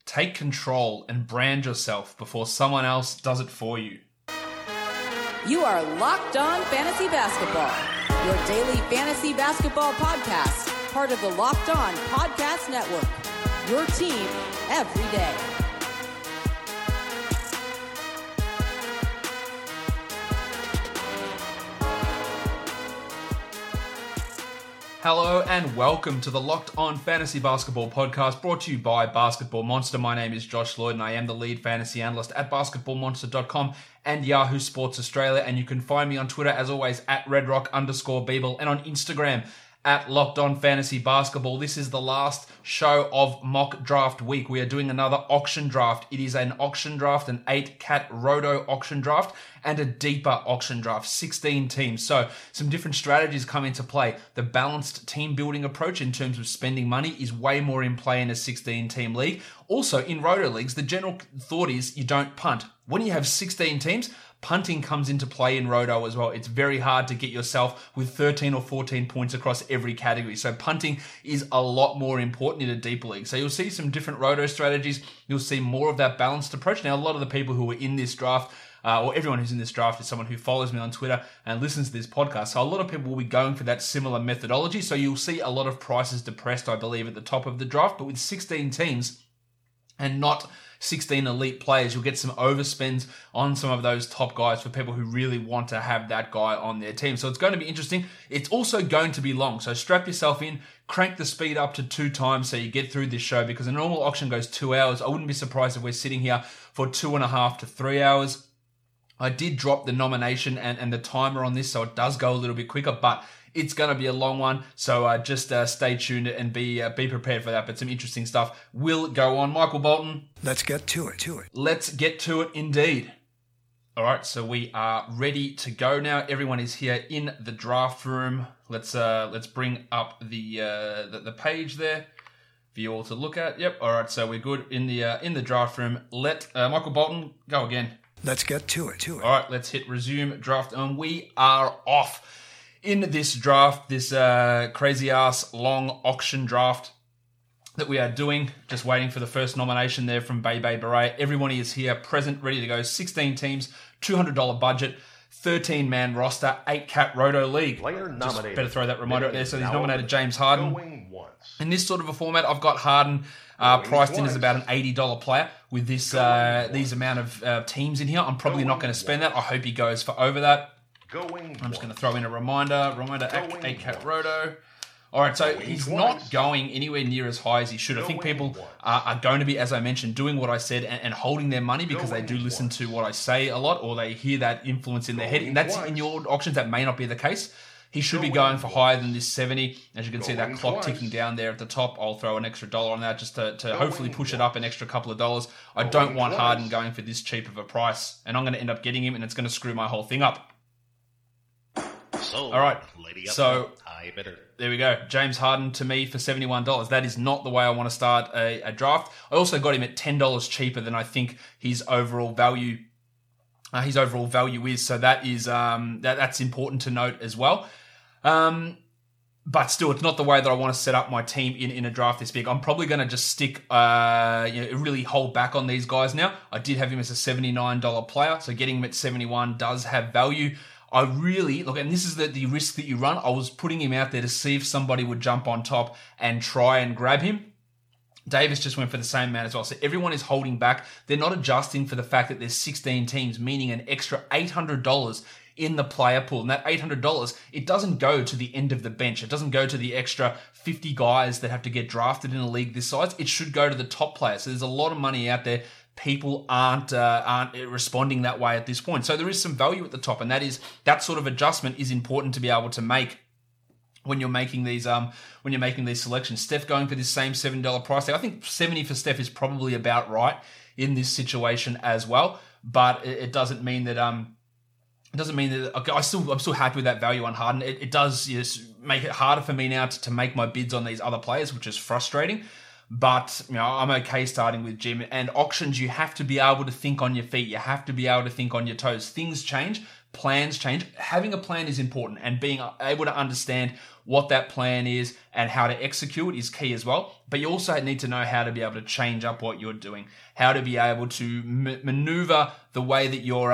Take control and brand yourself before someone else does it for you. You are Locked On Fantasy Basketball, your daily fantasy basketball podcast, part of the Locked On Podcast Network, your team every day. Hello and welcome to the Locked On Fantasy Basketball podcast brought to you by Basketball Monster. My name is Josh Lloyd and I am the lead fantasy analyst at basketballmonster.com and Yahoo Sports Australia. And you can find me on Twitter as always at redrock_Beeble and on Instagram at Locked On Fantasy Basketball. This is the last show of mock draft week. We are doing another auction draft. It is an auction draft, an 8-cat roto auction draft, and a deeper auction draft, 16 teams. So some different strategies come into play. The balanced team building approach in terms of spending money is way more in play in a 16-team league. Also, in roto leagues, the general thought is you don't punt. When you have 16 teams, punting comes into play in roto as well. It's very hard to get yourself with 13 or 14 points across every category. So punting is a lot more important in a deeper league. So you'll see some different roto strategies. You'll see more of that balanced approach. Now, a lot of the people who are in this draft, or everyone who's in this draft, is someone who follows me on Twitter and listens to this podcast. So a lot of people will be going for that similar methodology. So you'll see a lot of prices depressed, I believe, at the top of the draft. But with 16 teams and not 16 elite players, you'll get some overspends on some of those top guys for people who really want to have that guy on their team. So it's going to be interesting. It's also going to be long. So strap yourself in, crank the speed up to 2 times so you get through this show, because a normal auction goes 2 hours. I wouldn't be surprised if we're sitting here for 2.5 to 3 hours. I did drop the nomination and the timer on this, so it does go a little bit quicker, but it's going to be a long one, so just stay tuned and be prepared for that. But some interesting stuff will go on. Michael Bolton. Let's get to it. Let's get to it indeed. All right, so we are ready to go now. Everyone is here in the draft room. Let's bring up the page there for you all to look at. Yep. All right, so we're good in the draft room. Let Michael Bolton go again. Let's get to it. All right, let's hit resume draft, and we are off. In this draft, this crazy-ass long auction draft that we are doing, just waiting for the first nomination there from Bebe Beret. Everyone is here, present, ready to go. 16 teams, $200 budget, 13-man roster, 8-cat roto league. Just better throw that reminder out there. So he's nominated James Harden. In this sort of a format, I've got Harden priced in as about an $80 player with this these amount of teams in here. I'm probably not going to spend that. I hope he goes for over that. I'm just going to throw in a reminder 8-cat roto. All right, so he's not going anywhere near as high as he should. I think people are going to be, as I mentioned, doing what I said and holding their money because they do listen to what I say a lot, or they hear that influence in their head. And that's in your auctions, that may not be the case. He should be going for higher than this 70. As you can see, that clock ticking down there at the top. I'll throw an extra $1 on that just to hopefully push it up an extra couple of dollars. I don't want Harden going for this cheap of a price, and I'm going to end up getting him, and it's going to screw my whole thing up. All right, so there we go. James Harden to me for $71. That is not the way I want to start a draft. I also got him at $10 cheaper than I think his overall value is. So that is that's important to note as well. But still, it's not the way that I want to set up my team in a draft this big. I'm probably going to just stick, really hold back on these guys now. I did have him as a $79 player, so getting him at 71 does have value. I really, look, and this is the risk that you run. I was putting him out there to see if somebody would jump on top and try and grab him. Davis just went for the same amount as well. So everyone is holding back. They're not adjusting for the fact that there's 16 teams, meaning an extra $800 in the player pool. And that $800, it doesn't go to the end of the bench. It doesn't go to the extra 50 guys that have to get drafted in a league this size. It should go to the top players. So there's a lot of money out there. People aren't responding that way at this point. So there is some value at the top, and that sort of adjustment is important to be able to make when you're making these selections. Steph going for this same $7 price tag. I think 70 for Steph is probably about right in this situation as well. But it doesn't mean that okay, I'm still happy with that value on Harden. It does make it harder for me now to make my bids on these other players, which is frustrating. But I'm okay starting with Jim. And auctions, you have to be able to think on your feet. You have to be able to think on your toes. Things change. plans change, having a plan is important, and being able to understand what that plan is and how to execute is key as well. But you also need to know how to be able to change up what you're doing, how to be able to maneuver the way that your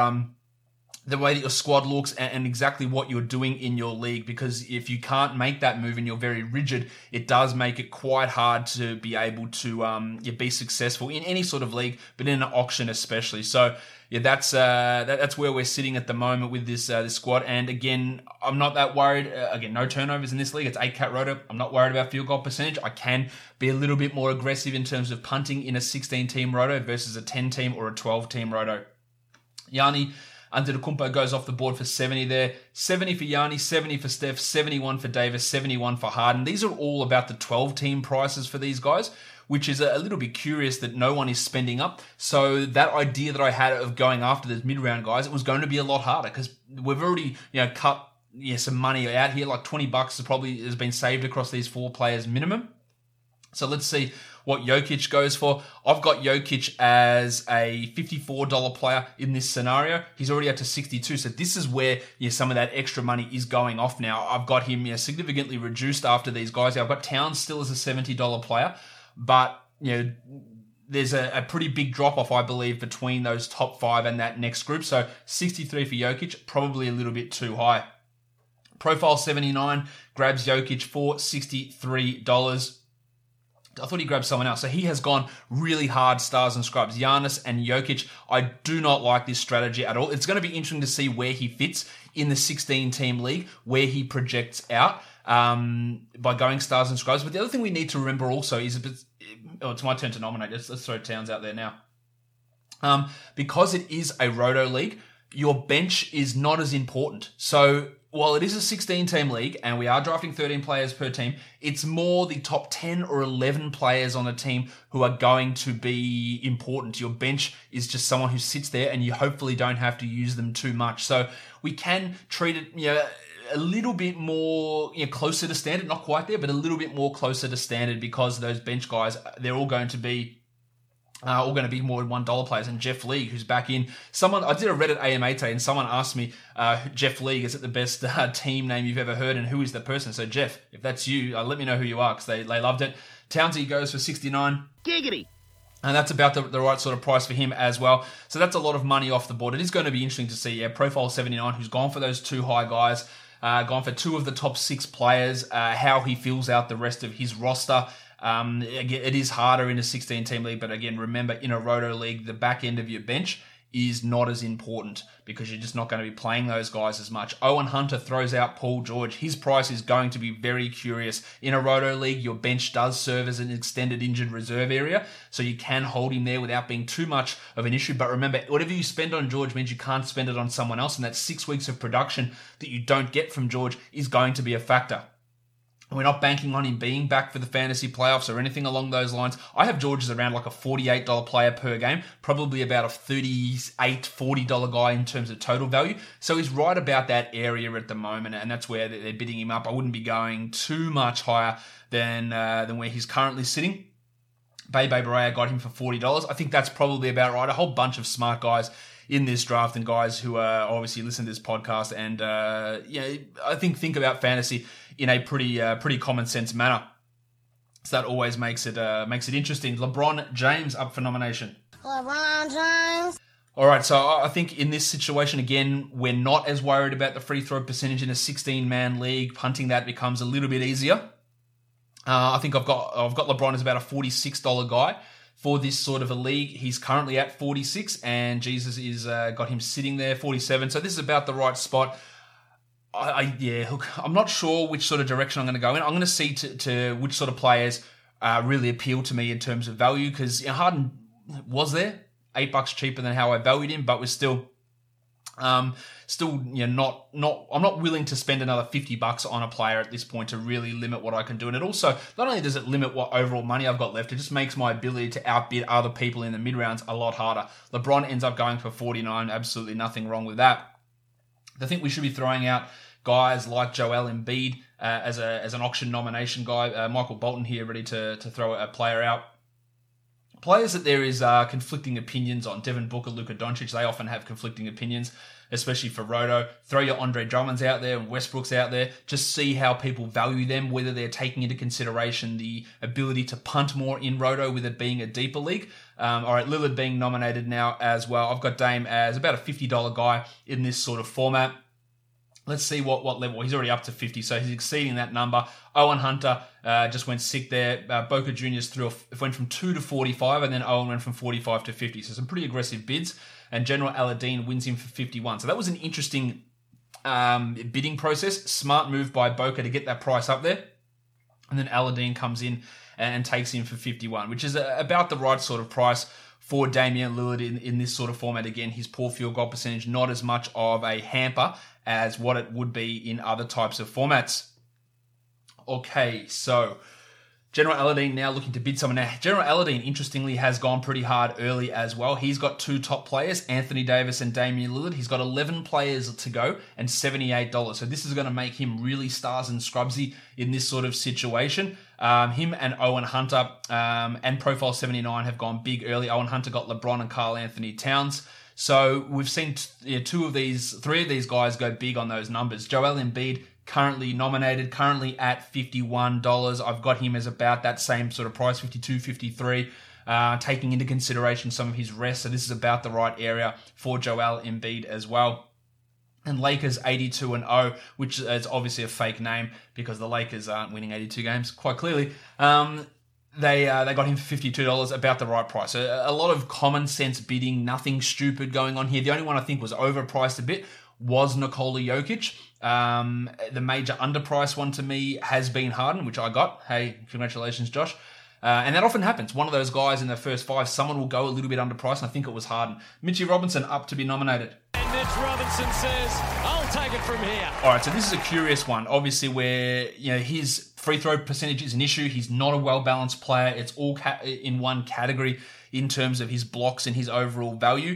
squad looks and exactly what you're doing in your league. Because if you can't make that move and you're very rigid, it does make it quite hard to be able to be successful in any sort of league, but in an auction especially. So yeah, that's where we're sitting at the moment with this squad. And again, I'm not that worried. Again, no turnovers in this league. It's 8-cat roto. I'm not worried about field goal percentage. I can be a little bit more aggressive in terms of punting in a 16-team roto versus a 10-team or a 12-team roto. Yanni Antetokounmpo goes off the board for 70 there. 70 for Yanni, 70 for Steph, 71 for Davis, 71 for Harden. These are all about the 12-team prices for these guys, which is a little bit curious that no one is spending up. So that idea that I had of going after those mid-round guys, it was going to be a lot harder because we've already cut some money out here. Like $20 probably has been saved across these 4 players minimum. So let's see what Jokic goes for. I've got Jokic as a $54 player in this scenario. He's already up to 62. So this is where some of that extra money is going off now. I've got him significantly reduced after these guys. I've got Towns still as a $70 player, but there's a pretty big drop-off, I believe, between those top 5 and that next group. So 63 for Jokic, probably a little bit too high. Profile 79 grabs Jokic for $63. I thought he grabbed someone else. So he has gone really hard stars and scrubs. Giannis and Jokic. I do not like this strategy at all. It's going to be interesting to see where he fits in the 16-team league, where he projects out by going stars and scrubs. But the other thing we need to remember also is, it's my turn to nominate. Let's throw Towns out there now. Because it is a roto league, your bench is not as important. So while it is a 16-team league and we are drafting 13 players per team, it's more the top 10 or 11 players on a team who are going to be important. Your bench is just someone who sits there and you hopefully don't have to use them too much. So we can treat it, a little bit more closer to standard, not quite there, but a little bit more closer to standard because those bench guys, they're all going to be more than $1 players. And Jeff League, who's back in. I did a Reddit AMA today, and someone asked me, Jeff League, is it the best team name you've ever heard, and who is the person? So Jeff, if that's you, let me know who you are, because they loved it. Townsy goes for 69. Giggity. And that's about the right sort of price for him as well. So that's a lot of money off the board. It is going to be interesting to see, Profile 79, who's gone for those 2 high guys, gone for 2 of the top 6 players, how he fills out the rest of his roster. It is harder in a 16-team league, but again, remember, in a roto league, the back end of your bench is not as important because you're just not going to be playing those guys as much. Owen Hunter throws out Paul George. His price is going to be very curious. In a roto league, your bench does serve as an extended injured reserve area, so you can hold him there without being too much of an issue. But remember, whatever you spend on George means you can't spend it on someone else, and that 6 weeks of production that you don't get from George is going to be a factor. We're not banking on him being back for the fantasy playoffs or anything along those lines. I have George as around like a $48 player per game, probably about a $38, $40 guy in terms of total value. So he's right about that area at the moment, and that's where they're bidding him up. I wouldn't be going too much higher than where he's currently sitting. Bebe Barea got him for $40. I think that's probably about right. A whole bunch of smart guys in this draft and guys who obviously listen to this podcast and I think about fantasy in a pretty common sense manner. So that always makes it interesting. LeBron James up for nomination. LeBron James. All right, so I think in this situation, again, we're not as worried about the free throw percentage in a 16-man league. Punting that becomes a little bit easier. I think I've got LeBron as about a $46 guy for this sort of a league. He's currently at 46, and Jesus is got him sitting there 47. So this is about the right spot. Look, I'm not sure which sort of direction I'm going to go in. I'm going to see to which sort of players really appeal to me in terms of value, because Harden was there $8 cheaper than how I valued him, but was still not. I'm not willing to spend another $50 on a player at this point to really limit what I can do. And it also, not only does it limit what overall money I've got left, it just makes my ability to outbid other people in the mid rounds a lot harder. LeBron ends up going for 49. Absolutely nothing wrong with that. I think we should be throwing out guys like Joel Embiid as an auction nomination guy. Michael Bolton here, ready to throw a player out. Players that there is conflicting opinions on. Devin Booker, Luka Doncic, they often have conflicting opinions. especially for Roto. Throw your Andre Drummonds out there and Westbrooks out there. Just see how people value them, whether they're taking into consideration the ability to punt more in Roto with it being a deeper league. All right, Lillard being nominated now as well. I've got Dame as about a $50 guy in this sort of format. Let's see what level. He's already up to 50, so he's exceeding that number. Owen Hunter just went sick there. Boca Juniors went from 2 to 45, and then Owen went from 45 to 50. So some pretty aggressive bids. And General Aladdin wins him for 51. So that was an interesting bidding process. Smart move by Boca to get that price up there. And then Aladdin comes in and takes him for 51, which is about the right sort of price for Damian Lillard in this sort of format. Again, his poor field goal percentage, not as much of a hamper as what it would be in other types of formats. Okay, so General Aladdin now looking to bid someone. Now, General Aladdin, interestingly, has gone pretty hard early as well. He's got 2 top players, Anthony Davis and Damian Lillard. He's got 11 players to go and $78. So this is going to make him really stars and scrubsy in this sort of situation. Him and Owen Hunter and Profile 79 have gone big early. Owen Hunter got LeBron and Karl Anthony Towns. So we've seen 3 of these guys go big on those numbers. Joel Embiid, currently nominated, currently at $51. I've got him as about that same sort of price, 52, 53, taking into consideration some of his rest. So this is about the right area for Joel Embiid as well. And Lakers 82-0, which is obviously a fake name because the Lakers aren't winning 82 games, quite clearly. They got him for $52, about the right price. So a lot of common sense bidding, nothing stupid going on here. The only one I think was overpriced a bit was Nikola Jokic. The major underpriced one to me has been Harden, which I got. Hey, congratulations, Josh. And that often happens. One of those guys in the first 5, someone will go a little bit underpriced, and I think it was Harden. Mitchie Robinson up to be nominated. And Mitch Robinson says, I'll take it from here. All right, so this is a curious one. Obviously, where his free throw percentage is an issue. He's not a well-balanced player. It's all in one category in terms of his blocks and his overall value.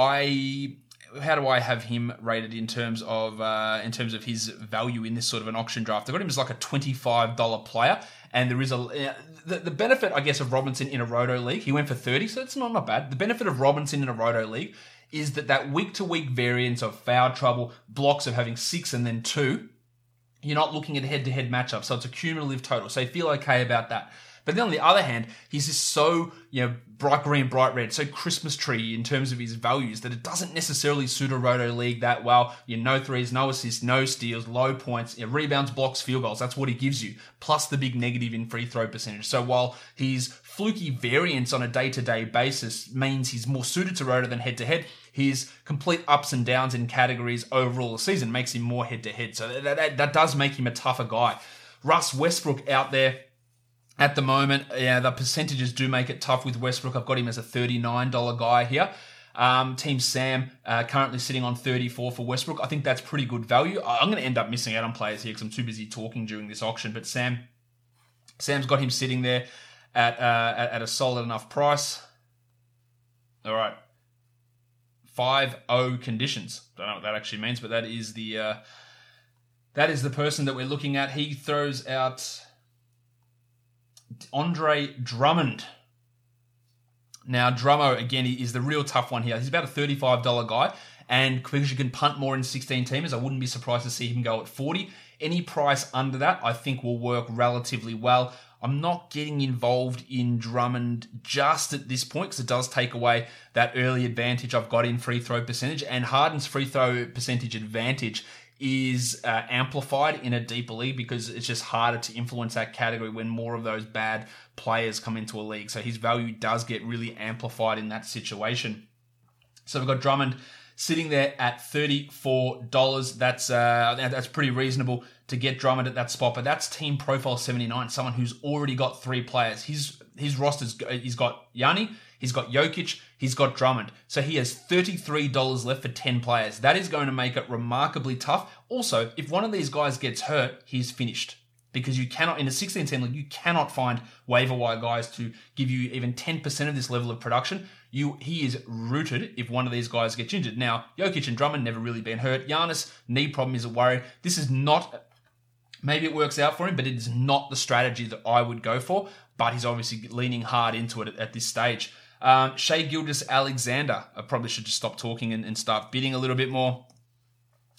How do I have him rated in terms of his value in this sort of an auction draft? I got him as like a $25 player, and there is the benefit, I guess, of Robinson in a Roto league. He went for 30, so it's not bad. The benefit of Robinson in a Roto league is that week-to-week variance of foul trouble, blocks of having 6 and then 2, you're not looking at head-to-head matchups, so it's a cumulative total. So you feel okay about that. But then on the other hand, he's just so, bright green, bright red, so Christmas tree in terms of his values that it doesn't necessarily suit a Roto league that well. No threes, no assists, no steals, low points, rebounds, blocks, field goals. That's what he gives you, plus the big negative in free throw percentage. So while his fluky variance on a day-to-day basis means he's more suited to Roto than head-to-head, his complete ups and downs in categories overall the season makes him more head-to-head. So that does make him a tougher guy. Russ Westbrook out there. At the moment, the percentages do make it tough with Westbrook. I've got him as a $39 guy here. Team Sam currently sitting on 34 for Westbrook. I think that's pretty good value. I'm going to end up missing out on players here because I'm too busy talking during this auction. But Sam's got him sitting there at a solid enough price. All right. 5-0 conditions. Don't know what that actually means, but that is the person that we're looking at. He throws out Andre Drummond. Now, Drummo, again, is the real tough one here. He's about a $35 guy, and because you can punt more in 16-teamers, I wouldn't be surprised to see him go at 40. Any price under that, I think, will work relatively well. I'm not getting involved in Drummond just at this point because it does take away that early advantage I've got in free throw percentage, and Harden's free throw percentage advantage is amplified in a deeper league because it's just harder to influence that category when more of those bad players come into a league. So his value does get really amplified in that situation. So we've got Drummond sitting there at $34. That's pretty reasonable to get Drummond at that spot, but that's Team Profile 79, someone who's already got 3 players. His roster's, he's got Yanni, he's got Jokic, he's got Drummond. So he has $33 left for 10 players. That is going to make it remarkably tough. Also, if one of these guys gets hurt, he's finished. Because you cannot, in a 16-team league, you cannot find waiver wire guys to give you even 10% of this level of production. He is rooted if one of these guys gets injured. Now, Jokic and Drummond never really been hurt. Giannis, knee problem is a worry. This is not, maybe it works out for him, but it is not the strategy that I would go for. But he's obviously leaning hard into it at this stage. Shai Gilgeous-Alexander, I probably should just stop talking and start bidding a little bit more.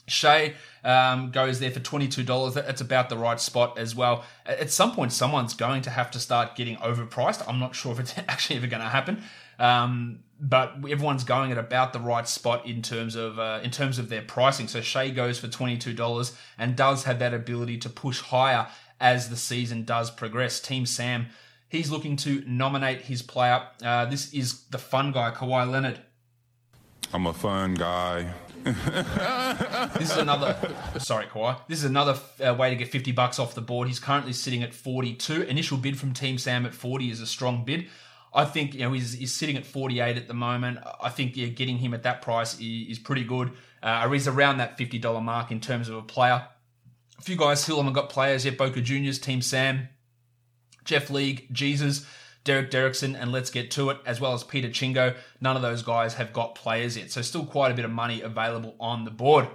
Shea goes there for $22. That's about the right spot as well. At some point, someone's going to have to start getting overpriced. I'm not sure if it's actually ever going to happen, but everyone's going at about the right spot in terms of their pricing. So Shea goes for $22 and does have that ability to push higher as the season does progress. Team Sam, he's looking to nominate his player. This is the fun guy, Kawhi Leonard. I'm a fun guy. This is another way to get $50 off the board. He's currently sitting at 42. Initial bid from Team Sam at 40 is a strong bid. I think he's sitting at 48 at the moment. I think getting him at that price is pretty good. He's around that $50 mark in terms of a player. A few guys still haven't got players yet. Boca Juniors, Team Sam, Jeff League, Jesus, Derek Derrickson, and let's get to it, as well as Peter Chingo. None of those guys have got players yet, so still quite a bit of money available on the board.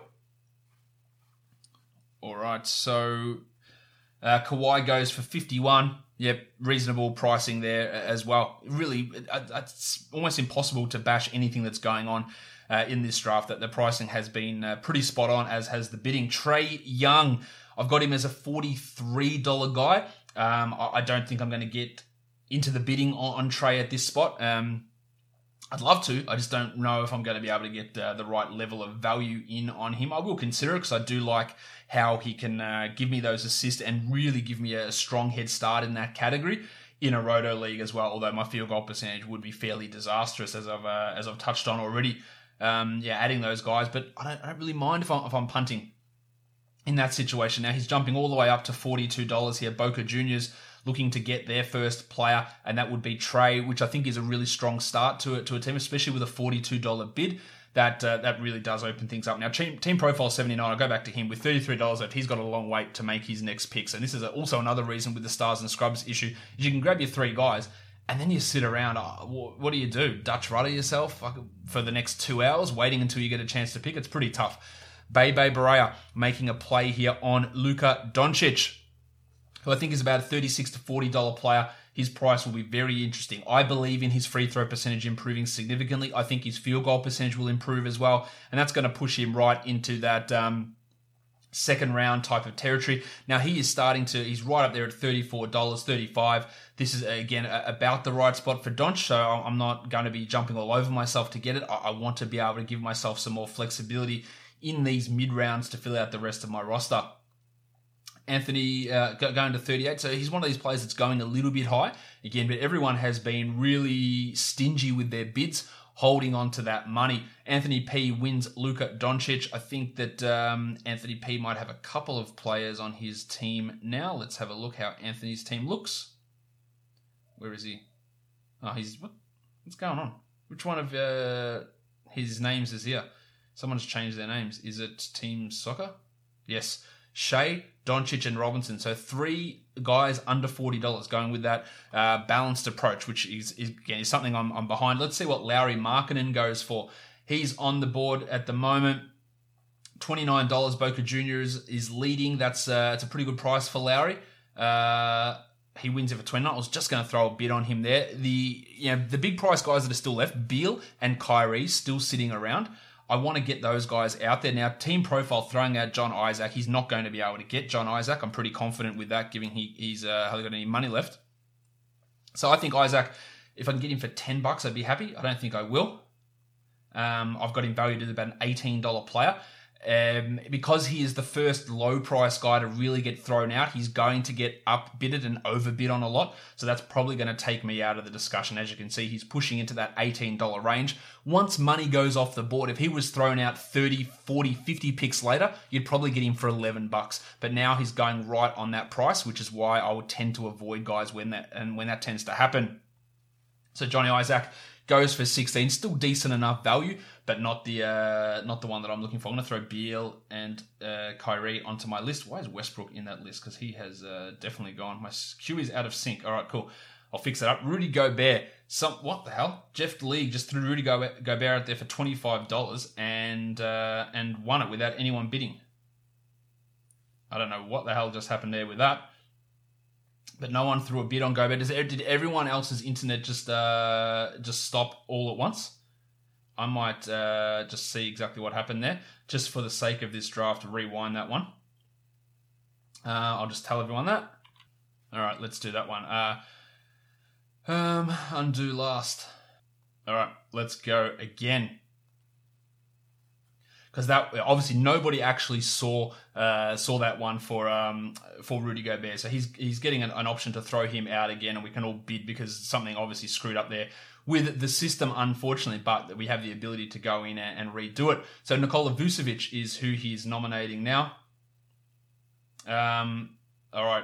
All right, so Kawhi goes for 51. Yep, reasonable pricing there as well. Really, it's almost impossible to bash anything that's going on in this draft. That the pricing has been pretty spot on, as has the bidding. Trae Young, I've got him as a $43 guy. I don't think I'm going to get into the bidding on Trae at this spot. I'd love to. I just don't know if I'm going to be able to get the right level of value in on him. I will consider it because I do like how he can give me those assists and really give me a strong head start in that category in a Roto league as well. Although my field goal percentage would be fairly disastrous, as I've touched on already. Adding those guys, but I don't really mind if I'm punting in that situation. Now he's jumping all the way up to $42 here. Boca Juniors looking to get their first player, and that would be Trae, which I think is a really strong start to a team, especially with a $42 bid. That really does open things up. Now, Team Profile 79, I'll go back to him. With $33 left, he's got a long wait to make his next picks. And this is also another reason with the Stars and Scrubs issue, is you can grab your three guys, and then you sit around. What do you do? Dutch rudder yourself for the next 2 hours, waiting until you get a chance to pick? It's pretty tough. Bebe Barea making a play here on Luka Doncic, who I think is about a $36 to $40 player. His price will be very interesting. I believe in his free throw percentage improving significantly. I think his field goal percentage will improve as well, and that's going to push him right into that second round type of territory. Now he's right up there at $34, $35. This is, again, about the right spot for Donch, so I'm not going to be jumping all over myself to get it. I want to be able to give myself some more flexibility in these mid-rounds to fill out the rest of my roster. Anthony going to 38, so he's one of these players that's going a little bit high. Again, but everyone has been really stingy with their bids, holding on to that money. Anthony P wins Luka Doncic. I think that Anthony P might have a couple of players on his team now. Let's have a look how Anthony's team looks. Where is he? Oh, what's going on? Which one of his names is here? Someone's changed their names. Is it Team Soccer? Yes. Shea, Doncic, and Robinson. So three guys under $40 going with that balanced approach, which is something I'm behind. Let's see what Lauri Markkanen goes for. He's on the board at the moment. $29. Boca Juniors is leading. It's a pretty good price for Lauri. He wins it for $29. I was just going to throw a bid on him there. The big price guys that are still left, Beal and Kyrie, still sitting around. I want to get those guys out there. Now, Team Profile throwing out John Isaac. He's not going to be able to get John Isaac. I'm pretty confident with that, given he's hasn't got any money left. So I think Isaac, if I can get him for $10, I'd be happy. I don't think I will. I've got him valued at about an $18 player. Because he is the first low price guy to really get thrown out, he's going to get upbidded and overbid on a lot. So that's probably going to take me out of the discussion. As you can see, he's pushing into that $18 range. Once money goes off the board, if he was thrown out 30, 40, 50 picks later, you'd probably get him for $11. But now he's going right on that price, which is why I would tend to avoid guys when that tends to happen. So Johnny Isaac goes for 16, still decent enough value, but not the one that I'm looking for. I'm going to throw Beal and Kyrie onto my list. Why is Westbrook in that list? Because he has definitely gone. My queue is out of sync. All right, cool. I'll fix it up. Rudy Gobert. What the hell? Jeff League just threw Rudy Gobert out there for $25 and won it without anyone bidding. I don't know what the hell just happened there with that. But no one threw a bid on Gobert. Did everyone else's internet just stop all at once? I might just see exactly what happened there, just for the sake of this draft, to rewind that one. I'll just tell everyone that. All right, let's do that one. Undo last. All right, let's go again. Because that obviously nobody actually saw that one for Rudy Gobert, so he's getting an option to throw him out again, and we can all bid because something obviously screwed up there with the system, unfortunately. But we have the ability to go in and redo it. So Nikola Vucevic is who he's nominating now. All right.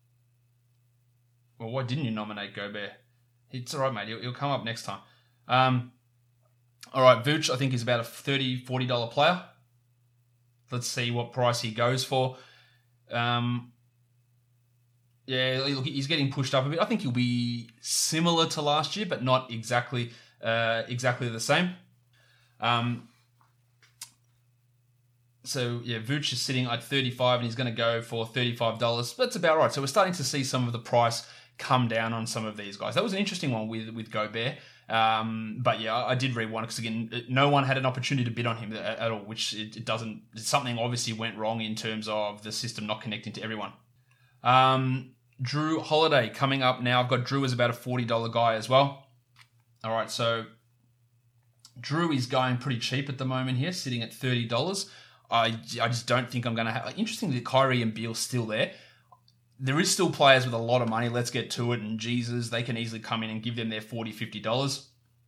Well, why didn't you nominate Gobert? It's all right, mate. He'll come up next time. All right, Vooch, I think, is about a $30, $40 player. Let's see what price he goes for. Yeah, look, he's getting pushed up a bit. I think he'll be similar to last year, but not exactly the same. So, yeah, Vooch is sitting at 35 and he's going to go for $35. That's about right. So we're starting to see some of the price come down on some of these guys. That was an interesting one with Gobert. But yeah, I did read one because, again, no one had an opportunity to bid on him at all, which it doesn't. Something obviously went wrong in terms of the system not connecting to everyone. Drew Holiday coming up now. I've got Drew as about a $40 guy as well. All right, so Drew is going pretty cheap at the moment here, sitting at $30. I just don't think I'm going to have... Interesting that Kyrie and Beal's still there. There is still players with a lot of money. Let's get to it. And Jesus, they can easily come in and give them their $40, $50.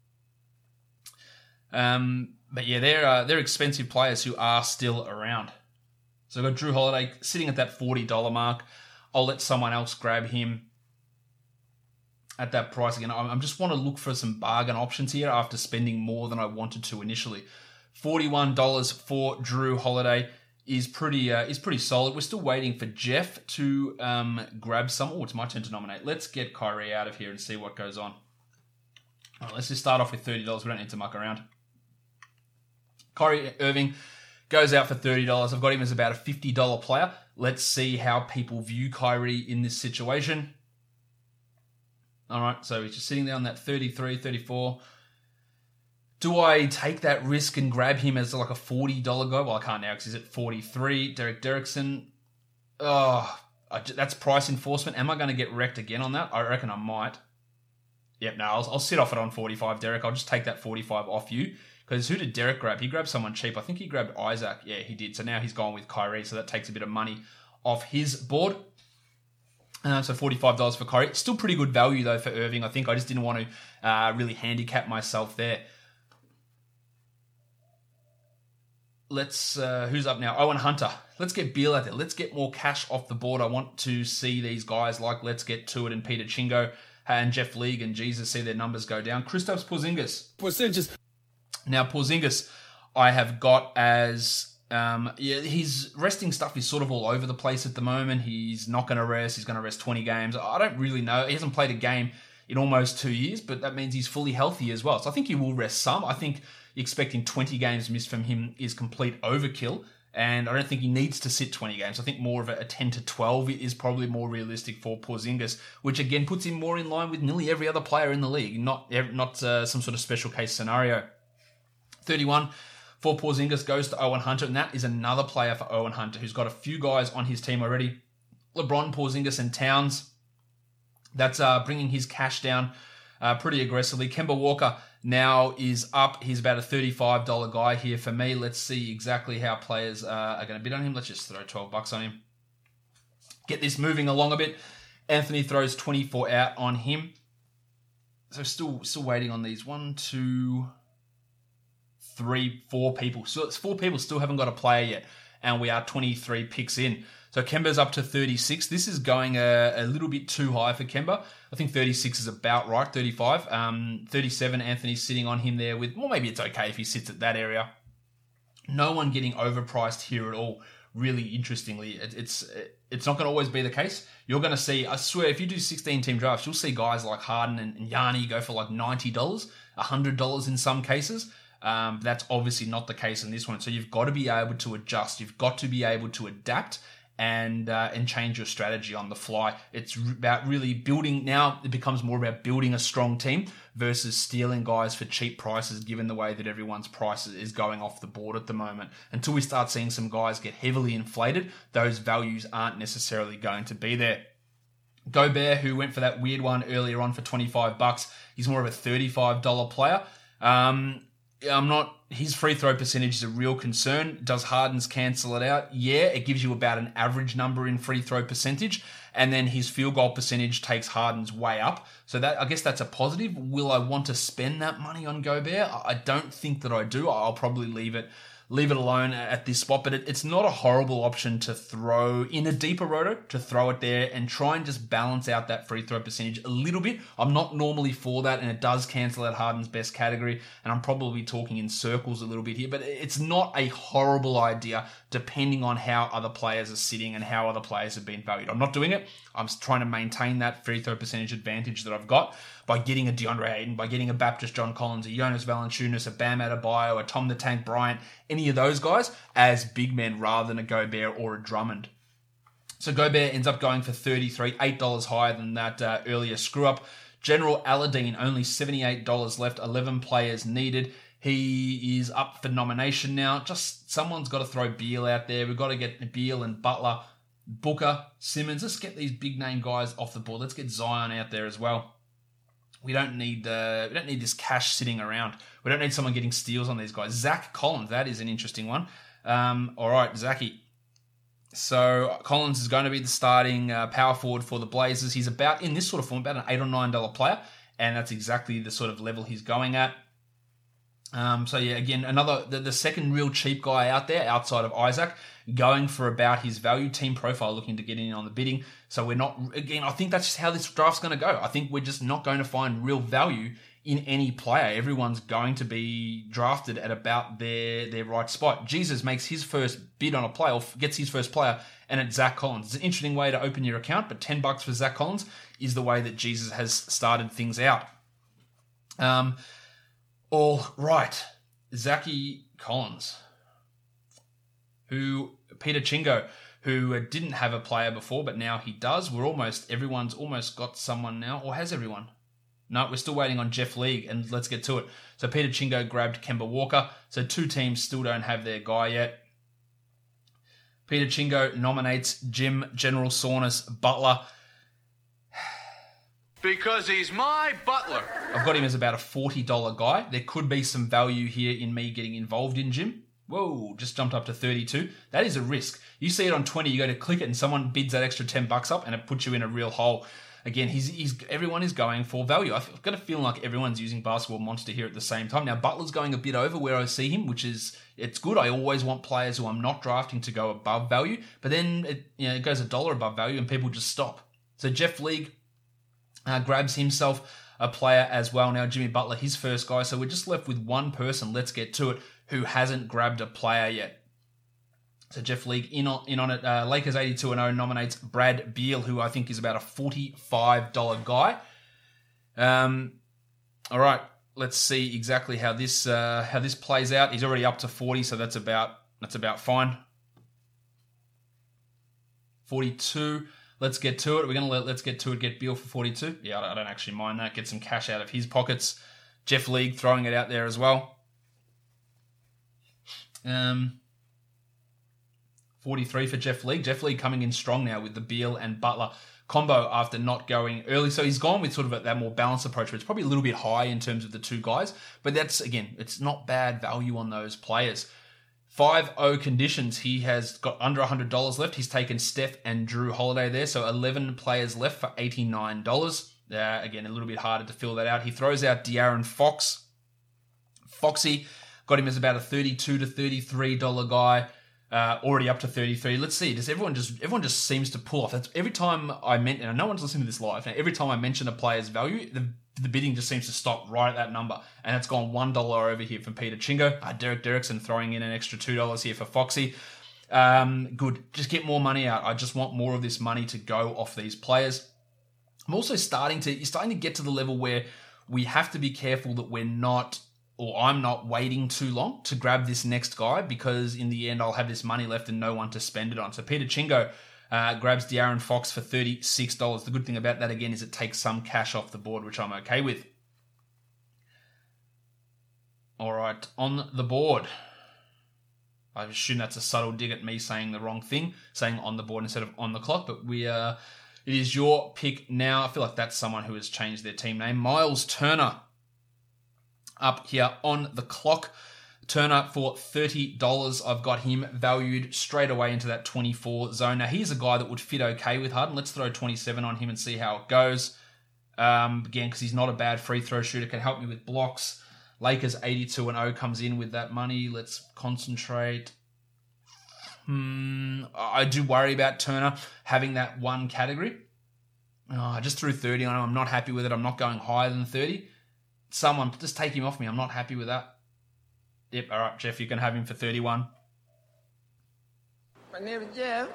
But yeah, they're expensive players who are still around. So I've got Drew Holiday sitting at that $40 mark. I'll let someone else grab him at that price again. I just want to look for some bargain options here after spending more than I wanted to initially. $41 for Drew Holiday is pretty solid. We're still waiting for Jeff to grab some. Oh, it's my turn to nominate. Let's get Kyrie out of here and see what goes on. All right, let's just start off with $30. We don't need to muck around. Kyrie Irving goes out for $30. I've got him as about a $50 player. Let's see how people view Kyrie in this situation. All right, so he's just sitting there on that 33, 34. Do I take that risk and grab him as like a $40 guy? Well, I can't now because he's at 43. Derek Derrickson. That's price enforcement. Am I going to get wrecked again on that? I reckon I might. Yep, no, I'll sit off it on 45, Derek. I'll just take that 45 off you. Because who did Derek grab? He grabbed someone cheap. I think he grabbed Isaac. Yeah, he did. So now he's gone with Kyrie. So that takes a bit of money off his board. So $45 for Kyrie. Still pretty good value, though, for Irving. I think I just didn't want to really handicap myself there. Who's up now? Owen Hunter. Let's get Beal out there. Let's get more cash off the board. I want to see these guys like Let's Get To It and Peter Chingo and Jeff League and Jesus see their numbers go down. Kristaps Porzingis. Now, Porzingis, I have got as... his resting stuff is sort of all over the place at the moment. He's not going to rest. He's going to rest 20 games. I don't really know. He hasn't played a game in almost 2 years, but that means he's fully healthy as well. So I think he will rest some. I think expecting 20 games missed from him is complete overkill, and I don't think he needs to sit 20 games. I think more of a 10 to 12 is probably more realistic for Porzingis, which again puts him more in line with nearly every other player in the league, not some sort of special case scenario. 31 for Porzingis goes to Owen Hunter, and that is another player for Owen Hunter who's got a few guys on his team already. LeBron, Porzingis, and Towns. That's bringing his cash down pretty aggressively. Kemba Walker now is up. He's about a $35 guy here for me. Let's see exactly how players are going to bid on him. Let's just throw $12 on him. Get this moving along a bit. Anthony throws 24 out on him. So still waiting on these. 1, 2, 3, 4 people. So it's 4 people still haven't got a player yet. And we are 23 picks in. So Kemba's up to 36. This is going a little bit too high for Kemba. I think 36 is about right, 35. 37, Anthony's sitting on him there with, well, maybe it's okay if he sits at that area. No one getting overpriced here at all, really interestingly. It's not going to always be the case. You're going to see, I swear, if you do 16-team drafts, you'll see guys like Harden and Yanni go for like $90, $100 in some cases. That's obviously not the case in this one. So you've got to be able to adjust. You've got to be able to adapt and change your strategy on the fly. It's about really building. Now it becomes more about building a strong team versus stealing guys for cheap prices, given the way that everyone's price is going off the board at the moment. Until we start seeing some guys get heavily inflated, those values aren't necessarily going to be there. Gobert, who went for that weird one earlier on for $25, he's more of a $35 player. His free throw percentage is a real concern. Does Harden's cancel it out? Yeah, it gives you about an average number in free throw percentage, and then his field goal percentage takes Harden's way up. So that, I guess that's a positive. Will I want to spend that money on Gobert? I don't think that I do. I'll probably leave it alone at this spot, but it's not a horrible option to throw in a deeper roto, to throw it there and try and just balance out that free throw percentage a little bit. I'm not normally for that, and it does cancel out Harden's best category, and I'm probably talking in circles a little bit here, but it's not a horrible idea depending on how other players are sitting and how other players have been valued. I'm not doing it. I'm trying to maintain that free throw percentage advantage that I've got by getting a DeAndre Ayton, by getting a Baptist John Collins, a Jonas Valanciunas, a Bam Adebayo, a Tom the Tank Bryant, any of those guys as big men rather than a Gobert or a Drummond. So Gobert ends up going for $33, $8 higher than that earlier screw-up. General Aladdin, only $78 left, 11 players needed. He is up for nomination now. Just someone's got to throw Beal out there. We've got to get Beal and Butler, Booker, Simmons. Let's get these big-name guys off the board. Let's get Zion out there as well. We don't need this cash sitting around. We don't need someone getting steals on these guys. Zach Collins, that is an interesting one. All right, Zachy. So Collins is going to be the starting power forward for the Blazers. He's about, in this sort of form, about an $8 or $9 player, and that's exactly the sort of level he's going at. So yeah, again, the second real cheap guy out there outside of Isaac, going for about his value. Team Profile looking to get in on the bidding. So we're not, again, I think that's just how this draft's going to go. I think we're just not going to find real value in any player. Everyone's going to be drafted at about their right spot. Jesus makes his first bid on a player, or gets his first player, and it's Zach Collins. It's an interesting way to open your account, but $10 for Zach Collins is the way that Jesus has started things out. All right, Zachy Collins, Peter Chingo, who didn't have a player before, but now he does. Everyone's almost got someone now, or has everyone? No, we're still waiting on Jeff League, and let's get to it. So Peter Chingo grabbed Kemba Walker. So two teams still don't have their guy yet. Peter Chingo nominates Jim General Saunders Butler. Because he's my butler. I've got him as about a $40 guy. There could be some value here in me getting involved in Jim. Whoa, just jumped up to 32. That is a risk. You see it on 20, you go to click it and someone bids that extra $10 up and it puts you in a real hole. Again, everyone is going for value. I've got a feeling like everyone's using Basketball Monster here at the same time. Now, Butler's going a bit over where I see him, it's good. I always want players who I'm not drafting to go above value, but then it goes $1 above value and people just stop. So Jeff League grabs himself a player as well. Now, Jimmy Butler, his first guy. So we're just left with one person, let's get to it, who hasn't grabbed a player yet. So Jeff League in on it. Lakers 82-0 nominates Brad Beal, who I think is about a $45 guy. All right, let's see exactly how this plays out. He's already up to 40, so that's about fine. 42. Let's get to it. We're going to let's get to it. Get Beal for 42. Yeah, I don't actually mind that. Get some cash out of his pockets. Jeff League throwing it out there as well. 43 for Jeff League. Jeff League coming in strong now with the Beal and Butler combo after not going early. So he's gone with sort of that more balanced approach, but it's probably a little bit high in terms of the two guys. But that's, again, it's not bad value on those players. 5-0 conditions. He has got under $100 left. He's taken Steph and Drew Holiday there. So 11 players left for $89. Again, a little bit harder to fill that out. He throws out De'Aaron Fox. Foxy got him as about a $32 to $33 guy. Already up to 33. Let's see. Everyone just seems to pull off. That's every time I mention, and no one's listening to this live. Now, every time I mention a player's value, the bidding just seems to stop right at that number, and it's gone $1 over here from Peter Chingo. Derek Derrickson throwing in an extra $2 here for Foxy. Good. Just get more money out. I just want more of this money to go off these players. I'm also starting to get to the level where we have to be careful that we're not I'm not waiting too long to grab this next guy, because in the end I'll have this money left and no one to spend it on. So Peter Chingo grabs De'Aaron Fox for $36. The good thing about that, again, is it takes some cash off the board, which I'm okay with. All right, on the board. I assume that's a subtle dig at me saying the wrong thing, saying on the board instead of on the clock, but it is your pick now. I feel like that's someone who has changed their team name. Miles Turner up here on the clock. Turner for $30. I've got him valued straight away into that 24 zone. Now, he's a guy that would fit okay with Harden. Let's throw 27 on him and see how it goes. Again, because he's not a bad free throw shooter, can help me with blocks. Lakers 82-0 comes in with that money. Let's concentrate. I do worry about Turner having that one category. I just threw 30 on him. I'm not happy with it. I'm not going higher than 30. Someone, just take him off me. I'm not happy with that. Yep, all right, Jeff, you can have him for 31. My name is Jeff.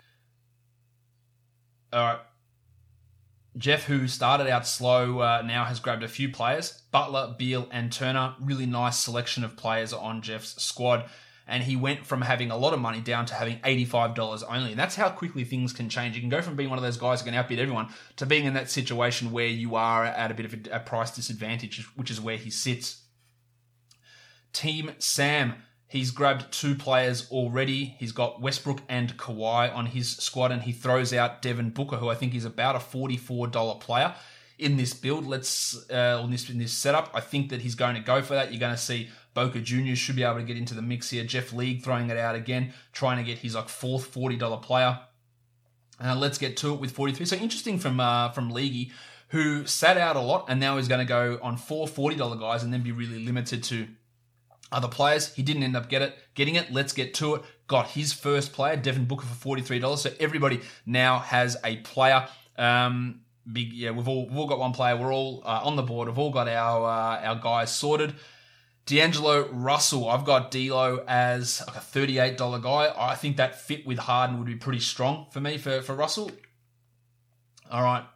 All right. Jeff, who started out slow, now has grabbed a few players. Butler, Beal, and Turner. Really nice selection of players on Jeff's squad. And he went from having a lot of money down to having $85 only. And that's how quickly things can change. You can go from being one of those guys who can outbid everyone to being in that situation where you are at a bit of a price disadvantage, which is where he sits. Team Sam. He's grabbed 2 players already. He's got Westbrook and Kawhi on his squad, and he throws out Devin Booker, who I think is about a $44 player in this build. In this setup, I think that he's going to go for that. You're going to see Boca Jr. should be able to get into the mix here. Jeff League throwing it out again, trying to get his fourth $40 player. Let's get to it with 43. So interesting from Leaguey, who sat out a lot, and now he's going to go on 4 $40 guys and then be really limited to other players. He didn't end up getting it. Let's get to it. Got his first player, Devin Booker, for $43. So everybody now has a player. We've all got one player. We're all on the board. We've all got our guys sorted. D'Angelo Russell. I've got D'Lo as a $38 guy. I think that fit with Harden would be pretty strong for me for Russell. All right.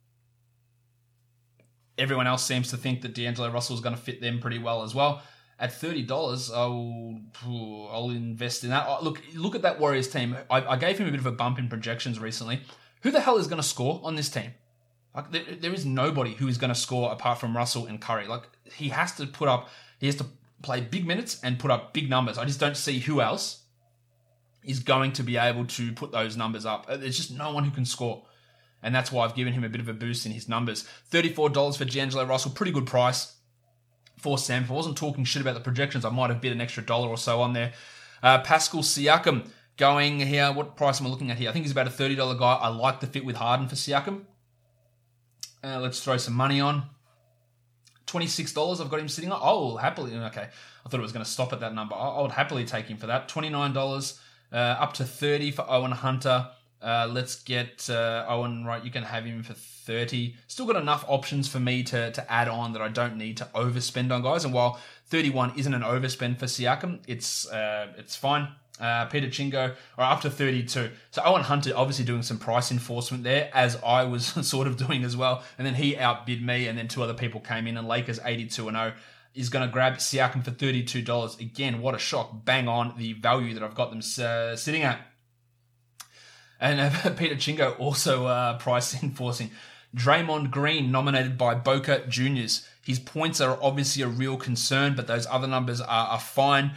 Everyone else seems to think that D'Angelo Russell is going to fit them pretty well as well. At $30, I'll invest in that. Look at that Warriors team. I gave him a bit of a bump in projections recently. Who the hell is going to score on this team? There is nobody who is going to score apart from Russell and Curry. He has to play big minutes and put up big numbers. I just don't see who else is going to be able to put those numbers up. There's just no one who can score. And that's why I've given him a bit of a boost in his numbers. $34 for D'Angelo Russell. Pretty good price for Sam. If I wasn't talking shit about the projections, I might have bid an extra $1 or so on there. Pascal Siakam going here. What price am I looking at here? I think he's about a $30 guy. I like the fit with Harden for Siakam. Let's throw some money on. $26 I've got him sitting on. Oh, happily. Okay. I thought it was going to stop at that number. I would happily take him for that. $29 up to $30 for Owen Hunter. Let's get Owen, right, you can have him for $30. Still got enough options for me to add on that I don't need to overspend on guys. And while 31 isn't an overspend for Siakam, it's fine. Peter Chingo, or up to 32. So Owen Hunter obviously doing some price enforcement there, as I was sort of doing as well. And then he outbid me, and then 2 other people came in, and Lakers 82-0 is going to grab Siakam for $32. Again, what a shock. Bang on the value that I've got them sitting at. And Peter Chingo also price enforcing. Draymond Green nominated by Boca Juniors. His points are obviously a real concern, but those other numbers are fine.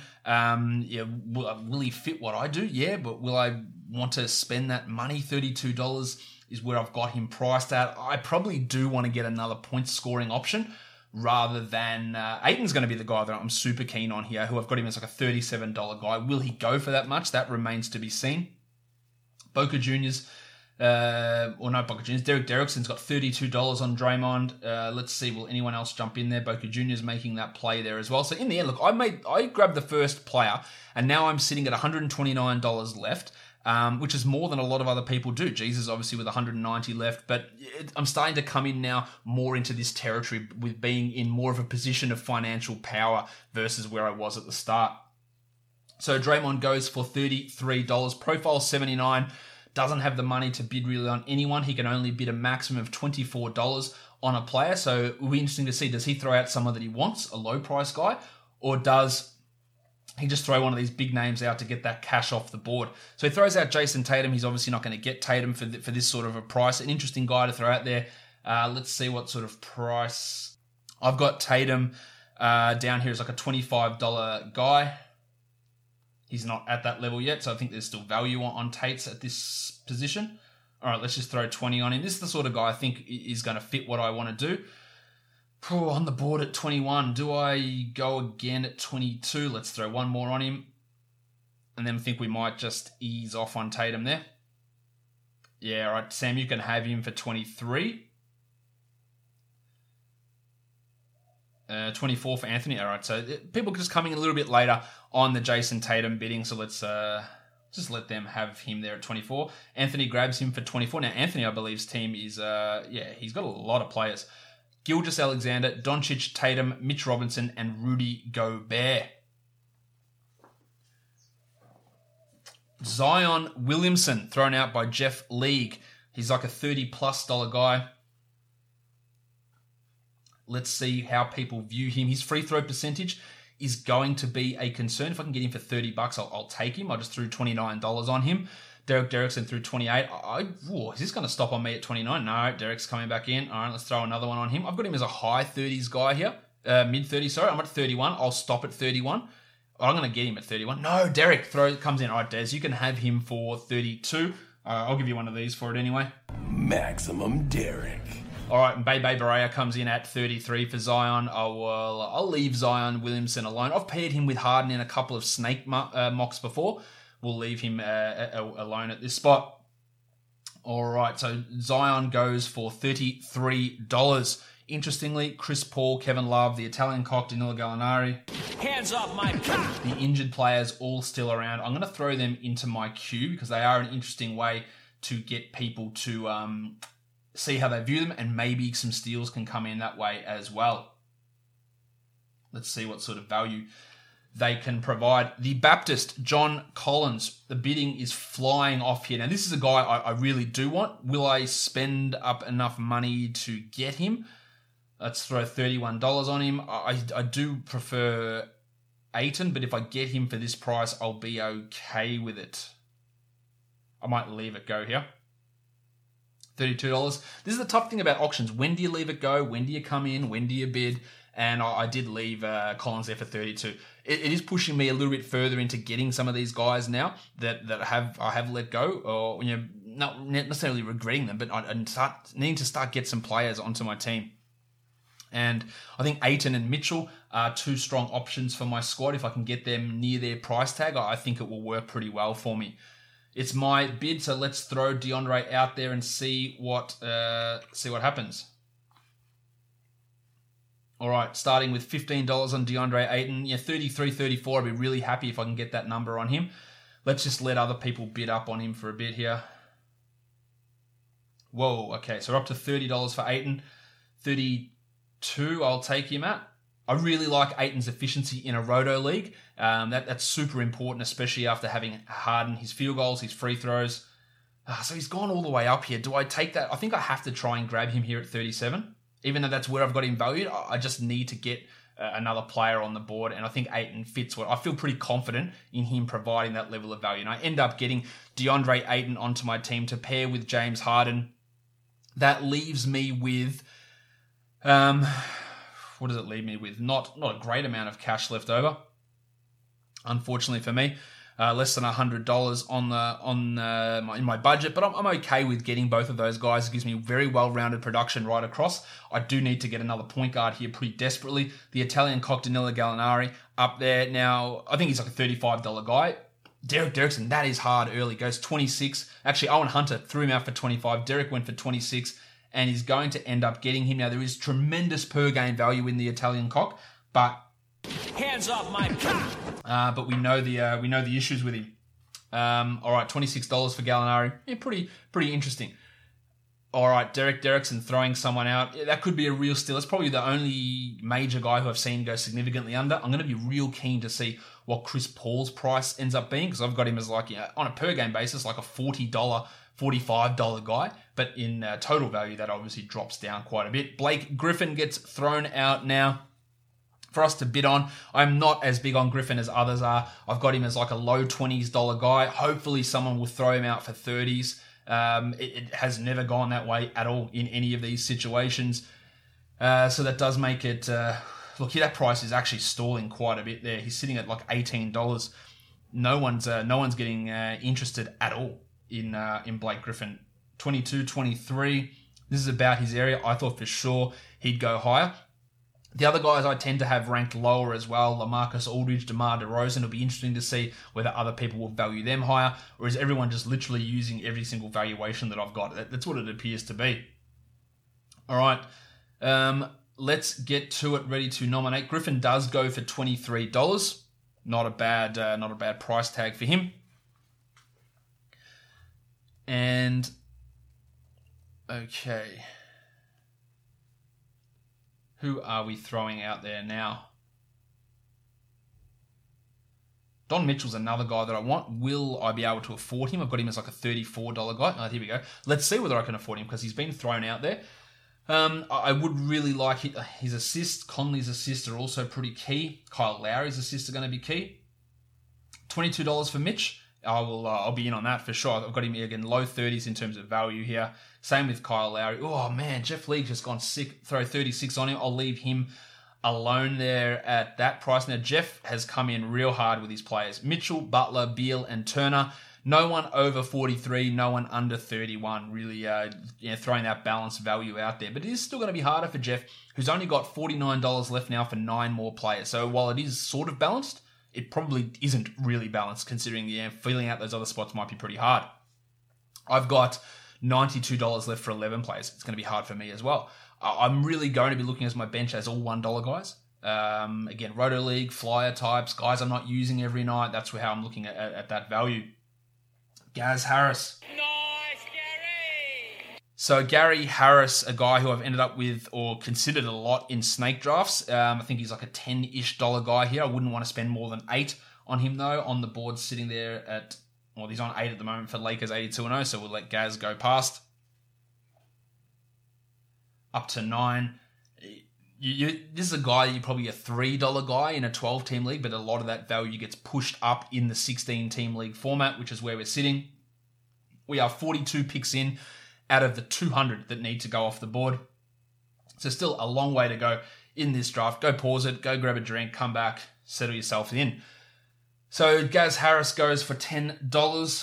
Will he fit what I do? Yeah, but will I want to spend that money? $32 is where I've got him priced at. I probably do want to get another point scoring option rather than Ayton's going to be the guy that I'm super keen on here, who I've got him as a $37 guy. Will he go for that much? That remains to be seen. Boca Juniors, Boca Juniors. Derek Derrickson's got $32 on Draymond. Let's see, will anyone else jump in there? Boca Juniors making that play there as well. So in the end, look, I grabbed the first player, and now I'm sitting at $129 left, which is more than a lot of other people do. Jesus obviously with $190 left, but I'm starting to come in now more into this territory with being in more of a position of financial power versus where I was at the start. So Draymond goes for $33. Profile 79. Doesn't have the money to bid really on anyone. He can only bid a maximum of $24. on a player. So it'll be interesting to see, does he throw out someone that he wants, a low price guy, or does he just throw one of these big names out to get that cash off the board? So he throws out Jason Tatum. He's obviously not going to get Tatum for this sort of a price. An interesting guy to throw out there. Let's see what sort of price. I've got Tatum down here as like a $25 guy. He's not at that level yet, so I think there's still value on Tates at this position. All right, let's just throw 20 on him. This is the sort of guy I think is going to fit what I want to do. On the board at 21. Do I go again at 22? Let's throw one more on him. And then I think we might just ease off on Tatum there. Yeah, all right, Sam, you can have him for 23. 24 for Anthony. All right, so people are just coming a little bit later on the Jason Tatum bidding, so let's just let them have him there at 24. Anthony grabs him for 24. Now, Anthony, I believe's team is, he's got a lot of players. Gilgeous-Alexander, Doncic, Tatum, Mitch Robinson, and Rudy Gobert. Zion Williamson, thrown out by Jeff League. He's like a $30+ guy. Let's see how people view him. His free throw percentage is going to be a concern. If I can get him for $30, I'll take him. I just threw $29 on him. Derek Derrickson threw 28. Is this going to stop on me at 29? No, Derek's coming back in. All right, let's throw another one on him. I've got him as a high 30s guy here. Mid 30s, sorry. I'm at 31. I'll stop at 31. I'm going to get him at 31. No, Derek comes in. All right, Des, you can have him for 32. I'll give you one of these for it anyway. Maximum Derek. All right, and Bebe Barea comes in at 33 for Zion. I'll leave Zion Williamson alone. I've paired him with Harden in a couple of snake mocks before. We'll leave him alone at this spot. All right, so Zion goes for $33. Interestingly, Chris Paul, Kevin Love, the Italian cock, Danilo Gallinari. Hands off my cock! The injured players all still around. I'm going to throw them into my queue because they are an interesting way to get people to see how they view them, and maybe some steals can come in that way as well. Let's see what sort of value they can provide. The Baptist, John Collins. The bidding is flying off here. Now, this is a guy I really do want. Will I spend up enough money to get him? Let's throw $31 on him. I do prefer Ayton, but if I get him for this price, I'll be okay with it. I might leave it go here. $32. This is the tough thing about auctions. When do you leave it go? When do you come in? When do you bid? And I did leave Collins there for 32. It is pushing me a little bit further into getting some of these guys now that I have let go, or not necessarily regretting them, but I need to start get some players onto my team. And I think Ayton and Mitchell are two strong options for my squad. If I can get them near their price tag, I think it will work pretty well for me. It's my bid, so let's throw DeAndre out there and see what happens. All right, starting with $15 on DeAndre Ayton. Yeah, 33, 34. I'd be really happy if I can get that number on him. Let's just let other people bid up on him for a bit here. Whoa, okay, so we're up to $30 for Ayton. 32, I'll take him at. I really like Ayton's efficiency in a roto league. That's super important, especially after having Harden, his field goals, his free throws. So he's gone all the way up here. Do I take that? I think I have to try and grab him here at 37. Even though that's where I've got him valued, I just need to get another player on the board, and I think Ayton fits what I feel pretty confident in him providing that level of value. And I end up getting DeAndre Ayton onto my team to pair with James Harden. That leaves me with, what does it leave me with? Not a great amount of cash left over, unfortunately for me. Less than $100 in my budget, but I'm okay with getting both of those guys. It gives me very well-rounded production right across. I do need to get another point guard here pretty desperately. The Italian cock Danilo Gallinari up there. Now, I think he's like a $35 guy. Derek Derrickson, that is hard early. Goes 26. Actually, Owen Hunter threw him out for 25. Derek went for 26, and he's going to end up getting him. Now, there is tremendous per-game value in the Italian cock, but hands off my cock. But we know the issues with him. All right, $26 for Gallinari. Yeah, pretty interesting. All right, Derek Derrickson throwing someone out. Yeah, that could be a real steal. It's probably the only major guy who I've seen go significantly under. I'm going to be real keen to see what Chris Paul's price ends up being, because I've got him as on a per game basis, like a $40 $45 guy, but in total value, that obviously drops down quite a bit. Blake Griffin gets thrown out now for us to bid on. I'm not as big on Griffin as others are. I've got him as like a low $20s guy. Hopefully someone will throw him out for 30s. It has never gone that way at all in any of these situations. So that does make it... look, that price is actually stalling quite a bit there. He's sitting at like $18. No one's getting interested at all in Blake Griffin. 22, 23. This is about his area. I thought for sure he'd go higher. The other guys I tend to have ranked lower as well, LaMarcus Aldridge, DeMar DeRozan. It'll be interesting to see whether other people will value them higher, or is everyone just literally using every single valuation that I've got? That's what it appears to be. All right, let's get to it. Ready to nominate. Griffin does go for $23. Not a bad price tag for him. And okay. Who are we throwing out there now? Don Mitchell's another guy that I want. Will I be able to afford him? I've got him as like a $34 guy. Oh, here we go. Let's see whether I can afford him because he's been thrown out there. I would really like his assists. Conley's assists are also pretty key. Kyle Lowry's assists are going to be key. $22 for Mitch. I'll be in on that for sure. I've got him again low 30s in terms of value here. Same with Kyle Lowry. Oh man, Jeff League's just gone sick. Throw 36 on him. I'll leave him alone there at that price. Now Jeff has come in real hard with his players. Mitchell, Butler, Beal, and Turner. No one over 43, no one under 31. Really, throwing that balanced value out there. But it is still going to be harder for Jeff, who's only got $49 left now for 9 more players. So while it is sort of balanced, it probably isn't really balanced, considering filling out those other spots might be pretty hard. I've got $92 left for 11 players. It's going to be hard for me as well. I'm really going to be looking at my bench as all $1 guys. Again, Roto League, flyer types, guys I'm not using every night. That's how I'm looking at that value. Gaz Harris. Nice, Gary! So Gary Harris, a guy who I've ended up with or considered a lot in snake drafts. I think he's like a $10-ish guy here. I wouldn't want to spend more than 8 on him though. On the board sitting there at, well, he's on 8 at the moment for Lakers 82-0, so we'll let Gaz go past. Up to 9. This is a guy, you're probably a $3 guy in a 12-team league, but a lot of that value gets pushed up in the 16-team league format, which is where we're sitting. We are 42 picks in out of the 200 that need to go off the board. So still a long way to go in this draft. Go pause it, go grab a drink, come back, settle yourself in. So Gaz Harris goes for $10.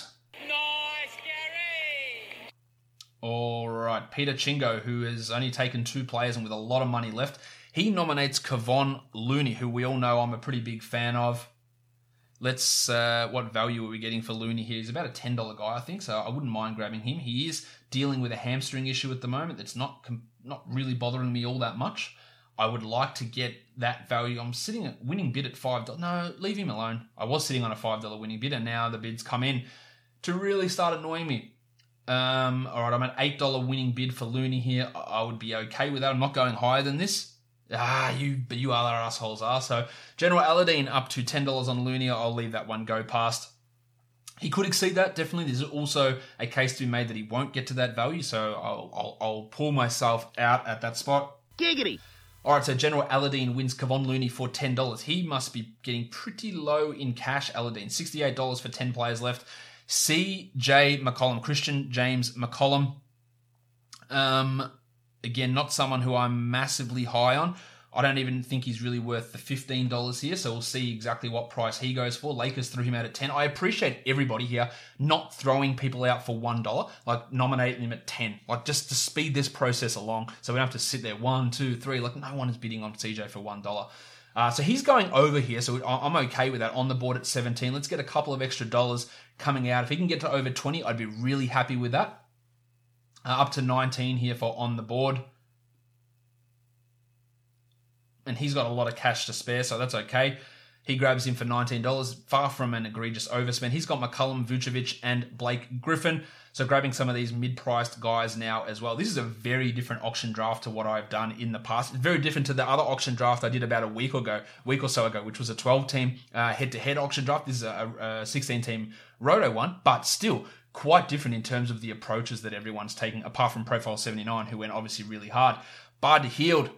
All right, Peter Chingo, who has only taken 2 players and with a lot of money left, he nominates Kevon Looney, who we all know I'm a pretty big fan of. Let's, what value are we getting for Looney here? He's about a $10 guy, I think, so I wouldn't mind grabbing him. He is dealing with a hamstring issue at the moment that's not really bothering me all that much. I would like to get that value. I'm sitting at winning bid at $5. No, leave him alone. I was sitting on a $5 winning bid, and now the bids come in to really start annoying me. All right, I'm at $8 winning bid for Looney here. I would be okay with that. I'm not going higher than this. You other assholes are. So General Aladdin up to $10 on Looney. I'll leave that one go past. He could exceed that, definitely. There's also a case to be made that he won't get to that value, so I'll pull myself out at that spot. Giggity! All right, so General Aladdin wins Kevon Looney for $10. He must be getting pretty low in cash, Aladdin. $68 for 10 players left. C.J. McCollum, Christian James McCollum. Again, not someone who I'm massively high on. I don't even think he's really worth the $15 here, so we'll see exactly what price he goes for. Lakers threw him out at 10. I appreciate everybody here not throwing people out for $1, like nominating them at 10, like just to speed this process along so we don't have to sit there 1, 2, 3, like no one is bidding on CJ for $1. So he's going over here, so I'm okay with that. On the board at 17. Let's get a couple of extra dollars coming out. If he can get to over 20, I'd be really happy with that. Up to 19 here for on the board. And he's got a lot of cash to spare, so that's okay. He grabs him for $19, far from an egregious overspend. He's got McCollum, Vucevic, and Blake Griffin. So grabbing some of these mid-priced guys now as well. This is a very different auction draft to what I've done in the past. It's very different to the other auction draft I did about a week or so ago, which was a 12-team head-to-head auction draft. This is a 16-team roto one, but still quite different in terms of the approaches that everyone's taking, apart from Profile 79, who went obviously really hard. Bud Hield.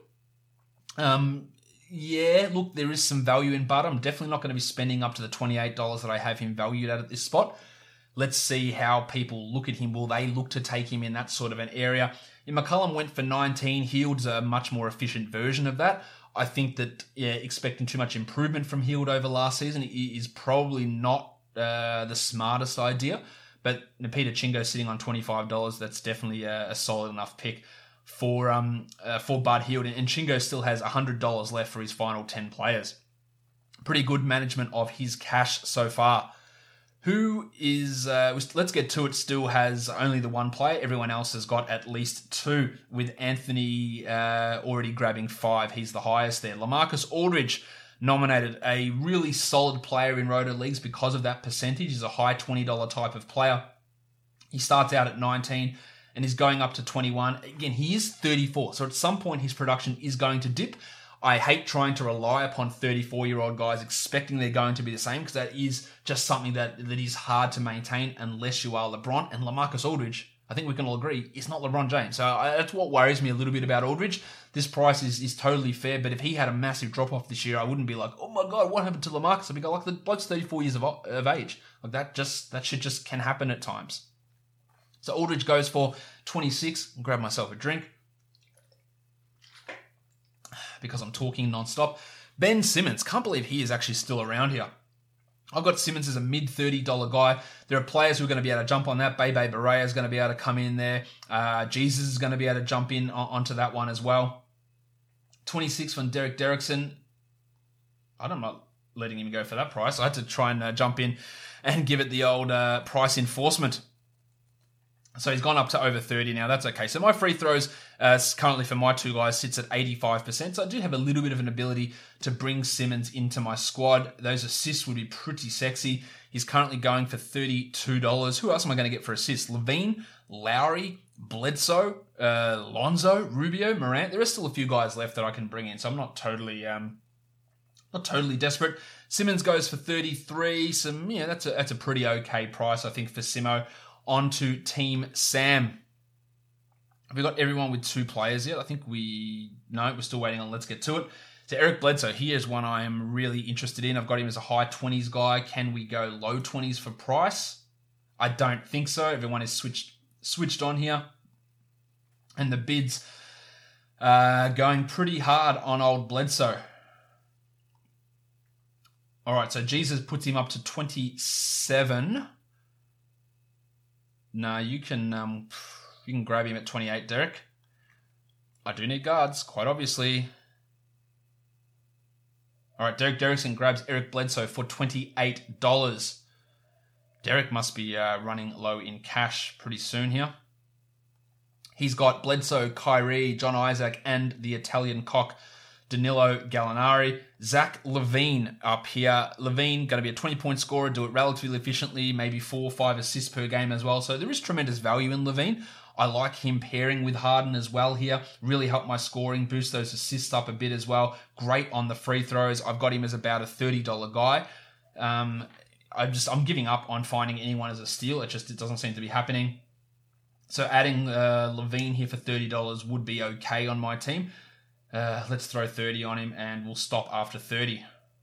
Yeah, look, there is some value in Bud. I'm definitely not going to be spending up to the $28 that I have him valued at this spot. Let's see how people look at him. Will they look to take him in that sort of an area? McCullum went for 19. Hield's a much more efficient version of that. I think that expecting too much improvement from Hield over last season is probably not the smartest idea. But Peter Chingo sitting on $25, that's definitely a solid enough pick for Bud Hield. And Chingo still has $100 left for his final 10 players. Pretty good management of his cash so far. Who is, let's get to it, still has only the one player. Everyone else has got at least two, with Anthony already grabbing 5. He's the highest there. LaMarcus Aldridge nominated, a really solid player in Roto Leagues because of that percentage. He's a high $20 type of player. He starts out at 19 and is going up to 21. Again, he is 34, so at some point his production is going to dip. I hate trying to rely upon 34-year-old guys expecting they're going to be the same, because that is just something that is hard to maintain unless you are LeBron. And LaMarcus Aldridge, I think we can all agree, is not LeBron James. So that's what worries me a little bit about Aldridge. This price is totally fair, but if he had a massive drop-off this year, I wouldn't be like, oh my God, what happened to LaMarcus? I'd be like, the bloke's 34 years of age. Like that shit just can happen at times. So Aldridge goes for 26. I'll grab myself a drink because I'm talking non-stop. Ben Simmons, can't believe he is actually still around here. I've got Simmons as a mid-$30 guy. There are players who are going to be able to jump on that. Bebe Barea is going to be able to come in there. Jesus is going to be able to jump in onto that one as well. 26 from Derek Derrickson. I'm not letting him go for that price. I had to try and jump in and give it the old price enforcement. So he's gone up to over 30 now. That's okay. So my free throws currently for my two guys sits at 85%. So I do have a little bit of an ability to bring Simmons into my squad. Those assists would be pretty sexy. He's currently going for $32. Who else am I going to get for assists? Levine, Lowry, Bledsoe, Lonzo, Rubio, Morant. There are still a few guys left that I can bring in. So I'm not totally desperate. Simmons goes for 33. That's a pretty okay price, I think, for Simo. On to Team Sam. Have we got everyone with 2 players yet? I think we're still waiting on. Let's get to it. So Eric Bledsoe, he is one I am really interested in. I've got him as a high 20s guy. Can we go low 20s for price? I don't think so. Everyone is switched on here. And the bids are going pretty hard on old Bledsoe. All right, so Jesus puts him up to 27. No, you can grab him at 28, Derek. I do need guards, quite obviously. All right, Derek Derrickson grabs Eric Bledsoe for $28. Derek must be running low in cash pretty soon here. He's got Bledsoe, Kyrie, John Isaac, and the Italian cock, Danilo Gallinari. Zach LaVine up here. LaVine going to be a 20-point scorer, do it relatively efficiently, maybe 4 or 5 assists per game as well. So there is tremendous value in LaVine. I like him pairing with Harden as well here. Really help my scoring, boost those assists up a bit as well. Great on the free throws. I've got him as about a $30 guy. I'm giving up on finding anyone as a steal. It doesn't seem to be happening. So adding LaVine here for $30 would be okay on my team. Let's throw 30 on him and we'll stop after 30.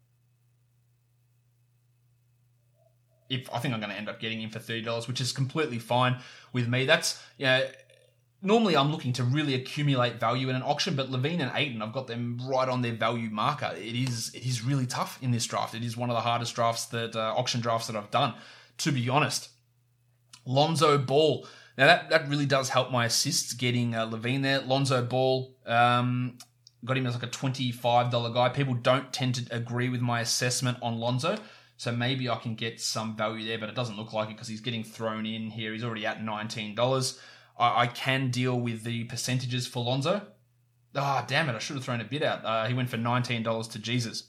I think I'm going to end up getting him for $30, which is completely fine with me. That's, normally I'm looking to really accumulate value in an auction, but LaVine and Ayton, I've got them right on their value marker. It is really tough in this draft. It is one of the hardest drafts auction drafts that I've done, to be honest. Lonzo Ball. Now that really does help my assists, getting LaVine there. Lonzo Ball, got him as like a $25 guy. People don't tend to agree with my assessment on Lonzo, so maybe I can get some value there, but it doesn't look like it because he's getting thrown in here. He's already at $19. I can deal with the percentages for Lonzo. Damn it, I should have thrown a bit out. He went for $19 to Jesus.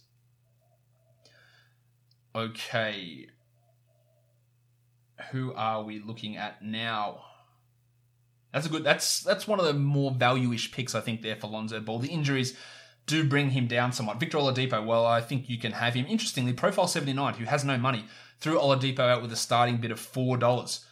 Okay. Who are we looking at now? That's one of the more value-ish picks, I think, there for Lonzo Ball. The injuries do bring him down somewhat. Victor Oladipo, well, I think you can have him. Interestingly, Profile 79, who has no money, threw Oladipo out with a starting bid of $4.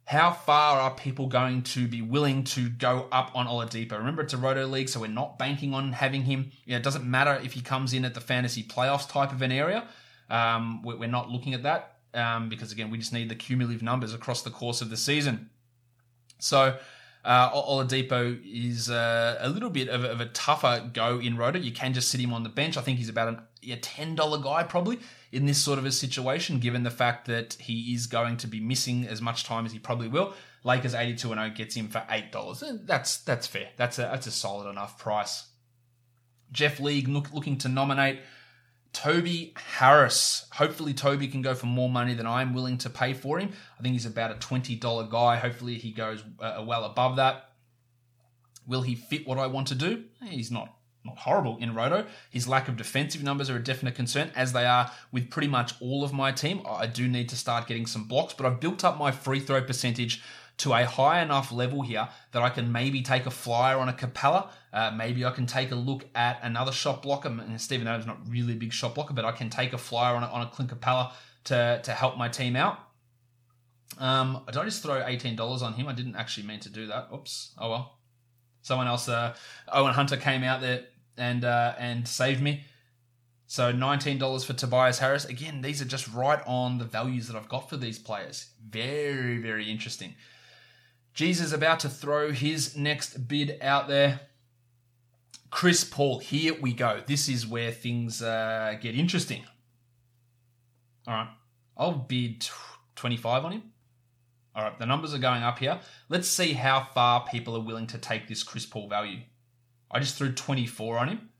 How far are people going to be willing to go up on Oladipo? Remember, it's a Roto League, so we're not banking on having him. It doesn't matter if he comes in at the fantasy playoffs type of an area. We're not looking at that because, again, we just need the cumulative numbers across the course of the season. So Oladipo is a little bit of a tougher go in Roto. You can just sit him on the bench. I think he's about a $10 guy probably in this sort of a situation, given the fact that he is going to be missing as much time as he probably will. Lakers 82-0 gets him for $8. That's fair. That's a solid enough price. Jeff League looking to nominate Toby Harris. Hopefully Toby can go for more money than I'm willing to pay for him. I think he's about a $20 guy. Hopefully he goes well above that. Will he fit what I want to do? He's not horrible in Roto. His lack of defensive numbers are a definite concern, as they are with pretty much all of my team. I do need to start getting some blocks, but I've built up my free throw percentage to a high enough level here that I can maybe take a flyer on a Capella. Maybe I can take a look at another shot blocker. And Stephen Adams is not really a big shot blocker, but I can take a flyer on a Clint Capella to help my team out. Did I just throw $18 on him? I didn't actually mean to do that. Oops. Oh well. Someone else, Owen Hunter, came out there and saved me. So $19 for Tobias Harris. Again, these are just right on the values that I've got for these players. Very, very interesting. Jesus is about to throw his next bid out there. Chris Paul, here we go. This is where things get interesting. All right, I'll bid 25 on him. All right, the numbers are going up here. Let's see how far people are willing to take this Chris Paul value. I just threw 24 on him.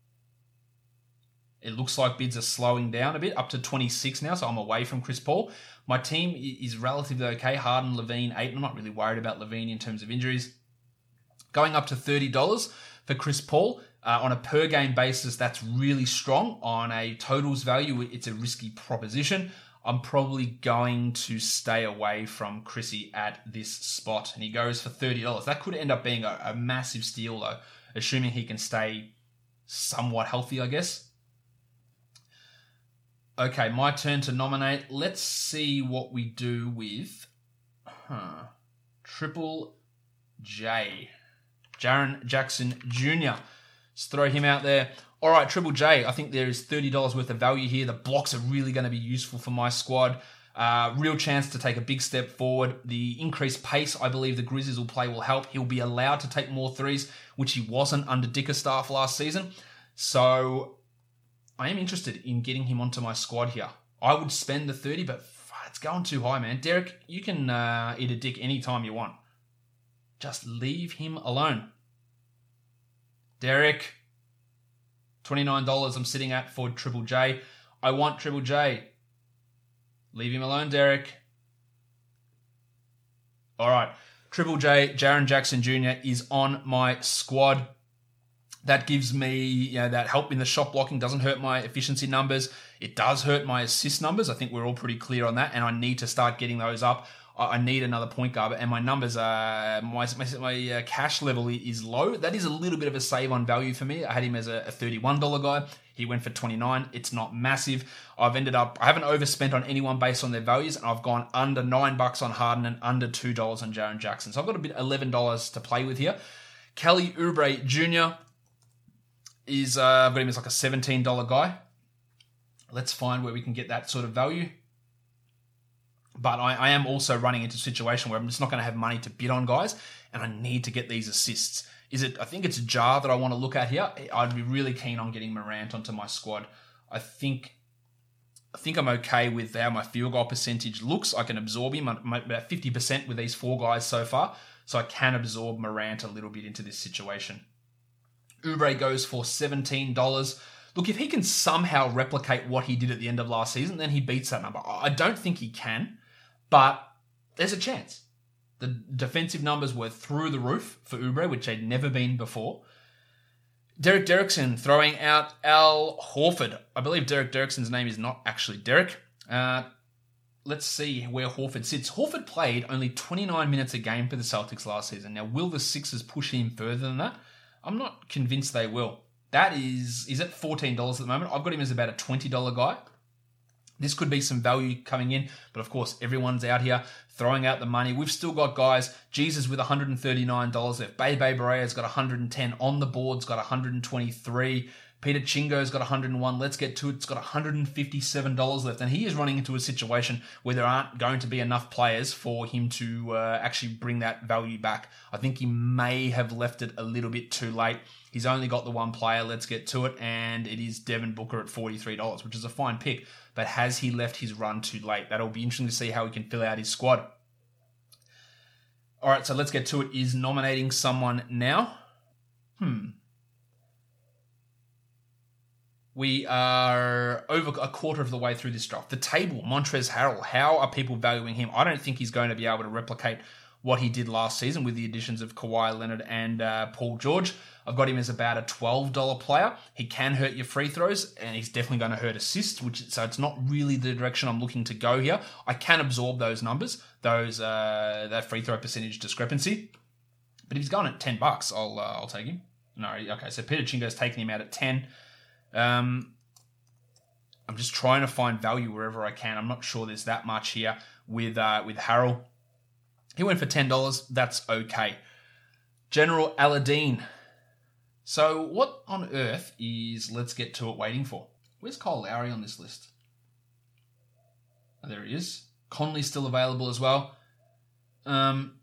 It looks like bids are slowing down a bit, up to 26 now, so I'm away from Chris Paul. My team is relatively okay. Harden, Levine, Ayton. I'm not really worried about Levine in terms of injuries. Going up to $30 for Chris Paul. On a per-game basis, that's really strong. On a totals value, it's a risky proposition. I'm probably going to stay away from Chrissy at this spot. And he goes for $30. That could end up being a massive steal, though, assuming he can stay somewhat healthy, I guess. Okay, my turn to nominate. Let's see what we do with Triple J. Jaren Jackson Jr. Let's throw him out there. All right, Triple J, I think there is $30 worth of value here. The blocks are really going to be useful for my squad. Real chance to take a big step forward. The increased pace I believe the Grizzlies will play will help. He'll be allowed to take more threes, which he wasn't under Dickerstaff last season. So I am interested in getting him onto my squad here. I would spend the 30, but it's going too high, man. Derek, you can eat a dick anytime you want. Just leave him alone. Derek, $29 I'm sitting at for Triple J. I want Triple J. Leave him alone, Derek. All right. Triple J, Jaren Jackson Jr. is on my squad. That gives me, that help in the shot blocking. Doesn't hurt my efficiency numbers. It does hurt my assist numbers. I think we're all pretty clear on that, and I need to start getting those up. I need another point guard, and my numbers are, my cash level is low. That is a little bit of a save on value for me. I had him as a $31 guy. He went for $29. It's not massive. I haven't overspent on anyone based on their values, and I've gone under $9 on Harden and under $2 on Jaren Jackson. So I've got a bit $11 to play with here. Kelly Oubre Jr. is, I've got him as like a $17 guy. Let's find where we can get that sort of value. But I am also running into a situation where I'm just not going to have money to bid on guys, and I need to get these assists. I think it's Jar that I want to look at here. I'd be really keen on getting Morant onto my squad. I think I'm okay with how my field goal percentage looks. I can absorb him. I'm about 50% with these four guys so far, so I can absorb Morant a little bit into this situation. Oubre goes for $17. Look, if he can somehow replicate what he did at the end of last season, then he beats that number. I don't think he can, but there's a chance. The defensive numbers were through the roof for Oubre, which they'd never been before. Derek Derrickson throwing out Al Horford. I believe Derek Derrickson's name is not actually Derek. Let's see where Horford sits. Horford played only 29 minutes a game for the Celtics last season. Now, will the Sixers push him further than that? I'm not convinced they will. That is at $14 at the moment. I've got him as about a $20 guy. This could be some value coming in, but of course, everyone's out here throwing out the money. We've still got guys, Jesus with $139 left. Bebe Berea's got 110 on the board's got 123. Peter Chingo's got 101. Let's Get To It's got $157 left. And he is running into a situation where there aren't going to be enough players for him to actually bring that value back. I think he may have left it a little bit too late. He's only got the one player, Let's Get To It, and it is Devin Booker at $43, which is a fine pick. But has he left his run too late? That'll be interesting to see how he can fill out his squad. All right, so Let's Get To It is nominating someone now. We are over a quarter of the way through this draft. The table, Montrezl Harrell, how are people valuing him? I don't think he's going to be able to replicate what he did last season with the additions of Kawhi Leonard and Paul George. I've got him as about a $12 player. He can hurt your free throws, and he's definitely going to hurt assists, so it's not really the direction I'm looking to go here. I can absorb those numbers, that free throw percentage discrepancy. But if he's going at $10, I'll take him. No, okay, so Peter Chingo's taking him out at 10. I'm just trying to find value wherever I can. I'm not sure there's that much here with Harrell. He went for $10. That's okay. General Aladdin. So what on earth is Let's Get To It waiting for? Where's Kyle Lowry on this list? Oh, there he is. Conley's still available as well. Bob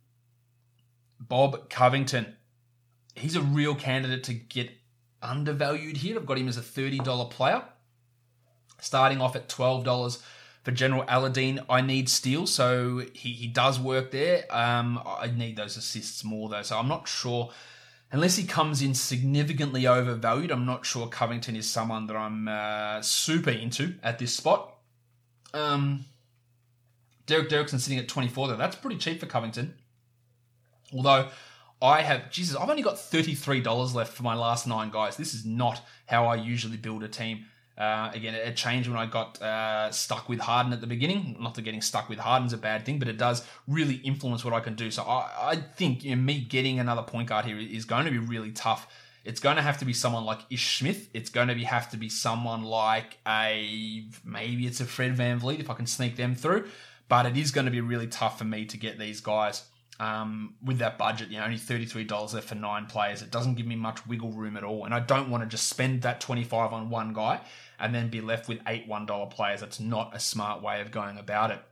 Covington. He's a real candidate to get undervalued here. I've got him as a $30 player. Starting off at $12 for General Aladdin. I need steals, so he does work there. I need those assists more, though, so I'm not sure. Unless he comes in significantly overvalued, I'm not sure Covington is someone that I'm super into at this spot. Derek Derrickson sitting at 24, though. That's pretty cheap for Covington. Although I've only got $33 left for my last 9 guys. This is not how I usually build a team. Again, it changed when I got stuck with Harden at the beginning. Not that getting stuck with Harden's a bad thing, but it does really influence what I can do. So I think me getting another point guard here is going to be really tough. It's going to have to be someone like Ish Smith. It's going to have to be someone like maybe it's a Fred VanVleet if I can sneak them through. But it is going to be really tough for me to get these guys. With that budget, only $33 left for 9 players. It doesn't give me much wiggle room at all. And I don't want to just spend that $25 on one guy and then be left with 8 $1 players. That's not a smart way of going about it.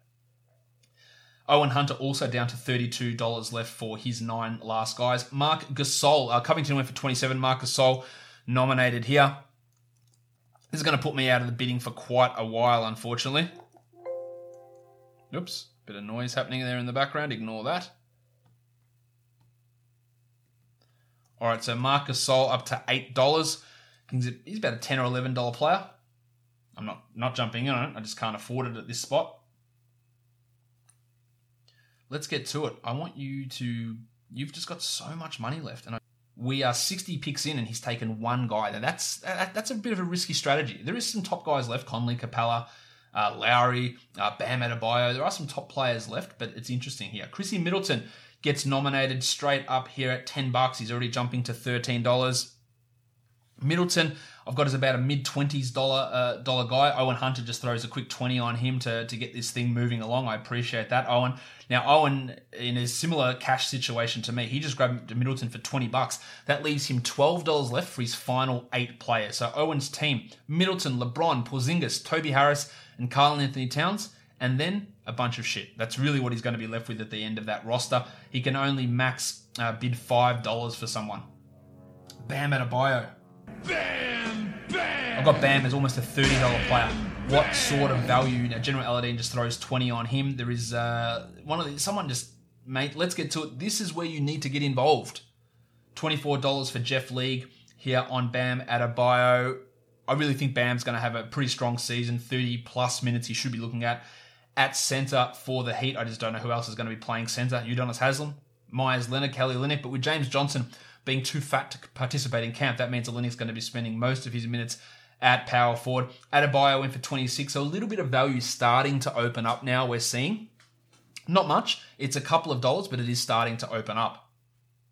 Owen Hunter also down to $32 left for his 9 last guys. Marc Gasol, Covington went for 27. Marc Gasol nominated here. This is going to put me out of the bidding for quite a while, unfortunately. Oops, bit of noise happening there in the background. Ignore that. All right, so Marc Gasol up to $8. He's about a $10 or $11 player. I'm not jumping in on it. I just can't afford it at this spot. Let's get to it. I want you to... You've just got so much money left. And we are 60 picks in and he's taken 1 guy. Now that's a bit of a risky strategy. There is some top guys left. Conley, Capella, Lowry, Bam Adebayo. There are some top players left, but it's interesting here. Chrissy Middleton gets nominated straight up here at $10. He's already jumping to $13. Middleton, I've got as about a mid-20s dollar guy. Owen Hunter just throws a quick 20 on him to get this thing moving along. I appreciate that, Owen. Now, Owen, in a similar cash situation to me, he just grabbed Middleton for $20. That leaves him $12 left for his final 8 players. So Owen's team, Middleton, LeBron, Porzingis, Toby Harris, and Karl-Anthony Towns, and then a bunch of shit. That's really what he's going to be left with at the end of that roster. He can only max bid $5 for someone. Bam Adebayo. Bam! Bam! I've got Bam as almost a $30 player. What sort of value? Now, General Aladdin just throws 20 on him. There is someone just, mate, let's get to it. This is where you need to get involved. $24 for Jeff League here on Bam Adebayo. I really think Bam's going to have a pretty strong season. 30-plus minutes he should be looking at center for the Heat. I just don't know who else is going to be playing center. Udonis Haslem, Myers Leonard, Kelly Olynyk. But with James Johnson being too fat to participate in camp, that means Olynyk's going to be spending most of his minutes at power forward. Adebayo went for 26, so a little bit of value starting to open up now, we're seeing. Not much. It's a couple of dollars, but it is starting to open up.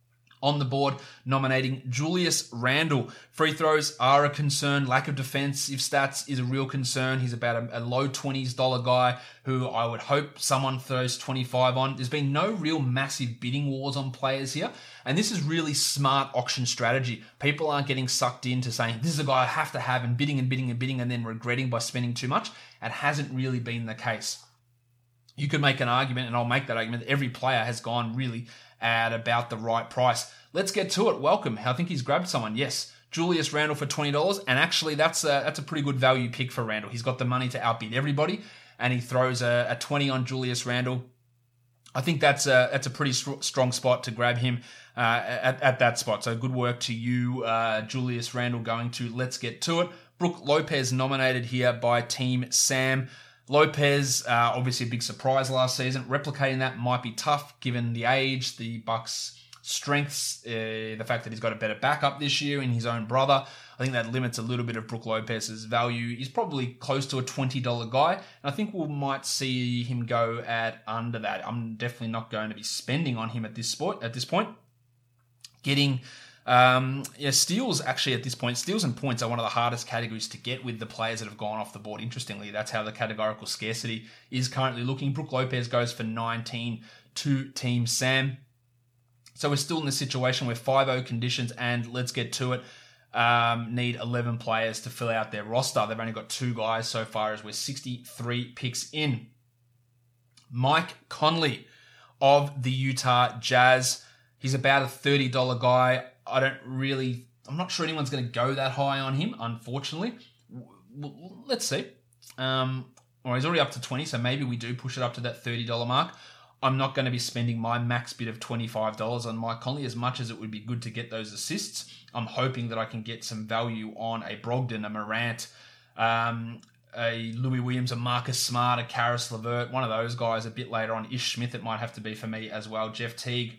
On the board, nominating Julius Randle. Free throws are a concern. Lack of defensive stats is a real concern. He's about a low $20s guy who I would hope someone throws 25 on. There's been no real massive bidding wars on players here. And this is really smart auction strategy. People aren't getting sucked into saying, this is a guy I have to have, and bidding and bidding and bidding and then regretting by spending too much. It hasn't really been the case. You could make an argument, and I'll make that argument, that every player has gone really at about the right price. Let's get to it. Welcome. I think he's grabbed someone. Yes, Julius Randle for $20, and actually that's a pretty good value pick for Randle. He's got the money to outbid everybody, and he throws a 20 on Julius Randle. I think that's a pretty strong spot to grab him at that spot. So good work to you, Julius Randle, going to Let's Get to It. Brook Lopez nominated here by Team Sam. Lopez, obviously a big surprise last season. Replicating that might be tough given the age, the Bucks' strengths, the fact that he's got a better backup this year in his own brother. I think that limits a little bit of Brook Lopez's value. He's probably close to a $20 guy, and I think we might see him go at under that. I'm definitely not going to be spending on him at this point. Getting steals actually at this point. Steals and points are one of the hardest categories to get with the players that have gone off the board. Interestingly, that's how the categorical scarcity is currently looking. Brook Lopez goes for 19 to Team Sam. So we're still in the situation where 5-0 conditions, and Let's Get to It, need 11 players to fill out their roster. They've only got 2 guys so far as we're 63 picks in. Mike Conley of the Utah Jazz. He's about a $30 guy. I'm not sure anyone's going to go that high on him, unfortunately. Let's see. Or he's already up to 20, so maybe we do push it up to that $30 mark. I'm not going to be spending my max bid of $25 on Mike Conley, as much as it would be good to get those assists. I'm hoping that I can get some value on a Brogdon, a Morant, a Louis Williams, a Marcus Smart, a Karis LeVert, one of those guys a bit later on. Ish Smith, it might have to be for me as well. Jeff Teague.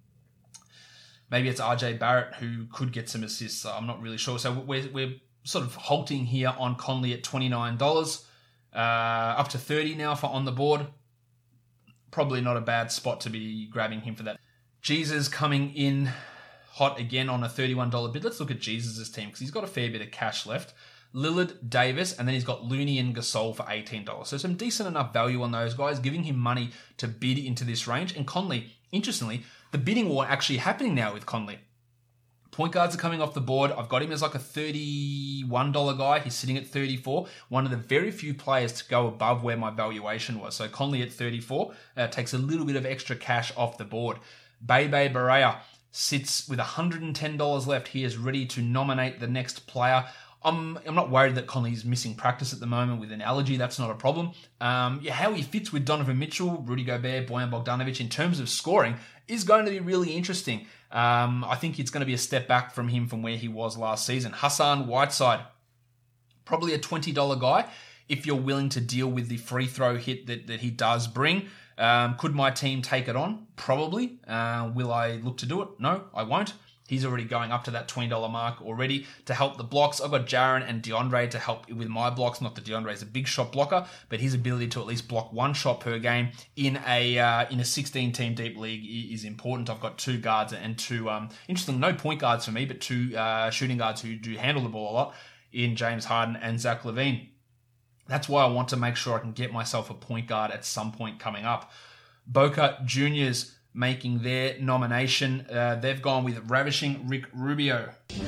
Maybe it's RJ Barrett who could get some assists. I'm not really sure. So we're sort of halting here on Conley at $29. Up to 30 now for on the board. Probably not a bad spot to be grabbing him for that. Jesus coming in hot again on a $31 bid. Let's look at Jesus' team because he's got a fair bit of cash left. Lillard, Davis, and then he's got Looney and Gasol for $18. So some decent enough value on those guys, giving him money to bid into this range. And Conley, interestingly, the bidding war actually happening now with Conley. Point guards are coming off the board. I've got him as like a $31 guy. He's sitting at 34. One of the very few players to go above where my valuation was. So Conley at 34 takes a little bit of extra cash off the board. Bebe Barea sits with $110 left. He is ready to nominate the next player. I'm not worried that Conley's missing practice at the moment with an allergy. That's not a problem. How he fits with Donovan Mitchell, Rudy Gobert, Bojan Bogdanovic in terms of scoring is going to be really interesting. I think it's going to be a step back from him from where he was last season. Hassan Whiteside, probably a $20 guy if you're willing to deal with the free throw hit that he does bring. Could my team take it on? Probably. Will I look to do it? No, I won't. He's already going up to that $20 mark already to help the blocks. I've got Jaren and DeAndre to help with my blocks. Not that DeAndre is a big shot blocker, but his ability to at least block 1 shot per game in a 16-team deep league is important. I've got 2 guards and 2, interesting, no point guards for me, but 2 shooting guards who do handle the ball a lot in James Harden and Zach LaVine. That's why I want to make sure I can get myself a point guard at some point coming up. Boca Juniors making their nomination. They've gone with ravishing Rick Rubio.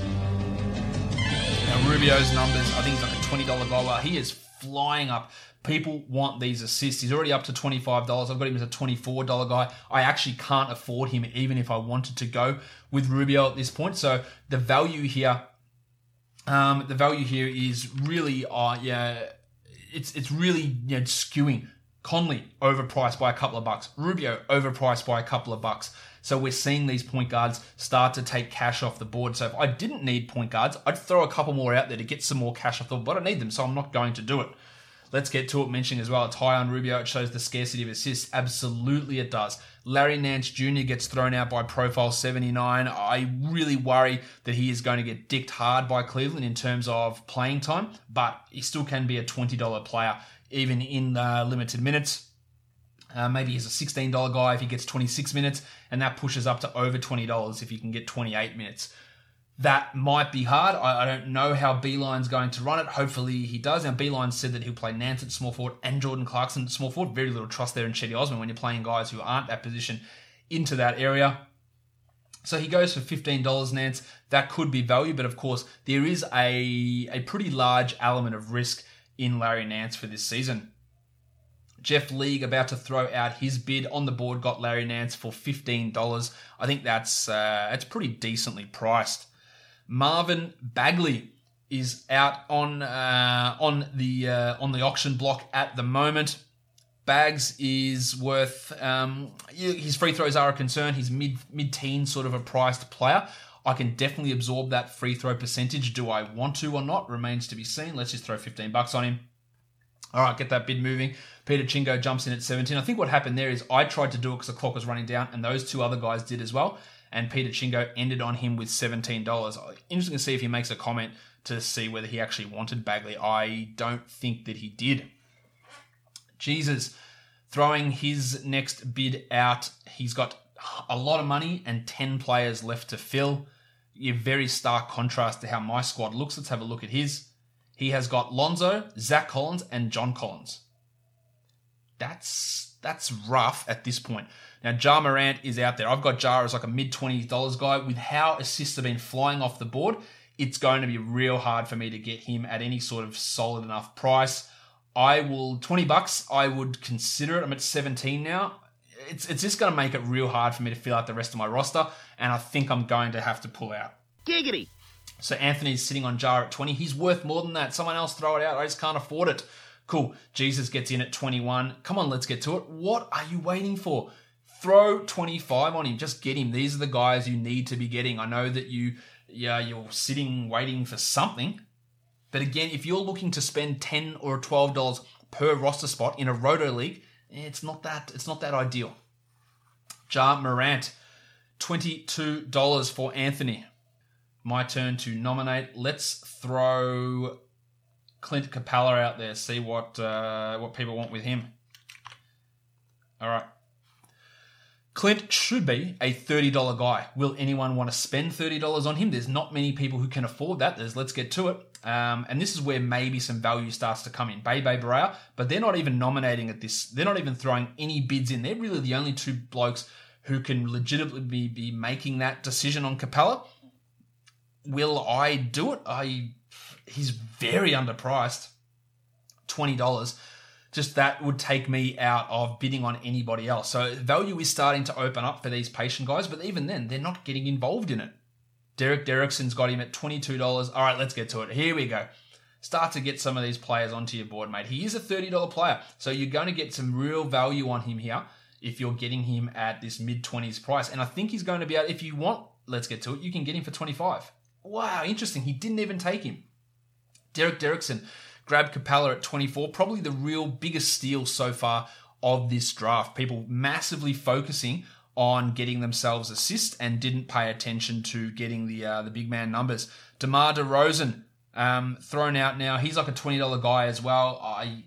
Now, Rubio's numbers, I think he's like a $20 guy. Well, he is flying up. People want these assists. He's already up to $25. I've got him as a $24 guy. I actually can't afford him even if I wanted to go with Rubio at this point. So the value here is really, it's really skewing. Conley overpriced by a couple of bucks. Rubio overpriced by a couple of bucks. So we're seeing these point guards start to take cash off the board. So if I didn't need point guards, I'd throw a couple more out there to get some more cash off the board. But I need them, so I'm not going to do it. Let's get to it. Mentioning as well, it's high on Rubio. It shows the scarcity of assists. Absolutely it does. Larry Nance Jr. gets thrown out by Profile 79. I really worry that he is going to get dicked hard by Cleveland in terms of playing time, but he still can be a $20 player even in limited minutes. Maybe he's a $16 guy if he gets 26 minutes, and that pushes up to over $20 if he can get 28 minutes. That might be hard. I don't know how Beeline's going to run it. Hopefully he does. Now, Beeline said that he'll play Nance at small forward and Jordan Clarkson at small forward. Very little trust there in Chetty Osman when you're playing guys who aren't that position into that area. So he goes for $15, Nance. That could be value, but of course, there is a pretty large element of risk in Larry Nance for this season. Jeff League about to throw out his bid on the board, got Larry Nance for $15. I think that's pretty decently priced. Marvin Bagley is out on the auction block at the moment. Bags is worth his free throws are a concern. He's mid-teen sort of a priced player. I can definitely absorb that free throw percentage. Do I want to or not? Remains to be seen. Let's just throw $15 on him. All right, get that bid moving. Peter Chingo jumps in at 17. I think what happened there is I tried to do it because the clock was running down, and those two other guys did as well. And Peter Chingo ended on him with $17. Interesting to see if he makes a comment to see whether he actually wanted Bagley. I don't think that he did. Jesus throwing his next bid out. He's got a lot of money and 10 players left to fill. A very stark contrast to how my squad looks. Let's have a look at his. He has got Lonzo, Zach Collins, and John Collins. That's rough at this point. Now, Ja Morant is out there. I've got Ja as like a mid-$20 guy. With how assists have been flying off the board, it's going to be real hard for me to get him at any sort of solid enough price. $20, I would consider it. I'm at 17 now. It's just going to make it real hard for me to fill out the rest of my roster, and I think I'm going to have to pull out. Giggity. So Anthony's sitting on Ja at 20. He's worth more than that. Someone else throw it out. I just can't afford it. Cool. Jesus gets in at 21. Come on, let's get to it. What are you waiting for? Throw 25 on him. Just get him. These are the guys you need to be getting. I know that you're sitting waiting for something. But again, if you're looking to spend $10 or $12 per roster spot in a Roto League, it's not that ideal. Ja Morant, $22 for Anthony. My turn to nominate. Let's throw Clint Capella out there. See what people want with him. All right. Clint should be a $30 guy. Will anyone want to spend $30 on him? There's not many people who can afford that. Let's get to it. And this is where maybe some value starts to come in. Bebe Barea, but they're not even nominating at this. They're not even throwing any bids in. They're really the only two blokes who can legitimately be making that decision on Capella. Will I do it? He's very underpriced. $20. Just that would take me out of bidding on anybody else. So value is starting to open up for these patient guys, but even then, they're not getting involved in it. Derek Derrickson's got him at $22. All right, let's get to it. Here we go. Start to get some of these players onto your board, mate. He is a $30 player, so you're going to get some real value on him here if you're getting him at this mid-20s price. And I think he's going to be out, if you want, let's get to it, you can get him for 25. Wow, interesting. He didn't even take him. Derek Derrickson grabbed Capella at 24. Probably the real biggest steal so far of this draft. People massively focusing on getting themselves assists and didn't pay attention to getting the big man numbers. DeMar DeRozan thrown out now. He's like a $20 guy as well.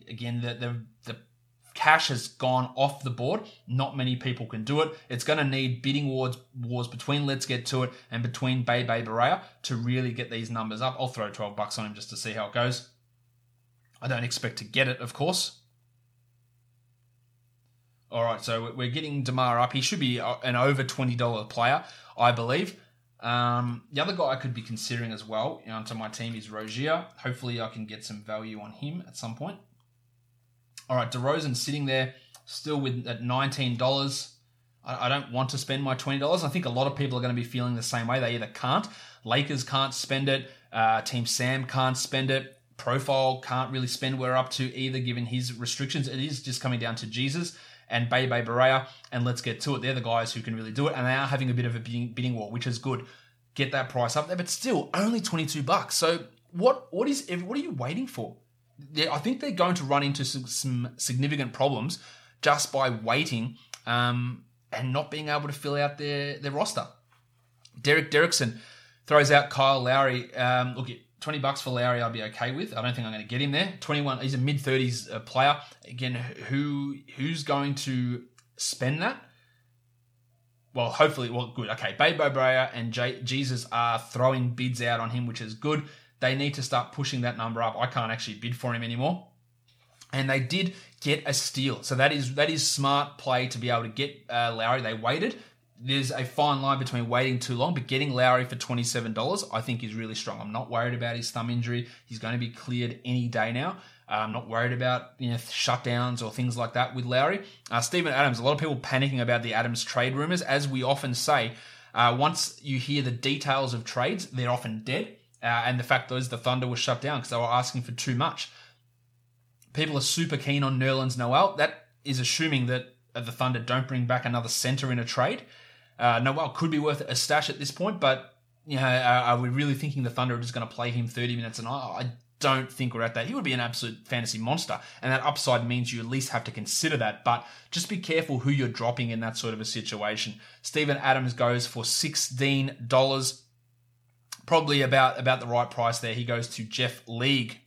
The cash has gone off the board. Not many people can do it. It's going to need bidding wars between Let's Get To It and between Bebe Barea to really get these numbers up. I'll throw $12 on him just to see how it goes. I don't expect to get it, of course. All right, so we're getting DeMar up. He should be an over $20 player, I believe. The other guy I could be considering as well onto my team is Rozier. Hopefully I can get some value on him at some point. All right, DeRozan sitting there still at $19. I don't want to spend my $20. I think a lot of people are going to be feeling the same way. They either can't. Lakers can't spend it. Team Sam can't spend it. Profile can't really spend where we're up to either, given his restrictions. It is just coming down to Jesus and Bebe Barea, and Let's Get To It. They're the guys who can really do it, and they are having a bit of a bidding war, which is good. Get that price up there, but still only $22. So what are you waiting for? I think they're going to run into some significant problems just by waiting and not being able to fill out their roster. Derek Derrickson throws out Kyle Lowry. $20 for Lowry I'd be okay with. I don't think I'm going to get him there. 21, he's a mid-30s player. Again, who's going to spend that? Well, hopefully, good. Okay, Bebe Brea and Jesus are throwing bids out on him, which is good. They need to start pushing that number up. I can't actually bid for him anymore. And they did get a steal. So that is smart play to be able to get Lowry. They waited. There's a fine line between waiting too long, but getting Lowry for $27 I think is really strong. I'm not worried about his thumb injury. He's going to be cleared any day now. I'm not worried about shutdowns or things like that with Lowry. Steven Adams, a lot of people panicking about the Adams trade rumors. As we often say, once you hear the details of trades, they're often dead. And the fact is the Thunder was shut down because they were asking for too much. People are super keen on Nerlens Noel. That is assuming that the Thunder don't bring back another center in a trade. Noel could be worth a stash at this point, but are we really thinking the Thunder are just going to play him 30 minutes a night? I don't think we're at that. He would be an absolute fantasy monster, and that upside means you at least have to consider that, but just be careful who you're dropping in that sort of a situation. Steven Adams goes for $16, probably about the right price there. He goes to Jeff League.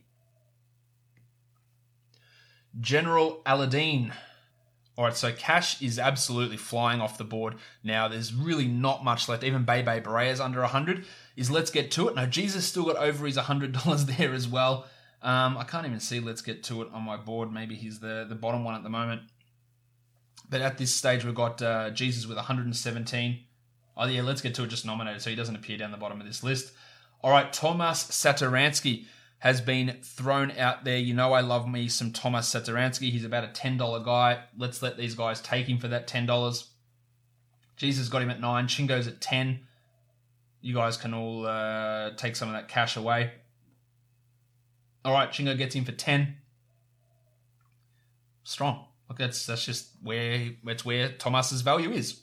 General Aladdin. All right, so cash is absolutely flying off the board now. There's really not much left. Even Bebe Brea's under 100. Let's get to it. No, Jesus still got over his $100 there as well. I can't even see Let's Get to It on my board. Maybe he's the bottom one at the moment. But at this stage, we've got Jesus with 117. Oh yeah, Let's Get to It just nominated, so he doesn't appear down the bottom of this list. All right, Tomas Satoransky has been thrown out there. I love me some Tomas Satoransky. He's about a $10 guy. Let's let these guys take him for that $10. Jesus got him at 9. Chingo's at 10. You guys can all take some of that cash away. All right, Chingo gets him for 10. Strong. Look, that's just where Tomas's value is.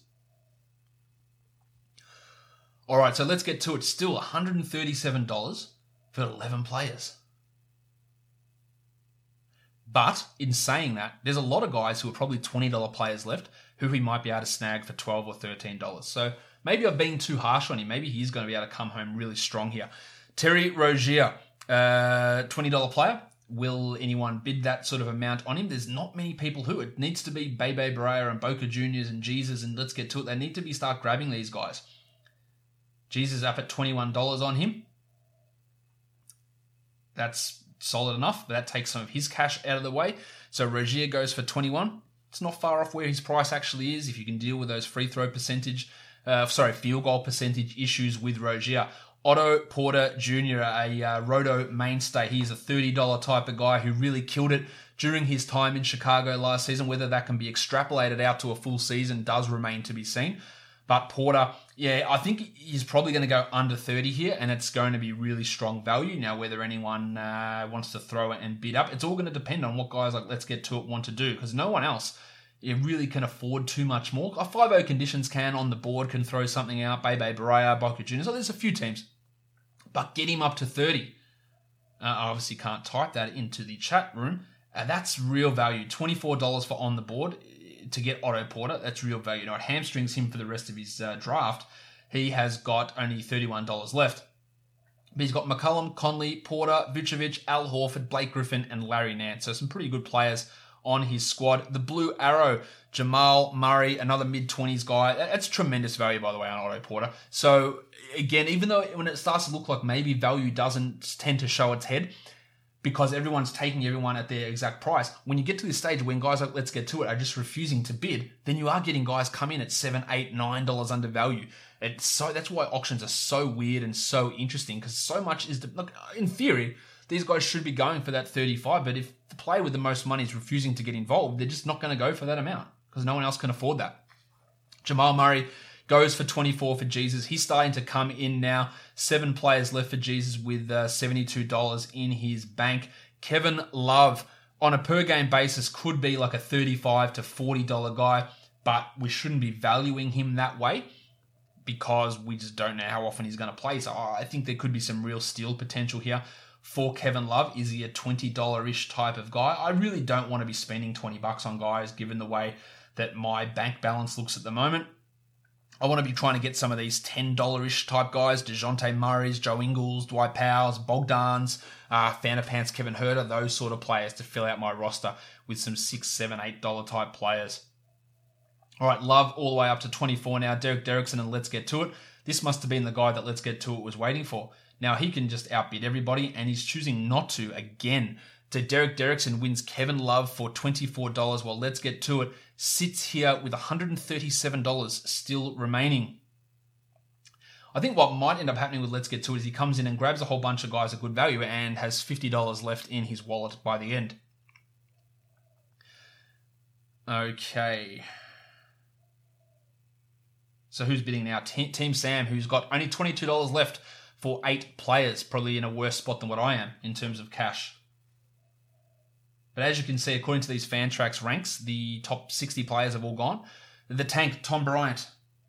All right, so let's get to it. Still $137 for 11 players. But in saying that, there's a lot of guys who are probably $20 players left who he might be able to snag for $12 or $13. So maybe I've been too harsh on him. Maybe he's going to be able to come home really strong here. Terry Rozier, $20 player. Will anyone bid that sort of amount on him? There's not many people who. It needs to be Bebe Brea and Boca Juniors and Jesus, and let's get to it. They need to start grabbing these guys. Jesus up at $21 on him. That's solid enough, but that takes some of his cash out of the way. So Rozier goes for 21. It's not far off where his price actually is if you can deal with those field goal percentage issues with Rozier. Otto Porter Jr., a Roto mainstay. He's a $30 type of guy who really killed it during his time in Chicago last season. Whether that can be extrapolated out to a full season does remain to be seen. But Porter, I think he's probably going to go under 30 here, and it's going to be really strong value. Now, whether anyone wants to throw it and bid up, it's all going to depend on what guys like Let's Get To It want to do, because no one else really can afford too much more. 5-0 conditions can on the board, can throw something out. Bebe Brea, Boca Juniors. So there's a few teams. But get him up to 30. I obviously can't type that into the chat room. That's real value. $24 for on the board to get Otto Porter. That's real value. Now, it hamstrings him for the rest of his draft. He has got only $31 left. But he's got McCollum, Conley, Porter, Vucevic, Al Horford, Blake Griffin, and Larry Nance. So some pretty good players on his squad. The Blue Arrow, Jamal Murray, another mid-20s guy. That's tremendous value, by the way, on Otto Porter. So, again, even though when it starts to look like maybe value doesn't tend to show its head, because everyone's taking everyone at their exact price, when you get to this stage when guys like Let's Get To It are just refusing to bid, then you are getting guys come in at $7, $8, $9 undervalue. That's why auctions are so weird and so interesting, because so much is... Look, in theory, these guys should be going for that 35, but if the player with the most money is refusing to get involved, they're just not going to go for that amount, because no one else can afford that. Jamal Murray goes for 24 for Jesus. He's starting to come in now. 7 players left for Jesus with $72 in his bank. Kevin Love, on a per-game basis, could be like a $35 to $40 guy, but we shouldn't be valuing him that way because we just don't know how often he's going to play. So I think there could be some real steal potential here for Kevin Love. Is he a $20-ish type of guy? I really don't want to be spending $20 on guys given the way that my bank balance looks at the moment. I want to be trying to get some of these $10-ish type guys, DeJounte Murray's, Joe Ingles, Dwight Powell's, Bogdan's, Fanapants, Kevin Huerter, those sort of players to fill out my roster with some $6, $7, $8 type players. All right, Love all the way up to 24 now. Derek Derrickson and Let's Get To It. This must have been the guy that Let's Get To It was waiting for. Now, he can just outbid everybody, and he's choosing not to again. So Derek Derrickson wins Kevin Love for $24, while Let's Get To It sits here with $137 still remaining. I think what might end up happening with Let's Get To It is he comes in and grabs a whole bunch of guys at good value and has $50 left in his wallet by the end. Okay. So who's bidding now? Team Sam, who's got only $22 left for 8 players, probably in a worse spot than what I am in terms of cash. But as you can see, according to these Fantrax ranks, the top 60 players have all gone. The tank, Tom Bryant.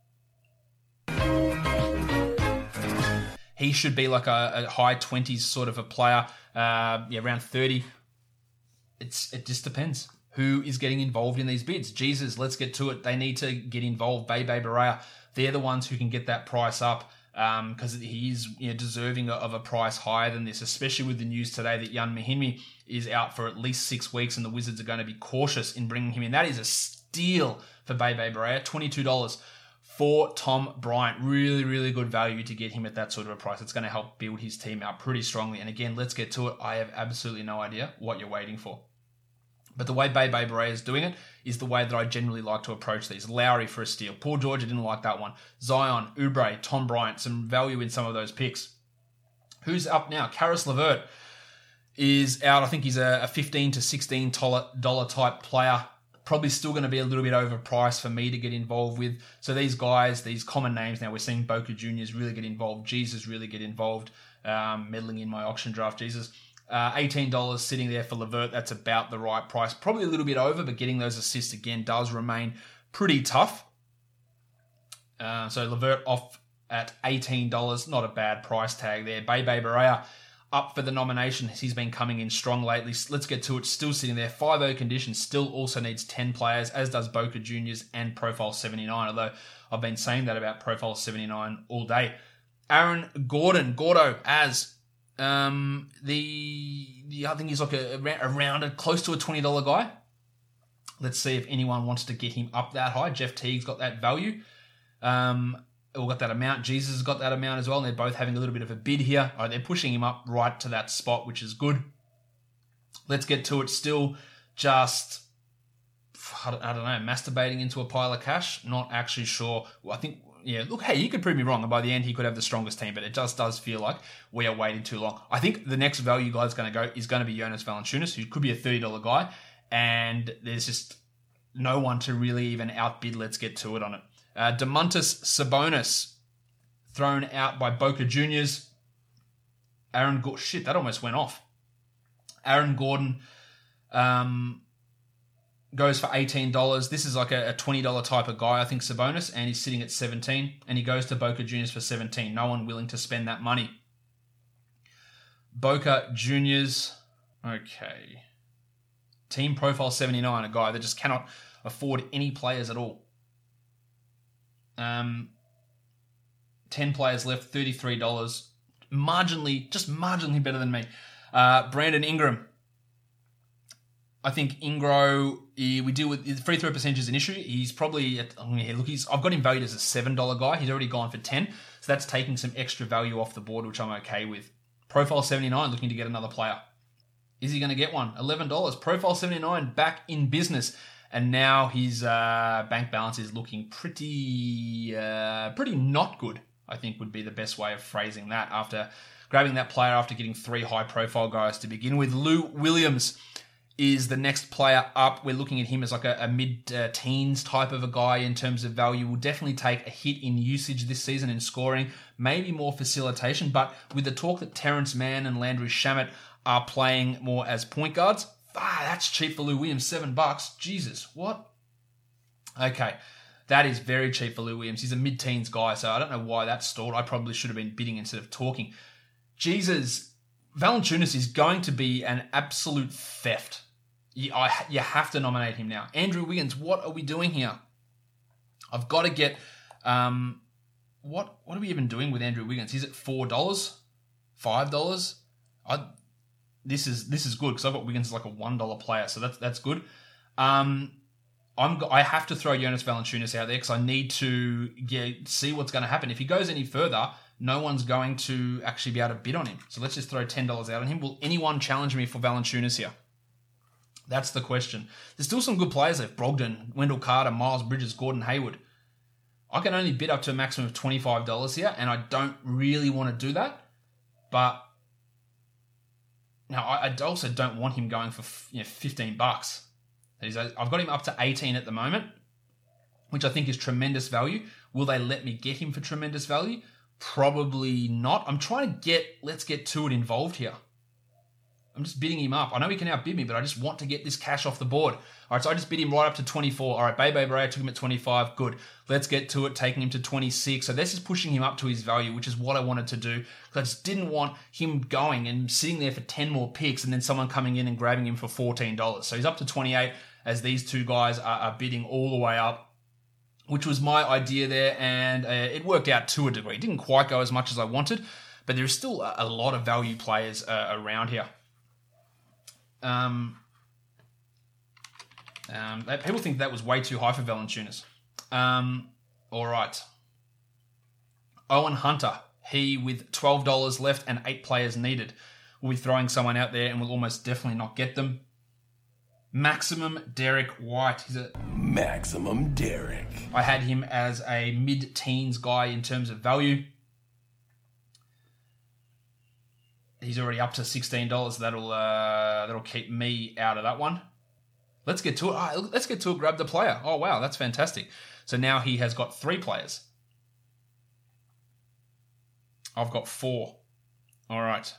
He should be like a high 20s sort of a player, around 30. It just depends who is getting involved in these bids. Jesus, Let's Get To It. They need to get involved. Bebe Barea, they're the ones who can get that price up. Because he's deserving of a price higher than this, especially with the news today that Jan Mahinmi is out for at least 6 weeks and the Wizards are going to be cautious in bringing him in. That is a steal for Bebe Barea, $22 for Tom Bryant. Really, really good value to get him at that sort of a price. It's going to help build his team out pretty strongly. And again, Let's Get To It. I have absolutely no idea what you're waiting for. But the way Bebe Barea is doing it is the way that I generally like to approach these. Lowry for a steal. Paul George, I didn't like that one. Zion, Oubre, Tom Bryant, some value in some of those picks. Who's up now? Karis LeVert is out. I think he's a $15 to $16 type player. Probably still going to be a little bit overpriced for me to get involved with. So these guys, these common names now, we're seeing Boca Juniors really get involved. Jesus really get involved. Meddling in my auction draft, Jesus. $18 sitting there for LeVert. That's about the right price. Probably a little bit over, but getting those assists again does remain pretty tough. So LeVert off at $18. Not a bad price tag there. Bebe Barea up for the nomination. He's been coming in strong lately. Let's Get To It. Still sitting there. 5-0 condition. Still also needs 10 players, as does Boca Juniors and Profile 79. Although I've been saying that about Profile 79 all day. Aaron Gordon. Gordo as... I think he's like around close to a $20 guy. Let's see if anyone wants to get him up that high. Jeff Teague's got that value. We've got that amount. Jesus has got that amount as well. And they're both having a little bit of a bid here. They're pushing him up right to that spot, which is good. Let's Get To It. Still just, I don't know, masturbating into a pile of cash. Not actually sure. Well, I think... Yeah, look, hey, he could prove me wrong, and by the end, he could have the strongest team, but it just does feel like we are waiting too long. I think the next value guy is going to be Jonas Valanciunas, who could be a $30 guy, and there's just no one to really even outbid Let's Get To It on it. Domantas Sabonis, thrown out by Boca Juniors. Aaron Gordon, shit, that almost went off. Aaron Gordon, goes for $18. This is like a $20 type of guy, I think, Sabonis, and he's sitting at 17, and he goes to Boca Juniors for 17. No one willing to spend that money. Boca Juniors, okay. Team Profile 79, a guy that just cannot afford any players at all. 10 players left, $33. Marginally better than me. Brandon Ingram. I think Ingro, we deal with free throw percentage is an issue. He's probably, I've got him valued as a $7 guy. He's already gone for 10. So that's taking some extra value off the board, which I'm okay with. Profile 79 looking to get another player. Is he going to get one? $11. Profile 79 back in business. And now his bank balance is looking pretty not good, I think would be the best way of phrasing that. After grabbing that player after getting 3 high-profile guys to begin with. Lou Williams is the next player up. We're looking at him as like a mid-teens type of a guy in terms of value. Will definitely take a hit in usage this season in scoring, maybe more facilitation. But with the talk that Terrence Mann and Landry Shamet are playing more as point guards, that's cheap for Lou Williams, $7. Jesus, what? Okay, that is very cheap for Lou Williams. He's a mid-teens guy, so I don't know why that stalled. I probably should have been bidding instead of talking. Jesus, Valanciunas is going to be an absolute theft. You have to nominate him now. Andrew Wiggins, what are we doing here? I've got to get What are we even doing with Andrew Wiggins? He's at $4, $5. This is good because I've got Wiggins as like a $1 player, so that's good. I have to throw Jonas Valanciunas out there because I need to see what's going to happen. If he goes any further, no one's going to actually be able to bid on him. So let's just throw $10 out on him. Will anyone challenge me for Valanciunas here? That's the question. There's still some good players left. Brogdon, Wendell Carter, Miles Bridges, Gordon Hayward. I can only bid up to a maximum of $25 here, and I don't really want to do that. But now I also don't want him going for $15. I've got him up to 18 at the moment, which I think is tremendous value. Will they let me get him for tremendous value? Probably not. I'm trying to get Let's Get To It involved here. I'm just bidding him up. I know he can outbid me, but I just want to get this cash off the board. All right, so I just bid him right up to 24. All right, Bebe Bray, I took him at 25. Good. Let's Get To It, taking him to 26. So this is pushing him up to his value, which is what I wanted to do. Because I just didn't want him going and sitting there for 10 more picks and then someone coming in and grabbing him for $14. So he's up to 28 as these two guys are bidding all the way up, which was my idea there, and it worked out to a degree. It didn't quite go as much as I wanted, but there's still a lot of value players around here. People think that was way too high for Valanciunas. All right. Owen Hunter, he with $12 left and 8 players needed, will be throwing someone out there and will almost definitely not get them. Maximum Derek White. He's a Maximum Derek. I had him as a mid-teens guy in terms of value. He's already up to $16. That'll keep me out of that one. Let's Get To It. Let's Get To It. Grab the player. Oh, wow. That's fantastic. So now he has got 3 players. I've got 4. All right.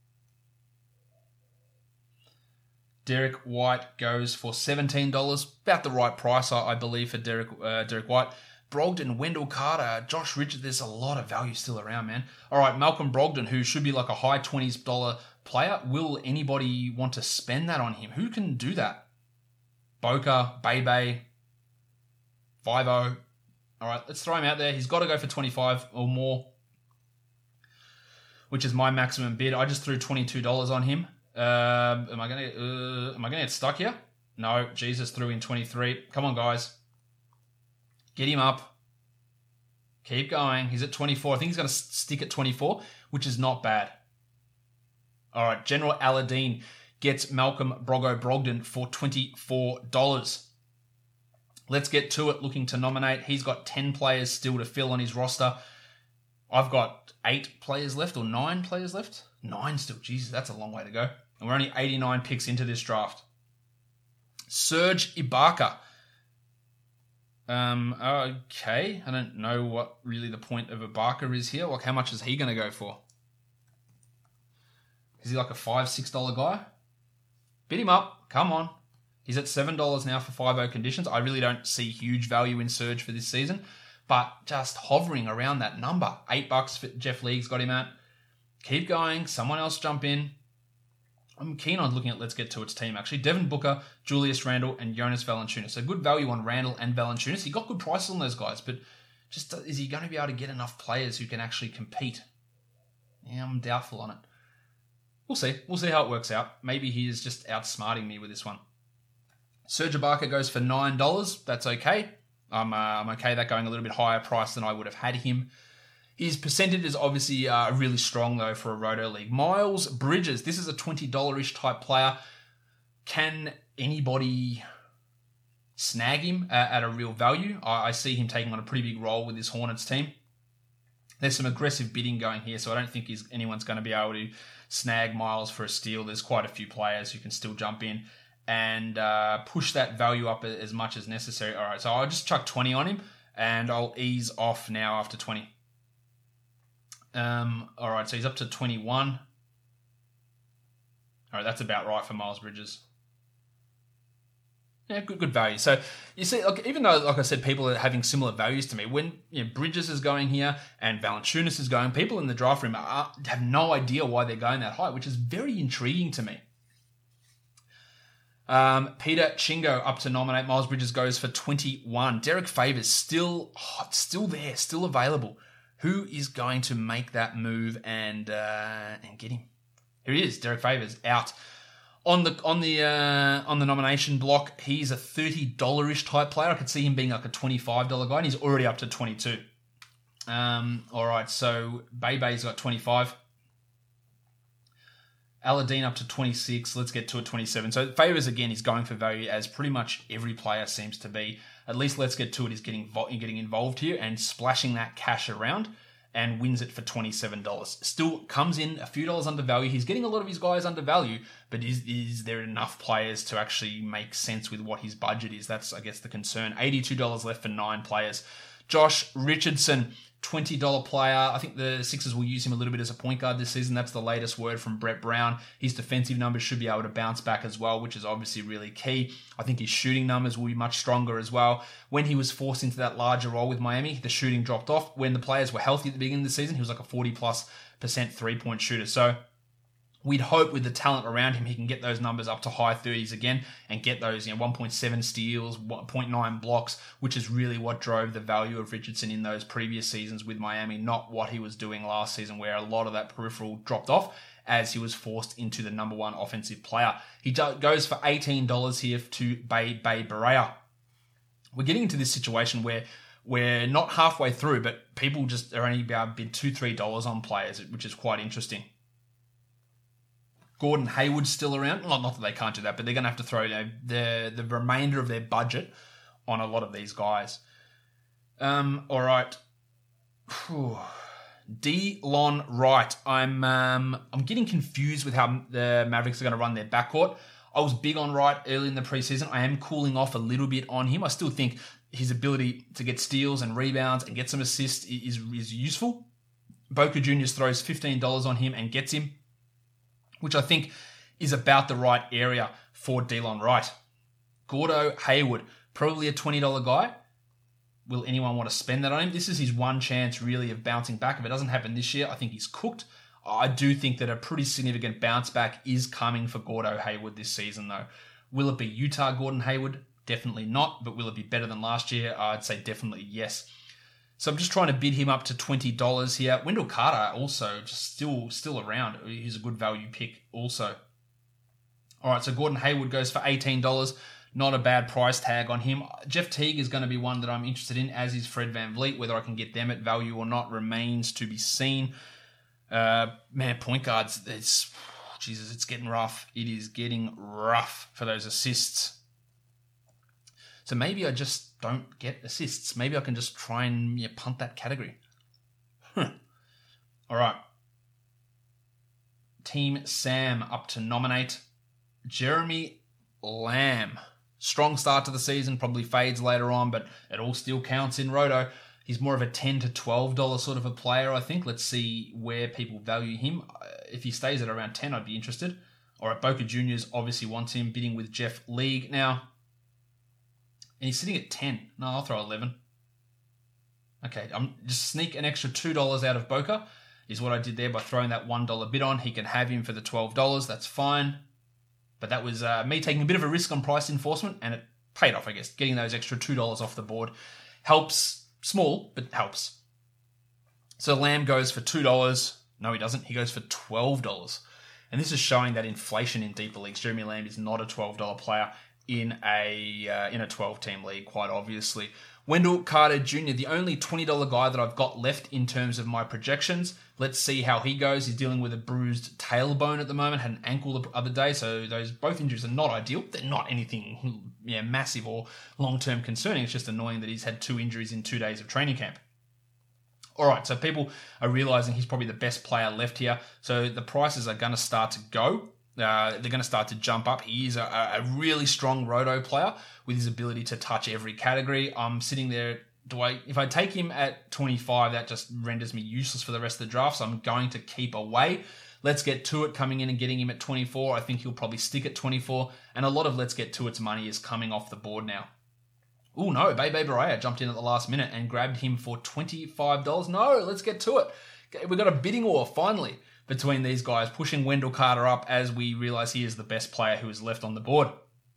Derek White goes for $17. About the right price, I believe, for Derek White. Brogdon, Wendell Carter, Josh Richards. There's a lot of value still around, man. All right, Malcolm Brogdon, who should be like a high $20 player. Will anybody want to spend that on him? Who can do that? Boca, Bebe, 5-0. All right, let's throw him out there. He's got to go for 25 or more, which is my maximum bid. I just threw $22 on him. Am I gonna get stuck here? No, Jesus threw in 23. Come on, guys. Get him up. Keep going. He's at 24. I think he's going to stick at 24, which is not bad. All right, General Aladdin gets Malcolm Brogdon for $24. Let's Get To It, looking to nominate. He's got 10 players still to fill on his roster. I've got 8 players left or 9 players left. 9 still. Jesus, that's a long way to go. And we're only 89 picks into this draft. Serge Ibaka. Okay. I don't know what really the point of Ibaka is here. Like, how much is he going to go for? Is he like a $5, $6 guy? Bid him up. Come on. He's at $7 now for 5-0 conditions. I really don't see huge value in Serge for this season, but just hovering around that number. $8 for Jeff League's got him at. Keep going. Someone else jump in. I'm keen on looking at Let's Get To Its team, actually. Devin Booker, Julius Randle, and Jonas Valanciunas. So good value on Randle and Valanciunas. He got good prices on those guys, but just is he going to be able to get enough players who can actually compete? Yeah, I'm doubtful on it. We'll see. We'll see how it works out. Maybe he is just outsmarting me with this one. Serge Ibaka goes for $9. That's okay. I'm okay that going a little bit higher price than I would have had him. His percentage is obviously really strong, though, for a Roto League. Miles Bridges, this is a $20-ish type player. Can anybody snag him at a real value? I see him taking on a pretty big role with this Hornets team. There's some aggressive bidding going here, so I don't think anyone's going to be able to snag Miles for a steal. There's quite a few players who can still jump in and push that value up as much as necessary. All right, so I'll just chuck 20 on him, and I'll ease off now after 20. All right, so he's up to 21. All right, that's about right for Miles Bridges. Yeah, good value. So you see, even though, like I said, people are having similar values to me, when Bridges is going here and Valanciunas is going, people in the draft room have no idea why they're going that high, which is very intriguing to me. Peter Chingo up to nominate. Miles Bridges goes for 21. Derek Favors still there, still available. Who is going to make that move and get him? Here he is, Derek Favors out on the nomination block. He's a $30-ish type player. I could see him being like a $25 guy, and he's already up to 22. All right, so Bebe's got 25. Aladdin up to 26. Let's get to a 27. So Favors, again, is going for value, as pretty much every player seems to be. At least Let's Get To It is getting involved here and splashing that cash around, and wins it for $27. Still comes in a few dollars under value. He's getting a lot of his guys under value, but is there enough players to actually make sense with what his budget is? That's, I guess, the concern. $82 left for 9 players. Josh Richardson, $20 player. I think the Sixers will use him a little bit as a point guard this season. That's the latest word from Brett Brown. His defensive numbers should be able to bounce back as well, which is obviously really key. I think his shooting numbers will be much stronger as well. When he was forced into that larger role with Miami, the shooting dropped off. When the players were healthy at the beginning of the season, he was like a 40+% three-point shooter. So we'd hope with the talent around him, he can get those numbers up to high 30s again and get those 1.7 steals, 0.9 blocks, which is really what drove the value of Richardson in those previous seasons with Miami, not what he was doing last season, where a lot of that peripheral dropped off as he was forced into the number one offensive player. He goes for $18 here to Bay Barea. We're getting into this situation where we're not halfway through, but people just are only about bid $2-3 on players, which is quite interesting. Gordon Hayward's still around. Well, not that they can't do that, but they're going to have to throw the remainder of their budget on a lot of these guys. All right. Delon Wright. I'm getting confused with how the Mavericks are going to run their backcourt. I was big on Wright early in the preseason. I am cooling off a little bit on him. I still think his ability to get steals and rebounds and get some assists is useful. Boca Juniors throws $15 on him and gets him, which I think is about the right area for Delon Wright. Gordo Hayward, probably a $20 guy. Will anyone want to spend that on him? This is his one chance, really, of bouncing back. If it doesn't happen this year, I think he's cooked. I do think that a pretty significant bounce back is coming for Gordo Hayward this season, though. Will it be Utah Gordon Hayward? Definitely not. But will it be better than last year? I'd say definitely yes. So I'm just trying to bid him up to $20 here. Wendell Carter also just still around. He's a good value pick also. All right, so Gordon Hayward goes for $18. Not a bad price tag on him. Jeff Teague is going to be one that I'm interested in, as is Fred VanVleet. Whether I can get them at value or not remains to be seen. Point guards, it's getting rough. It is getting rough for those assists. So maybe I just don't get assists. Maybe I can just try and punt that category. All right. Team Sam up to nominate Jeremy Lamb. Strong start to the season, probably fades later on, but it all still counts in Roto. He's more of a $10 to $12 sort of a player, I think. Let's see where people value him. If he stays at around 10, I'd be interested. All right, Boca Juniors obviously wants him, bidding with Jeff League now. And he's sitting at 10. No, I'll throw 11. Okay, I'm just sneak an extra $2 out of Boca is what I did there by throwing that $1 bid on. He can have him for the $12. That's fine. But that was me taking a bit of a risk on price enforcement, and it paid off, I guess. Getting those extra $2 off the board helps. Small, but helps. So Lamb goes for $2. No, he doesn't. He goes for $12. And this is showing that inflation in deeper leagues. Jeremy Lamb is not a $12 player in a 12-team league, quite obviously. Wendell Carter Jr., the only $20 guy that I've got left in terms of my projections. Let's see how he goes. He's dealing with a bruised tailbone at the moment, had an ankle the other day, so those both injuries are not ideal. They're not anything massive or long-term concerning. It's just annoying that he's had 2 injuries in 2 days of training camp. All right, so people are realizing he's probably the best player left here, so the prices are going to start to go. They're going to start to jump up. He is a really strong roto player with his ability to touch every category. I'm sitting there. If I take him at 25, that just renders me useless for the rest of the draft, so I'm going to keep away. Let's Get To It coming in and getting him at 24. I think he'll probably stick at 24, and a lot of Let's Get To It's money is coming off the board now. Oh no, Bebe Barea jumped in at the last minute and grabbed him for $25. No, Let's Get To It. We've got a bidding war, finally, between these guys, pushing Wendell Carter up as we realize he is the best player who is left on the board.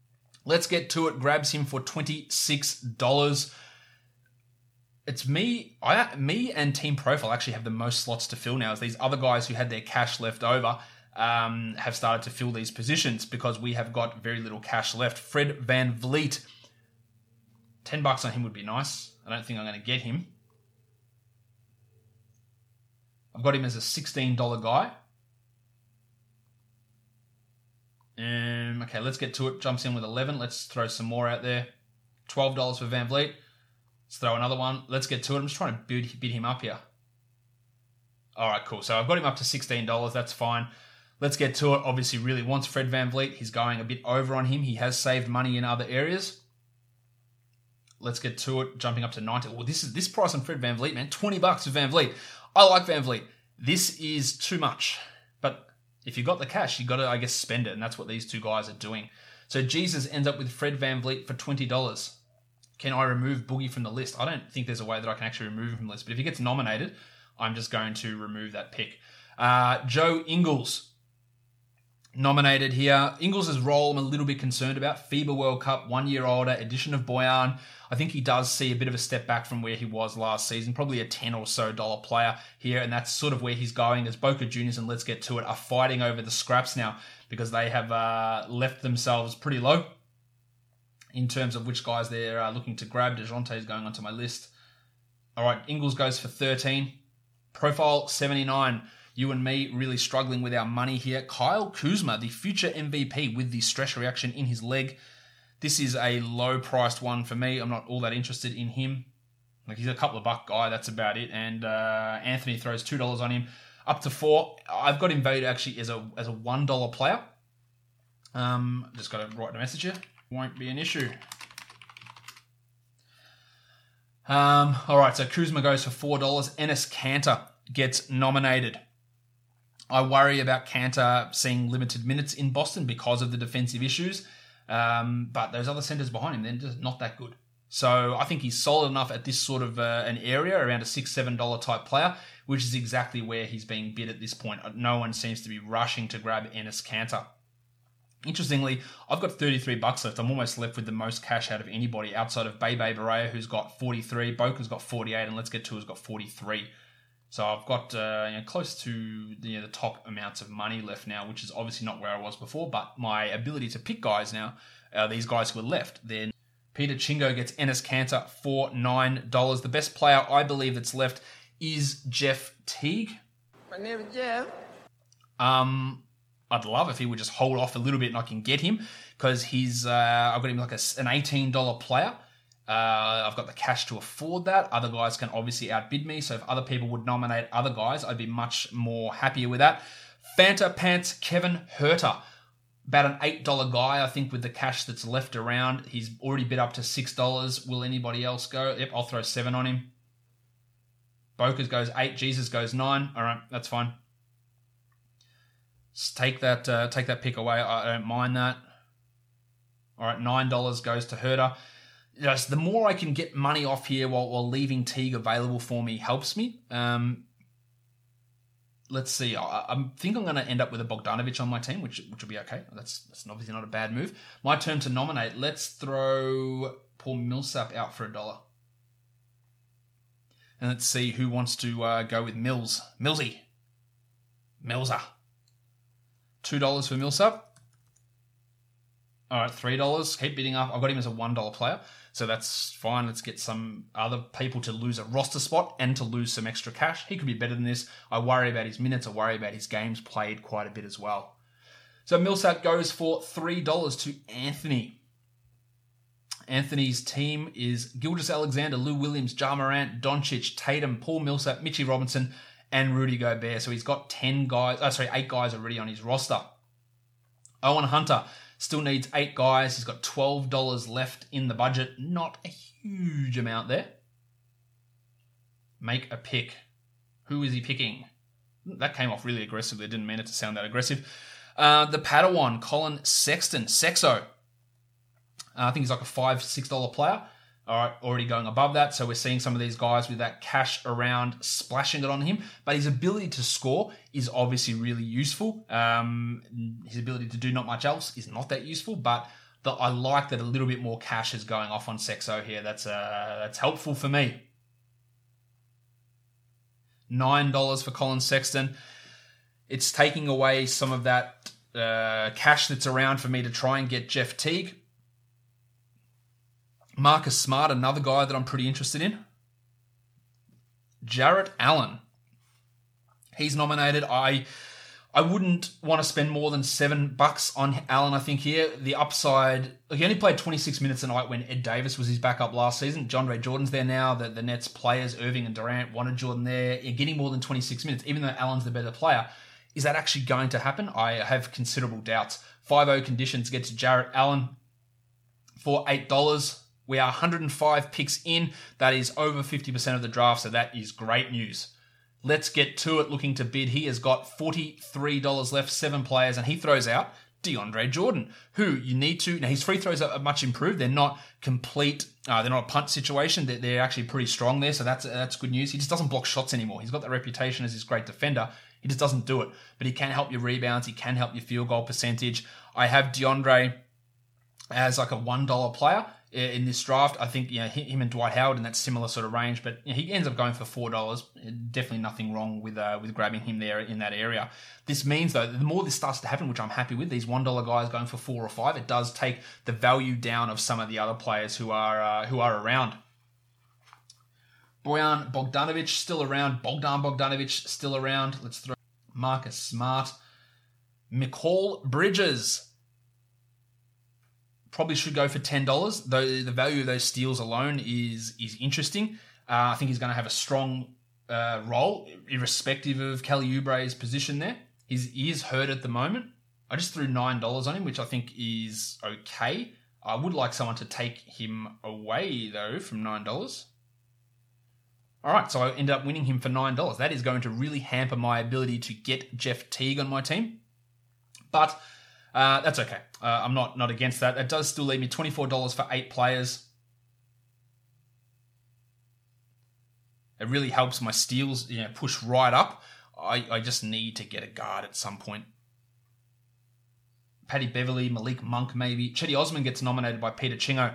Let's Get To It grabs him for $26. It's me and Team Profile actually have the most slots to fill now, as these other guys who had their cash left over have started to fill these positions because we have got very little cash left. Fred Van Vliet, $10 on him would be nice. I don't think I'm going to get him. I've got him as a $16 guy. Okay, Let's Get To It jumps in with 11. Let's throw some more out there. $12 for Van Vliet. Let's throw another one. Let's Get To It. I'm just trying to bid him up here. All right, cool. So I've got him up to $16. That's fine. Let's Get To It. Obviously really wants Fred Van Vliet. He's going a bit over on him. He has saved money in other areas. Let's Get To It. Jumping up to 90. Well, this price on Fred Van Vliet, man. $20 for Van Vliet. I like Van Vliet. This is too much. But if you've got the cash, you've got to, I guess, spend it. And that's what these two guys are doing. So Jesus ends up with Fred Van Vliet for $20. Can I remove Boogie from the list? I don't think there's a way that I can actually remove him from the list. But if he gets nominated, I'm just going to remove that pick. Joe Ingles, nominated here. Ingles' role I'm a little bit concerned about. FIBA World Cup, 1 year older, addition of Boyan. I think he does see a bit of a step back from where he was last season. Probably a $10 or so player here, and that's sort of where he's going. As Boca Juniors and Let's Get To It are fighting over the scraps now because they have left themselves pretty low in terms of which guys they're looking to grab. DeJounte is going onto my list. All right, Ingles goes for 13. Profile 79. You and me really struggling with our money here. Kyle Kuzma, the future MVP with the stress reaction in his leg. This is a low-priced one for me. I'm not all that interested in him. Like, he's a couple of buck guy. That's about it. And Anthony throws $2 on him. Up to $4. I've got him valued actually as a $1 player. Just got to write a message here. Won't be an issue. All right, so Kuzma goes for $4. Enes Kanter gets nominated. I worry about Kanter seeing limited minutes in Boston because of the defensive issues. But those other centers behind him, they're just not that good. So I think he's solid enough at this sort of an area, around a $6, $7 type player, which is exactly where he's being bid at this point. No one seems to be rushing to grab Enes Kanter. Interestingly, I've got $33 left. I'm almost left with the most cash out of anybody outside of Bebe Barea, who's got 43, Boca's got 48, and Let's Get To It's got 43. So I've got close to the top amounts of money left now, which is obviously not where I was before, but my ability to pick guys now, these guys who are left, then Peter Chingo gets Enes Kanter for $9. The best player I believe that's left is Jeff Teague. My name is Jeff. I'd love if he would just hold off a little bit and I can get him, because I've got him like an $18 player. I've got the cash to afford that. Other guys can obviously outbid me, so if other people would nominate other guys, I'd be much more happier with that. Fanta Pants Kevin Huerter, about an $8 guy, I think, with the cash that's left around. He's already bid up to $6. Will anybody else go? Yep, I'll throw 7 on him. Boca's goes 8. Jesus goes 9. All right, that's fine. Just take that pick away. I don't mind that. All right, $9 goes to Huerter. Just the more I can get money off here while leaving Teague available for me helps me. Let's see. I think I'm going to end up with a Bogdanovic on my team, which will be okay. That's obviously not a bad move. My turn to nominate. Let's throw Paul Millsap out for $1. And let's see who wants to go with Mills. Millsy. Millsa. $2 for Millsap. All right, $3. Keep bidding up. I've got him as a $1 player, so that's fine. Let's get some other people to lose a roster spot and to lose some extra cash. He could be better than this. I worry about his minutes. I worry about his games played quite a bit as well. So Millsap goes for $3 to Anthony. Anthony's team is Gilgeous-Alexander, Lou Williams, Ja Morant, Doncic, Tatum, Paul Millsap, Mitchie Robinson, and Rudy Gobert. So he's got 8 guys already on his roster. Owen Hunter still needs 8 guys. He's got $12 left in the budget. Not a huge amount there. Make a pick. Who is he picking? That came off really aggressively. I didn't mean it to sound that aggressive. The Padawan, Colin Sexton, Sexo. I think he's like a $5, $6 player. All right, already going above that. So we're seeing some of these guys with that cash around splashing it on him. But his ability to score is obviously really useful. His ability to do not much else is not that useful. But I like that a little bit more cash is going off on Sexo here. That's helpful for me. $9 for Colin Sexton. It's taking away some of that cash that's around for me to try and get Jeff Teague. Marcus Smart, another guy that I'm pretty interested in. Jarrett Allen. He's nominated. I wouldn't want to spend more than $7 on Allen, I think, here. The upside... He only played 26 minutes a night when Ed Davis was his backup last season. John Ray Jordan's there now. The Nets players, Irving and Durant, wanted Jordan there. You're getting more than 26 minutes, even though Allen's the better player. Is that actually going to happen? I have considerable doubts. 5-0 conditions get to Jarrett Allen for $8. We are 105 picks in. That is over 50% of the draft, so that is great news. Let's get to it. Looking to bid. He has got $43 left, 7 players, and he throws out DeAndre Jordan, who you need to... Now, his free throws are much improved. They're not complete. They're not a punt situation. They're actually pretty strong there, so that's good news. He just doesn't block shots anymore. He's got that reputation as his great defender. He just doesn't do it. But he can help your rebounds. He can help your field goal percentage. I have DeAndre as like a $1 player in this draft. I think him and Dwight Howard in that similar sort of range, but he ends up going for $4. Definitely nothing wrong with grabbing him there in that area. This means, though, the more this starts to happen, which I'm happy with, these $1 guys going for 4 or 5, it does take the value down of some of the other players who are around. Bojan Bogdanovic still around. Bogdan Bogdanovic still around. Let's throw Marcus Smart. Mikal Bridges. Probably should go for $10, though the value of those steals alone is interesting. I think he's going to have a strong role, irrespective of Kelly Oubre's position there. He is hurt at the moment. I just threw $9 on him, which I think is okay. I would like someone to take him away, though, from $9. All right, so I ended up winning him for $9. That is going to really hamper my ability to get Jeff Teague on my team. But that's okay. I'm not against that. That does still leave me $24 for 8 players. It really helps my steals push right up. I just need to get a guard at some point. Paddy Beverly, Malik Monk maybe. Chetty Osman gets nominated by Peter Chingo.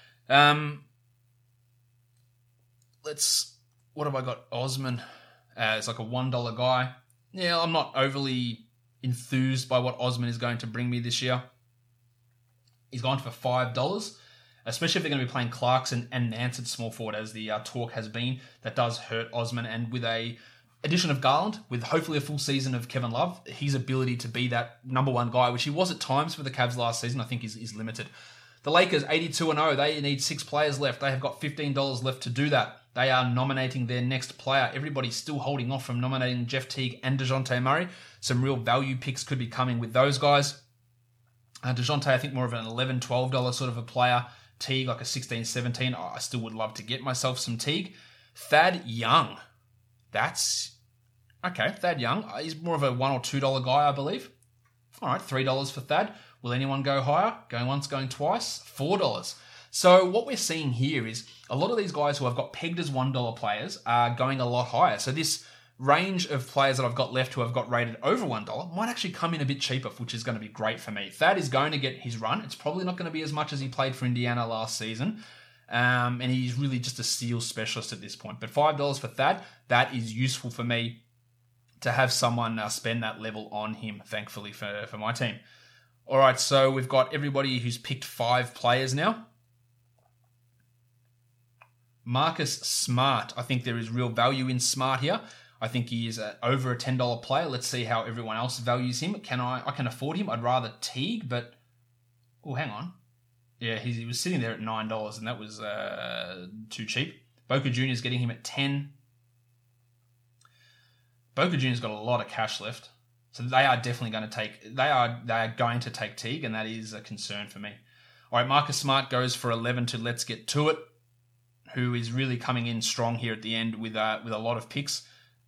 What have I got? Osman as like a $1 guy. Yeah, I'm not overly enthused by what Osman is going to bring me this year. He's gone for $5, especially if they're going to be playing Clarkson and Nance at small forward, as the talk has been. That does hurt Osman, and with a addition of Garland, with hopefully a full season of Kevin Love, his ability to be that number one guy, which he was at times for the Cavs last season, I think is limited. The Lakers, 82-0, they need 6 players left. They have got $15 left to do that. They are nominating their next player. Everybody's still holding off from nominating Jeff Teague and DeJounte Murray. Some real value picks could be coming with those guys. DeJounte, I think more of an $11, $12 sort of a player. Teague, like a $16, $17. I still would love to get myself some Teague. Thad Young. That's... okay, Thad Young. He's more of a $1 or $2 guy, I believe. All right, $3 for Thad. Will anyone go higher? Going once, going twice? $4. So what we're seeing here is a lot of these guys who I've got pegged as $1 players are going a lot higher. So this range of players that I've got left who I've got rated over $1 might actually come in a bit cheaper, which is going to be great for me. Thad is going to get his run. It's probably not going to be as much as he played for Indiana last season. And he's really just a steal specialist at this point. But $5 for Thad, that is useful for me to have someone spend that level on him, thankfully, for my team. All right, so we've got everybody who's picked 5 players now. Marcus Smart. I think there is real value in Smart here. I think he is over a $10 player. Let's see how everyone else values him. I can afford him. I'd rather Teague, but... oh, hang on. Yeah, he was sitting there at $9, and that was too cheap. Boca Jr.'s getting him at $10. Boca Jr.'s got a lot of cash left. So they are definitely going to take... They are going to take Teague, and that is a concern for me. All right, Marcus Smart goes for 11 to Let's Get To It, who is really coming in strong here at the end with a lot of picks.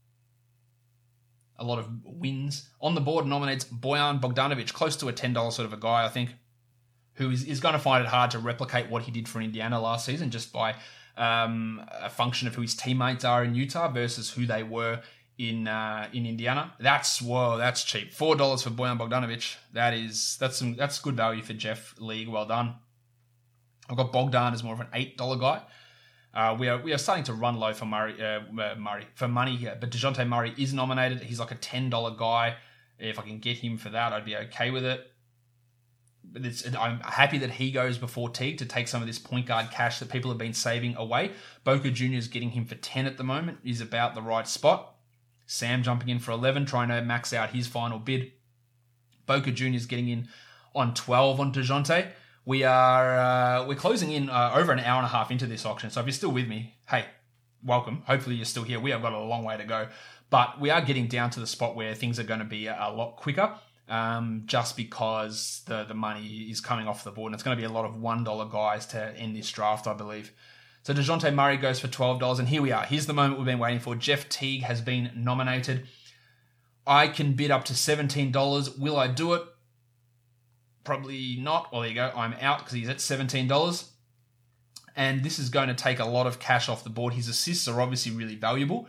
A lot of wins. On the board nominates Bojan Bogdanovic, close to a $10 sort of a guy, I think, who is going to find it hard to replicate what he did for Indiana last season just by a function of who his teammates are in Utah versus who they were in Indiana. That's cheap. $4 for Bojan Bogdanovic. That's good value for Jeff League. Well done. I've got Bogdan as more of an $8 guy. We are starting to run low for Murray for money here, but DeJounte Murray is nominated. He's like a $10 guy. If I can get him for that, I'd be okay with it. But I'm happy that he goes before Teague to take some of this point guard cash that people have been saving away. Boca Jr. is getting him for 10 at the moment. He's about the right spot. Sam jumping in for 11, trying to max out his final bid. Boca Jr. is getting in on 12 on DeJounte. We're closing in over an hour and a half into this auction. So if you're still with me, hey, welcome. Hopefully you're still here. We have got a long way to go, but we are getting down to the spot where things are going to be a lot quicker. Just because the money is coming off the board, and it's going to be a lot of $1 guys to end this draft, I believe. So DeJounte Murray goes for $12, and here we are. Here's the moment we've been waiting for. Jeff Teague has been nominated. I can bid up to $17. Will I do it? Probably not. Well, there you go. I'm out because he's at $17. And this is going to take a lot of cash off the board. His assists are obviously really valuable.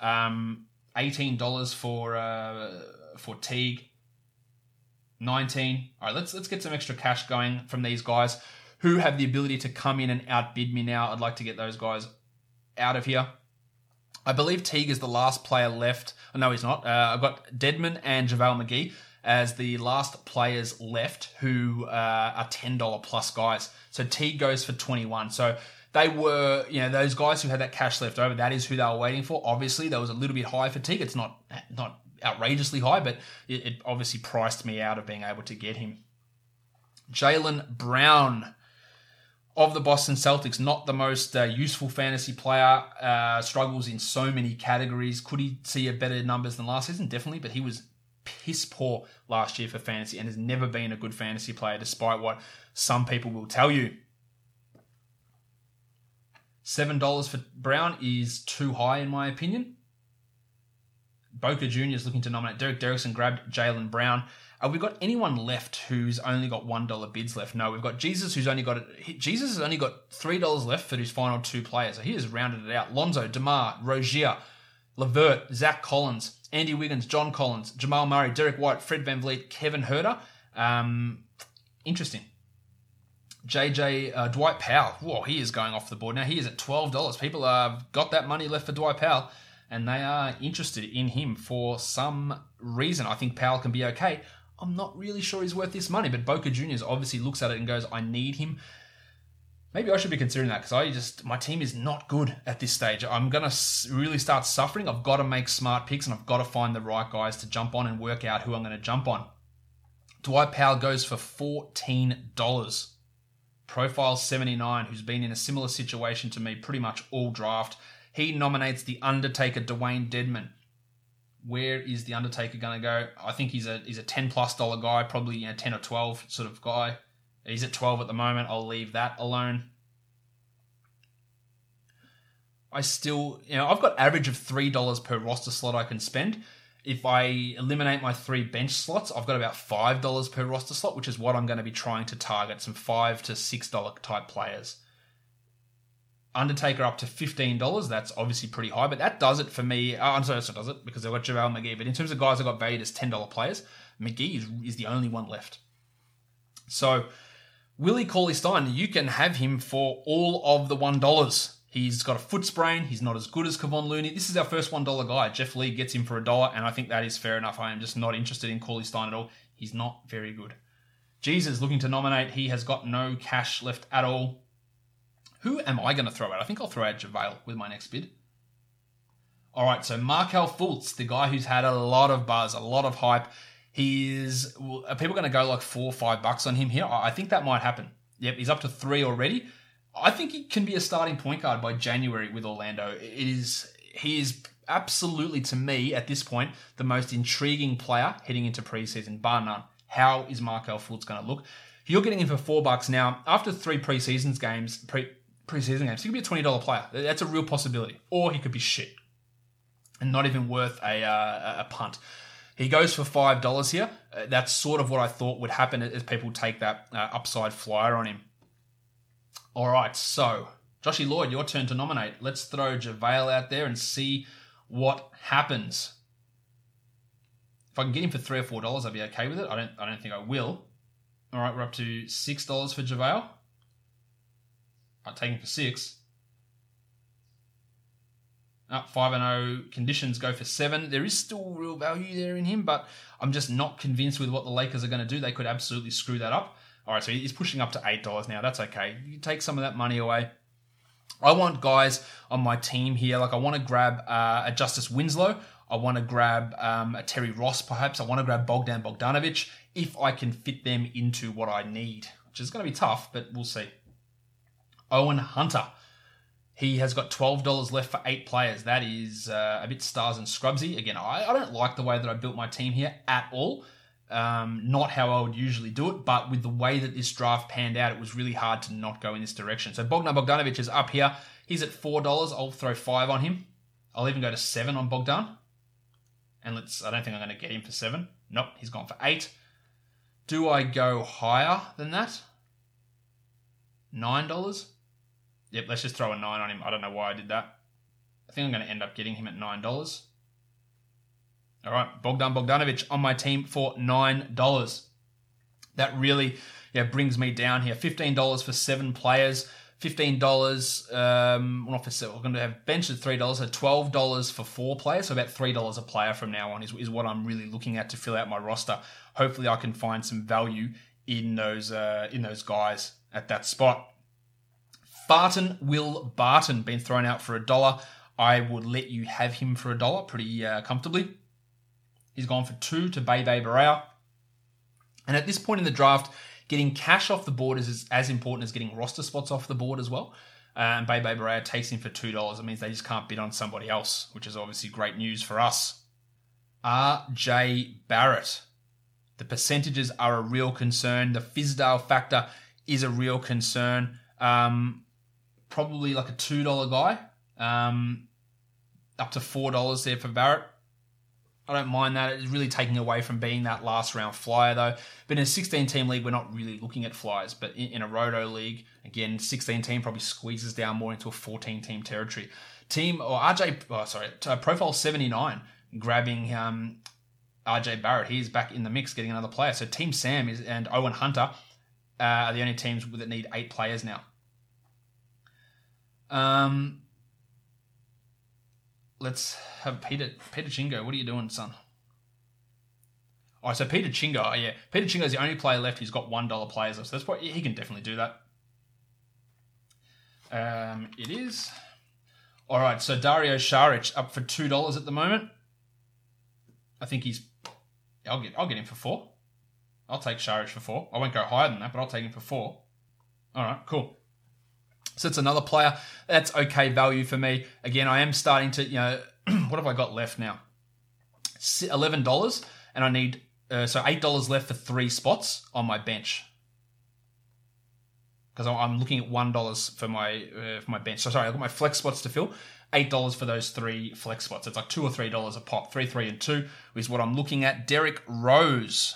$18 for Teague. 19. All right, let's get some extra cash going from these guys who have the ability to come in and outbid me now. I'd like to get those guys out of here. I believe Teague is the last player left. Oh, no, he's not. I've got Dedmon and JaVale McGee as the last players left who are $10 plus guys. So Teague goes for 21. So they were, those guys who had that cash left over, that is who they were waiting for. Obviously, that was a little bit high for Teague. It's not outrageously high, but it obviously priced me out of being able to get him. Jaylen Brown of the Boston Celtics, not the most useful fantasy player, struggles in so many categories. Could he see a better numbers than last season? Definitely, but he was piss poor last year for fantasy and has never been a good fantasy player, despite what some people will tell you. $7 for Brown is too high in my opinion. Boca Jr. is looking to nominate Derek Derrickson, grabbed Jaylen Brown. Have we got anyone left who's only got $1 bids left? No, we've got Jesus, has only got $3 left for his final two players. So he has rounded it out. Lonzo, DeMar, Rozier, LeVert, Zach Collins, Andy Wiggins, John Collins, Jamal Murray, Derek White, Fred VanVleet, Kevin Huerter. Interesting. Dwight Powell. Whoa, he is going off the board now. He is at $12. People have got that money left for Dwight Powell, and they are interested in him for some reason. I think Powell can be okay. I'm not really sure he's worth this money, but Boca Juniors obviously looks at it and goes, I need him. Maybe I should be considering that because my team is not good at this stage. I'm going to really start suffering. I've got to make smart picks and I've got to find the right guys to jump on and work out who I'm going to jump on. Dwight Powell goes for $14. Profile 79, who's been in a similar situation to me pretty much all draft. He nominates The Undertaker, Dwayne Dedmon. Where is The Undertaker going to go? I think he's a $10+ guy, probably 10 or 12 sort of guy. He's at 12 at the moment. I'll leave that alone. I've got average of $3 per roster slot I can spend. If I eliminate my 3 bench slots, I've got about $5 per roster slot, which is what I'm going to be trying to target, some $5 to $6 type players. Undertaker up to $15. That's obviously pretty high, but that does it for me. I'm sorry, that does it because I've got JaVale McGee. But in terms of guys I got valued as $10 players, McGee is the only one left. So Willie Cauley-Stein, you can have him for all of the $1. He's got a foot sprain. He's not as good as Kevon Looney. This is our first $1 guy. Jeff Lee gets him for $1, and I think that is fair enough. I am just not interested in Cauley-Stein at all. He's not very good. Jesus looking to nominate. He has got no cash left at all. Who am I going to throw out? I think I'll throw out JaVale with my next bid. All right, so Markelle Fultz, the guy who's had a lot of buzz, a lot of hype. Are people going to go like $4 or $5 on him here? I think that might happen. Yep, he's up to 3 already. I think he can be a starting point guard by January with Orlando. He is absolutely, to me, at this point, the most intriguing player heading into preseason, bar none. How is Markelle Fultz going to look? You're getting him for $4 now. After 3 preseason games, he could be a $20 player. That's a real possibility. Or he could be shit and not even worth a punt. He goes for $5 here. That's sort of what I thought would happen as people take that upside flyer on him. All right, so Joshy Lloyd, your turn to nominate. Let's throw JaVale out there and see what happens. If I can get him for $3 or $4, I'd be okay with it. I don't think I will. All right, we're up to $6 for JaVale. I'll take him for $6. 5-0 conditions go for $7. There is still real value there in him, but I'm just not convinced with what the Lakers are going to do. They could absolutely screw that up. All right, so he's pushing up to $8 now. That's okay. You take some of that money away. I want guys on my team here. Like I want to grab a Justice Winslow. I want to grab a Terry Ross, perhaps. I want to grab Bogdan Bogdanovic if I can fit them into what I need, which is going to be tough, but we'll see. Owen Hunter. He has got $12 left for 8 players. That is a bit stars and scrubsy. Again, I don't like the way that I built my team here at all. Not how I would usually do it, but with the way that this draft panned out, it was really hard to not go in this direction. So Bogdan Bogdanovic is up here. He's at $4. I'll throw 5 on him. I'll even go to 7 on Bogdan. And I don't think I'm going to get him for 7. Nope, he's gone for 8. Do I go higher than that? $9? Yep, let's just throw a 9 on him. I don't know why I did that. I think I'm going to end up getting him at $9. All right, Bogdan Bogdanovic on my team for $9. That really brings me down here. $15 for 7 players. $15, not for 7. We're going to have bench at $3, so $12 for 4 players. So about $3 a player from now on is what I'm really looking at to fill out my roster. Hopefully I can find some value in those guys at that spot. Barton, Will Barton, been thrown out for $1. I would let you have him for $1 pretty comfortably. He's gone for 2 to Bebe Barea. And at this point in the draft, getting cash off the board is as important as getting roster spots off the board as well. And Bebe Barea takes him for $2. It means they just can't bid on somebody else, which is obviously great news for us. RJ Barrett. The percentages are a real concern. The Fizdale factor is a real concern. Probably like a $2 guy. Up to $4 there for Barrett. I don't mind that. It's really taking away from being that last round flyer though. But in a 16-team league, we're not really looking at flyers. But in a roto league, again, 16-team probably squeezes down more into a 14-team territory. Profile 79 grabbing RJ Barrett. He's back in the mix, getting another player. So Team Sam and Owen Hunter are the only teams that need 8 players now. Let's have Peter Chingo. What are you doing, son? Oh, so Peter Chingo. Yeah, Peter Chingo is the only player left who's got $1 players left. So that's he can definitely do that. It is. All right, so Dario Saric up for $2 at the moment. I think I'll get him for 4. I'll take Saric for 4. I won't go higher than that, but I'll take him for 4. All right, cool. So it's another player. That's okay value for me. Again, I am starting to, what have I got left now? $11, and I need, $8 left for 3 spots on my bench. Because I'm looking at $1 for my bench. So sorry, I've got my flex spots to fill. $8 for those 3 flex spots. It's like $2 or $3 a pop. 3, 3, and 2 is what I'm looking at. Derrick Rose.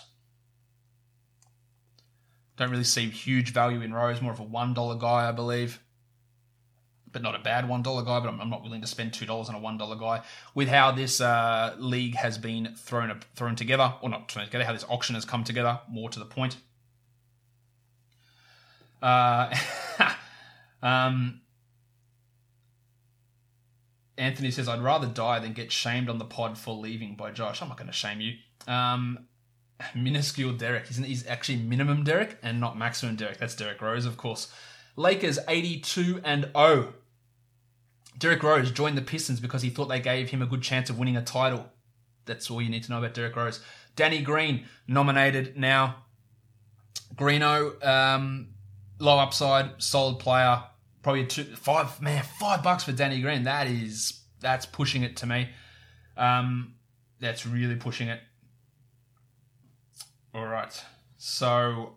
Don't really see huge value in Rose. More of a $1 guy, I believe. But not a bad $1 guy, but I'm not willing to spend $2 on a $1 guy. With how this league has been thrown together, or not thrown together, how this auction has come together, more to the point. Anthony says, I'd rather die than get shamed on the pod for leaving by Josh. I'm not going to shame you. Minuscule Derek. He's actually minimum Derek and not maximum Derek. That's Derrick Rose, of course. Lakers 82-0. Derrick Rose joined the Pistons because he thought they gave him a good chance of winning a title. That's all you need to know about Derrick Rose. Danny Green nominated now. Greeno, low upside, solid player. Probably $5 for Danny Green. That's pushing it to me. That's really pushing it. All right. So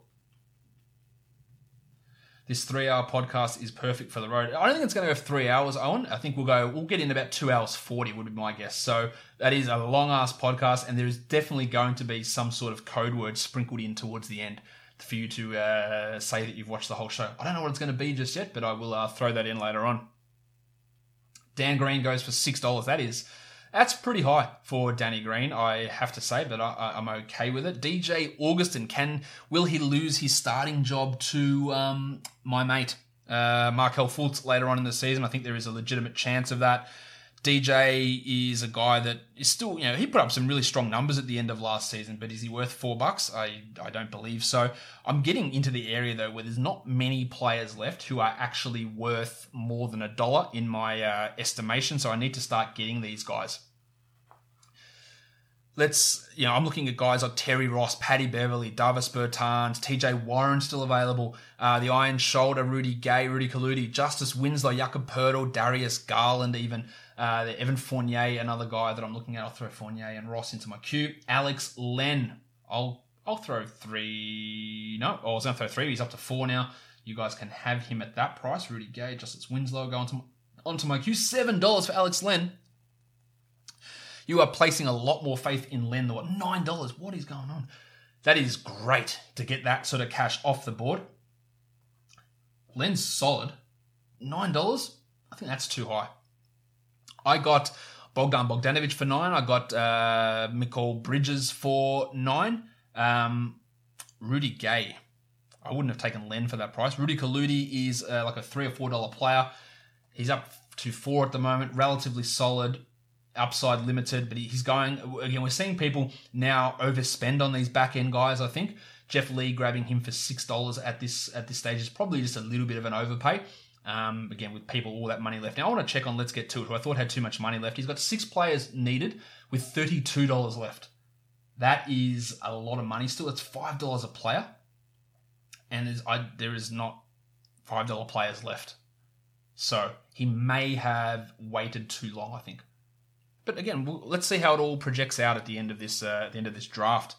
this 3-hour podcast is perfect for the road. I don't think it's going to go 3 hours, Owen. I think we'll get in about 2 hours 40 would be my guess. So that is a long-ass podcast, and there is definitely going to be some sort of code word sprinkled in towards the end for you to say that you've watched the whole show. I don't know what it's going to be just yet, but I will throw that in later on. Dan Green goes for $6. That's pretty high for Danny Green, I have to say, but I'm okay with it. DJ Augustin, will he lose his starting job to my mate, Markel Fultz, later on in the season? I think there is a legitimate chance of that. DJ is a guy that is still, he put up some really strong numbers at the end of last season, but is he worth $4? I don't believe so. I'm getting into the area, though, where there's not many players left who are actually worth more than $1 in my estimation, so I need to start getting these guys. I'm looking at guys like Terry Ross, Paddy Beverley, Davis Bertans, TJ Warren still available, the Iron Shoulder, Rudy Gay, Rudy Kaludi, Justice Winslow, Jakob Poeltl, Darius Garland even, Evan Fournier, another guy that I'm looking at. I'll throw Fournier and Ross into my queue. Alex Len, I'll throw 3. No, I was going to throw 3. He's up to 4 now. You guys can have him at that price. Rudy Gay, Justice Winslow, go onto my queue. $7 for Alex Len. You are placing a lot more faith in Len than what? $9. What is going on? That is great to get that sort of cash off the board. Len's solid. $9? I think that's too high. I got Bogdan Bogdanovic for 9. I got Mikal Bridges for 9. Rudy Gay. I wouldn't have taken Len for that price. Rudy Kaludi is like a $3 or $4 player. He's up to 4 at the moment. Relatively solid. Upside limited, but he's going, again, we're seeing people now overspend on these back-end guys, I think. Jeff Lee grabbing him for $6 at this stage is probably just a little bit of an overpay. Again, with people all that money left. Now, I want to check on Let's Get To It, who I thought had too much money left. He's got 6 players needed with $32 left. That is a lot of money still. It's $5 a player, and there is not $5 players left. So he may have waited too long, I think. But again, let's see how it all projects out at the end of this draft.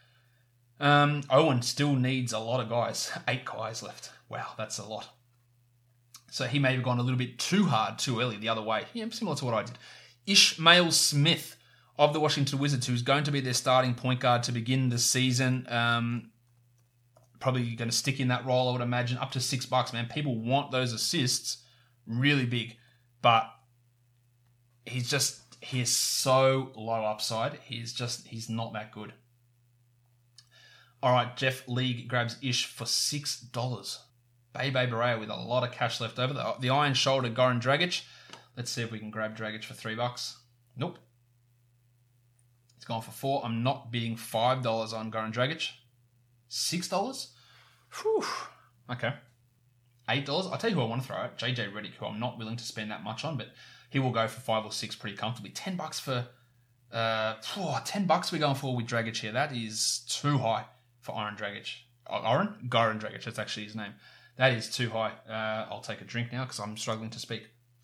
Owen still needs a lot of guys. 8 guys left. Wow, that's a lot. So he may have gone a little bit too hard, too early, the other way. Yeah, similar to what I did. Ishmael Smith of the Washington Wizards, who's going to be their starting point guard to begin the season. Probably going to stick in that role, I would imagine, up to $6, man. People want those assists really big, but he is so low upside. He's not that good. All right, Jeff League grabs Ish for $6. Bebe Barea with a lot of cash left over. The Iron Shoulder, Goran Dragic. Let's see if we can grab Dragic for $3. Nope. It's gone for 4. I'm not bidding $5 on Goran Dragic. $6? Whew. Okay. $8? I'll tell you who I want to throw out. JJ Redick, who I'm not willing to spend that much on, but he will go for 5 or 6 pretty comfortably. $10 for $10 we're going for with Dragic here. That is too high for Goran Dragic. That's actually his name. That is too high. I'll take a drink now because I'm struggling to speak.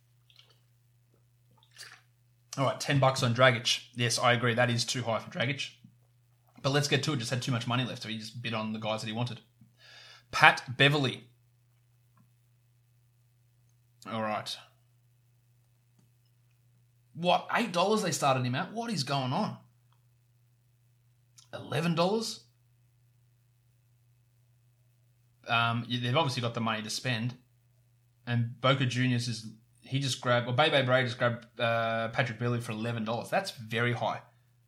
All right, $10 on Dragic. Yes, I agree. That is too high for Dragic. But let's get to it. Just had too much money left, so he just bid on the guys that he wanted. Pat Beverley. All right. What? $8 they started him at? What is going on? $11? They've obviously got the money to spend. And Boca Juniors Bebe Barea just grabbed Patrick Beverley for $11. That's very high.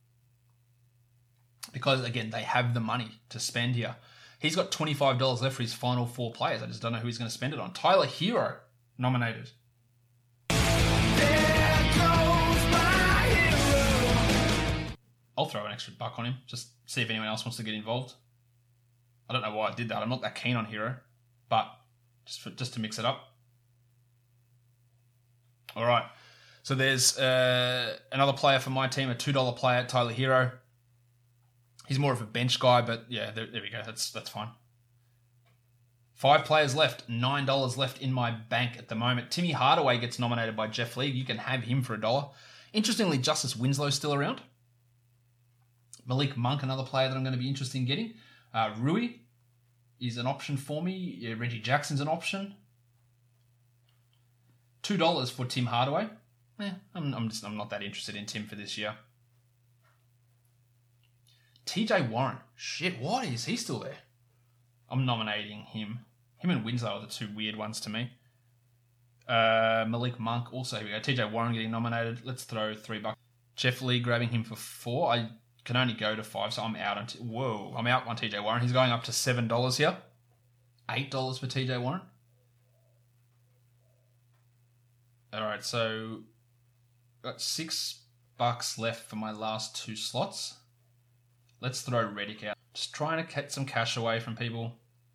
Because, again, they have the money to spend here. He's got $25 left for his final 4 players. I just don't know who he's going to spend it on. Tyler Hero, nominated. I'll throw an extra $1 on him. Just see if anyone else wants to get involved. I don't know why I did that. I'm not that keen on Hero. But just to mix it up. All right. So there's another player for my team, a $2 player, Tyler Hero. He's more of a bench guy, but yeah, there we go. That's fine. 5 players left, $9 left in my bank at the moment. Timmy Hardaway gets nominated by Jeff League. You can have him for $1. Interestingly, Justice Winslow's still around. Malik Monk, another player that I'm going to be interested in getting. Rui is an option for me. Yeah, Reggie Jackson's an option. $2 for Tim Hardaway. I'm not that interested in Tim for this year. TJ Warren. Shit, what is he still there? I'm nominating him. Him and Winslow are the 2 weird ones to me. Malik Monk also. Here we go. TJ Warren getting nominated. Let's throw $3. Jeff Lee grabbing him for 4. I can only go to 5, so I'm out on... I'm out on TJ Warren. He's going up to $7 here. $8 for TJ Warren. All right, so got $6 left for my last 2 slots. Let's throw Reddick out. Just trying to get some cash away from people.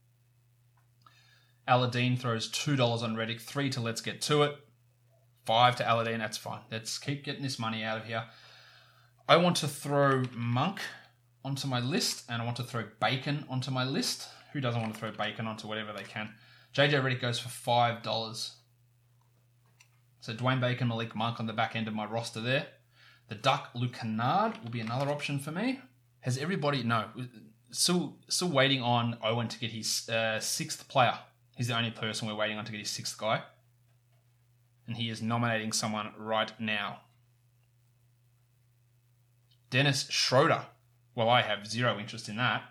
Aladdin throws $2 on Reddick, 3 to Let's Get To It, 5 to Aladdin. That's fine. Let's keep getting this money out of here. I want to throw Monk onto my list, and I want to throw Bacon onto my list. Who doesn't want to throw Bacon onto whatever they can? JJ Reddick goes for $5. So Dwayne Bacon, Malik Monk on the back end of my roster there. The Duck, Luke Kennard will be another option for me. Has everybody... No. Still waiting on Owen to get his 6th player. He's the only person we're waiting on to get his 6th guy. And he is nominating someone right now. Dennis Schroeder. Well, I have 0 interest in that.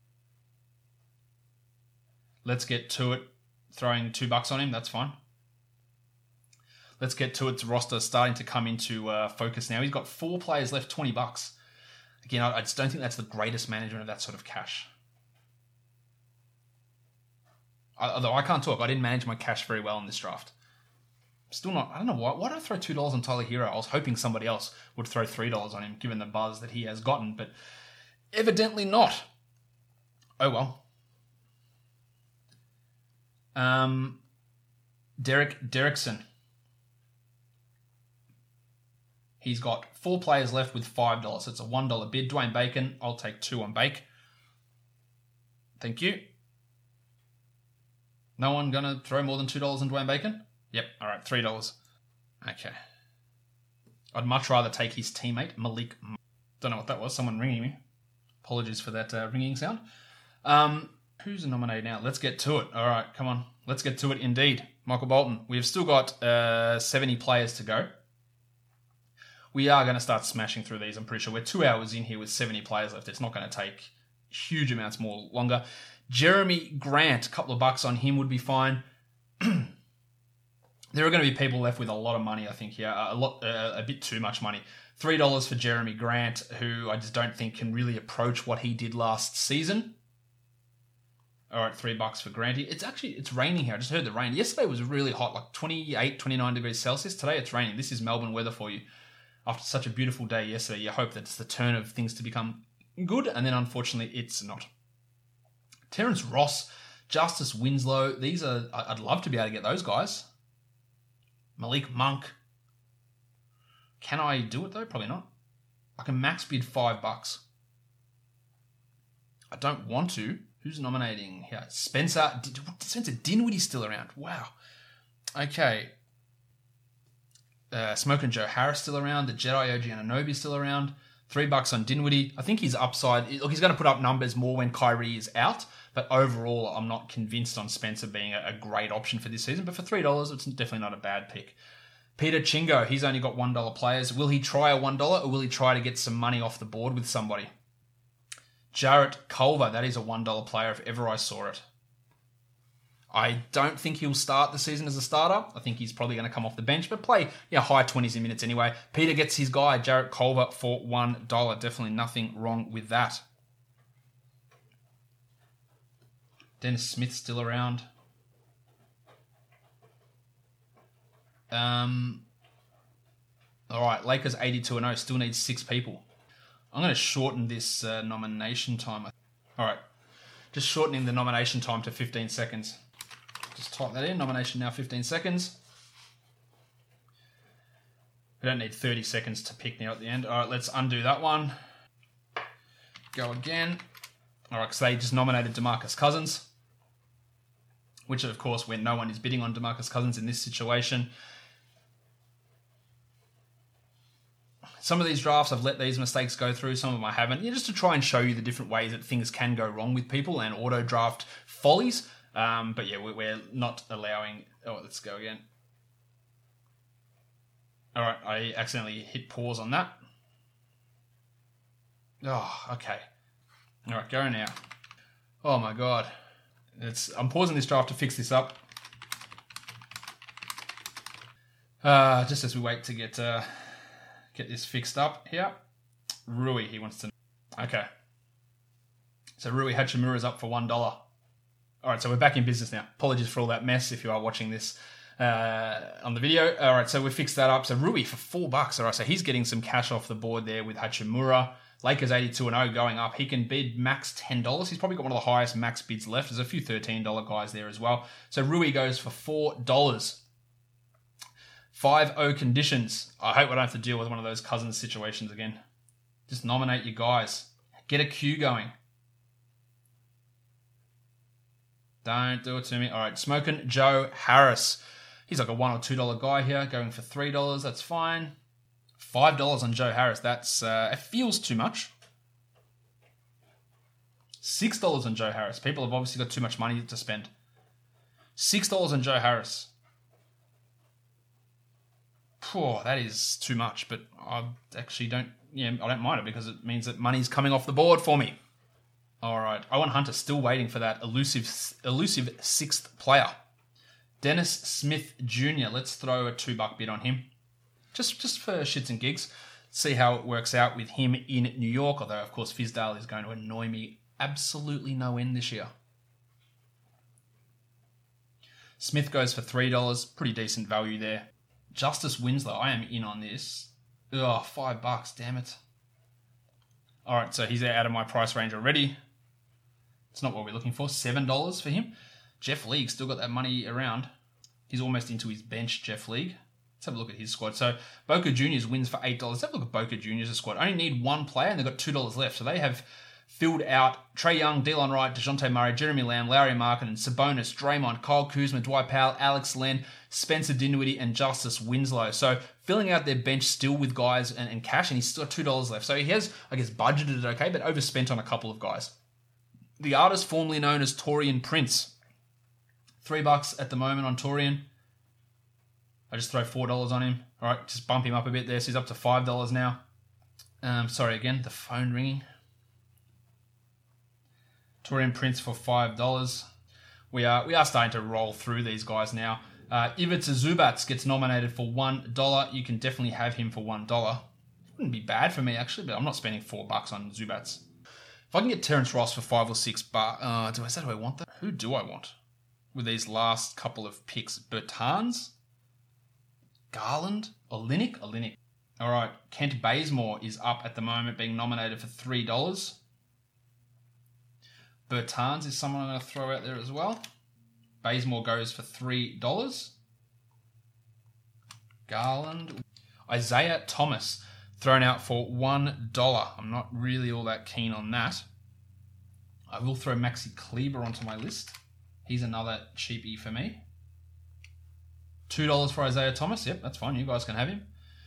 Let's Get To It. Throwing $2 on him. That's fine. Let's Get To It's roster starting to come into focus now. He's got 4 players left, $20. Again, I just don't think that's the greatest management of that sort of cash. Although I can't talk. I didn't manage my cash very well in this draft. Still not... I don't know why. Why did I throw $2 on Tyler Hero? I was hoping somebody else would throw $3 on him, given the buzz that he has gotten, but evidently not. Oh well. Derek Derrickson. He's got 4 players left with $5. So it's a $1 bid. Dwayne Bacon, I'll take 2 on Bake. Thank you. No one going to throw more than $2 on Dwayne Bacon? Yep, all right, $3. Okay. I'd much rather take his teammate, Malik. Don't know what that was, someone ringing me. Apologies for that ringing sound. Who's nominated now? Let's get to it. All right, come on. Let's get to it indeed. Michael Bolton. We've still got 70 players to go. We are going to start smashing through these, I'm pretty sure. We're 2 hours in here with 70 players left. It's not going to take huge amounts more longer. Jeremy Grant, a couple of bucks on him would be fine. There are going to be people left with a lot of money, I think, here. A bit too much money. $3 for Jeremy Grant, who I just don't think can really approach what he did last season. All right, $3 for Granty. It's raining here. I just heard the rain. Yesterday was really hot, like 28, 29 degrees Celsius. Today it's raining. This is Melbourne weather for you. After such a beautiful day yesterday, you hope that it's the turn of things to become good, and then unfortunately it's not. Terence Ross, Justice Winslow. These are... I'd love to be able to get those guys. Malik Monk. Can I do it though? Probably not. I can max bid $5. I don't want to. Who's nominating here? Spencer Dinwiddie's still around. Wow. Okay. Smokin' Joe Harris still around. The Jedi OG Anunoby still around. $3 on Dinwiddie. I think his upside... Look, he's going to put up numbers more when Kyrie is out, but overall, I'm not convinced on Spencer being a great option for this season. But for $3, it's definitely not a bad pick. Peter Chingo, he's only got $1 players. Will he try a $1 or will he try to get some money off the board with somebody? Jarrett Culver, that is a $1 player if ever I saw it. I don't think he'll start the season as a starter. I think he's probably going to come off the bench, but play high 20s in minutes anyway. Peter gets his guy, Jarrett Culver, for $1. Definitely nothing wrong with that. Dennis Smith still around. All right, Lakers 82-0 still needs 6 people. I'm going to shorten this nomination time. All right, just shortening the nomination time to 15 seconds. Just type that in. Nomination now 15 seconds. We don't need 30 seconds to pick now at the end. All right, let's undo that one. Go again. All right, so they just nominated DeMarcus Cousins, which of course, when no one is bidding on DeMarcus Cousins in this situation. Some of these drafts, I've let these mistakes go through. Some of them I haven't. Just to try and show you the different ways that things can go wrong with people and auto draft follies. But yeah, we're not allowing... Oh, let's go again. All right, I accidentally hit pause on that. Oh, okay. All right, go now. Oh my God. I'm pausing this draft to fix this up. Just as we wait to get get this fixed up here. Rui, he wants to... Okay. So Rui Hachimura is up for $1. All right, so we're back in business now. Apologies for all that mess if you are watching this on the video. All right, so we fixed that up. So Rui for $4. All right, so he's getting some cash off the board there with Hachimura. Lakers 82-0 going up. He can bid max $10. He's probably got one of the highest max bids left. There's a few $13 guys there as well. So Rui goes for $4. 5-0 conditions. I hope I don't have to deal with one of those Cousins situations again. Just nominate your guys. Get a queue going. Don't do it to me. All right, Smoking Joe Harris. He's like a $1 or $2 guy here, going for $3. That's fine. $5 on Joe Harris. That's it feels too much. $6 on Joe Harris. People have obviously got too much money to spend. $6 on Joe Harris. Poor, that is too much, but I actually don't mind it because it means that money's coming off the board for me. All right, Owen Hunter still waiting for that elusive sixth player. Dennis Smith Jr. Let's throw a $2 bid on him. Just for shits and gigs. See how it works out with him in New York, although, of course, Fizdale is going to annoy me absolutely no end this year. Smith goes for $3. Pretty decent value there. Justice Winslow, I am in on this. Ugh, $5, damn it. All right, so he's out of my price range already. It's not what we're looking for. $7 for him. Jeff League still got that money around. He's almost into his bench, Jeff League. Let's have a look at his squad. So Boca Juniors wins for $8. Let's have a look at Boca Juniors' squad. Only need one player and they've got $2 left. So they have filled out Trae Young, Delon Wright, DeJounte Murray, Jeremy Lamb, Larry Markkinen, Sabonis, Draymond, Kyle Kuzma, Dwight Powell, Alex Len, Spencer Dinwiddie, and Justice Winslow. So filling out their bench still with guys and cash, and he's still got $2 left. So he has, I guess, budgeted it okay, but overspent on a couple of guys. The artist formerly known as Taurean Prince. $3 at the moment on Taurean. I just throw $4 on him. All right, just bump him up a bit there. So he's up to $5 now. Sorry, again, the phone ringing. Taurean Prince for $5. We are starting to roll through these guys now. Ivica Zubac gets nominated for $1. You can definitely have him for $1. Wouldn't be bad for me, actually, but I'm not spending $4 on Zubac. If I can get Terrence Ross for $5 or $6, do I want that? Who do I want with these last couple of picks? Bertans? Garland? Olynyk? Olynyk. All right, Kent Bazemore is up at the moment, being nominated for $3. Bertans is someone I'm going to throw out there as well. Bazemore goes for $3. Garland. Isaiah Thomas thrown out for $1. I'm not really all that keen on that. I will throw Maxi Kleber onto my list. He's another cheapie for me. $2 for Isaiah Thomas. Yep, that's fine. You guys can have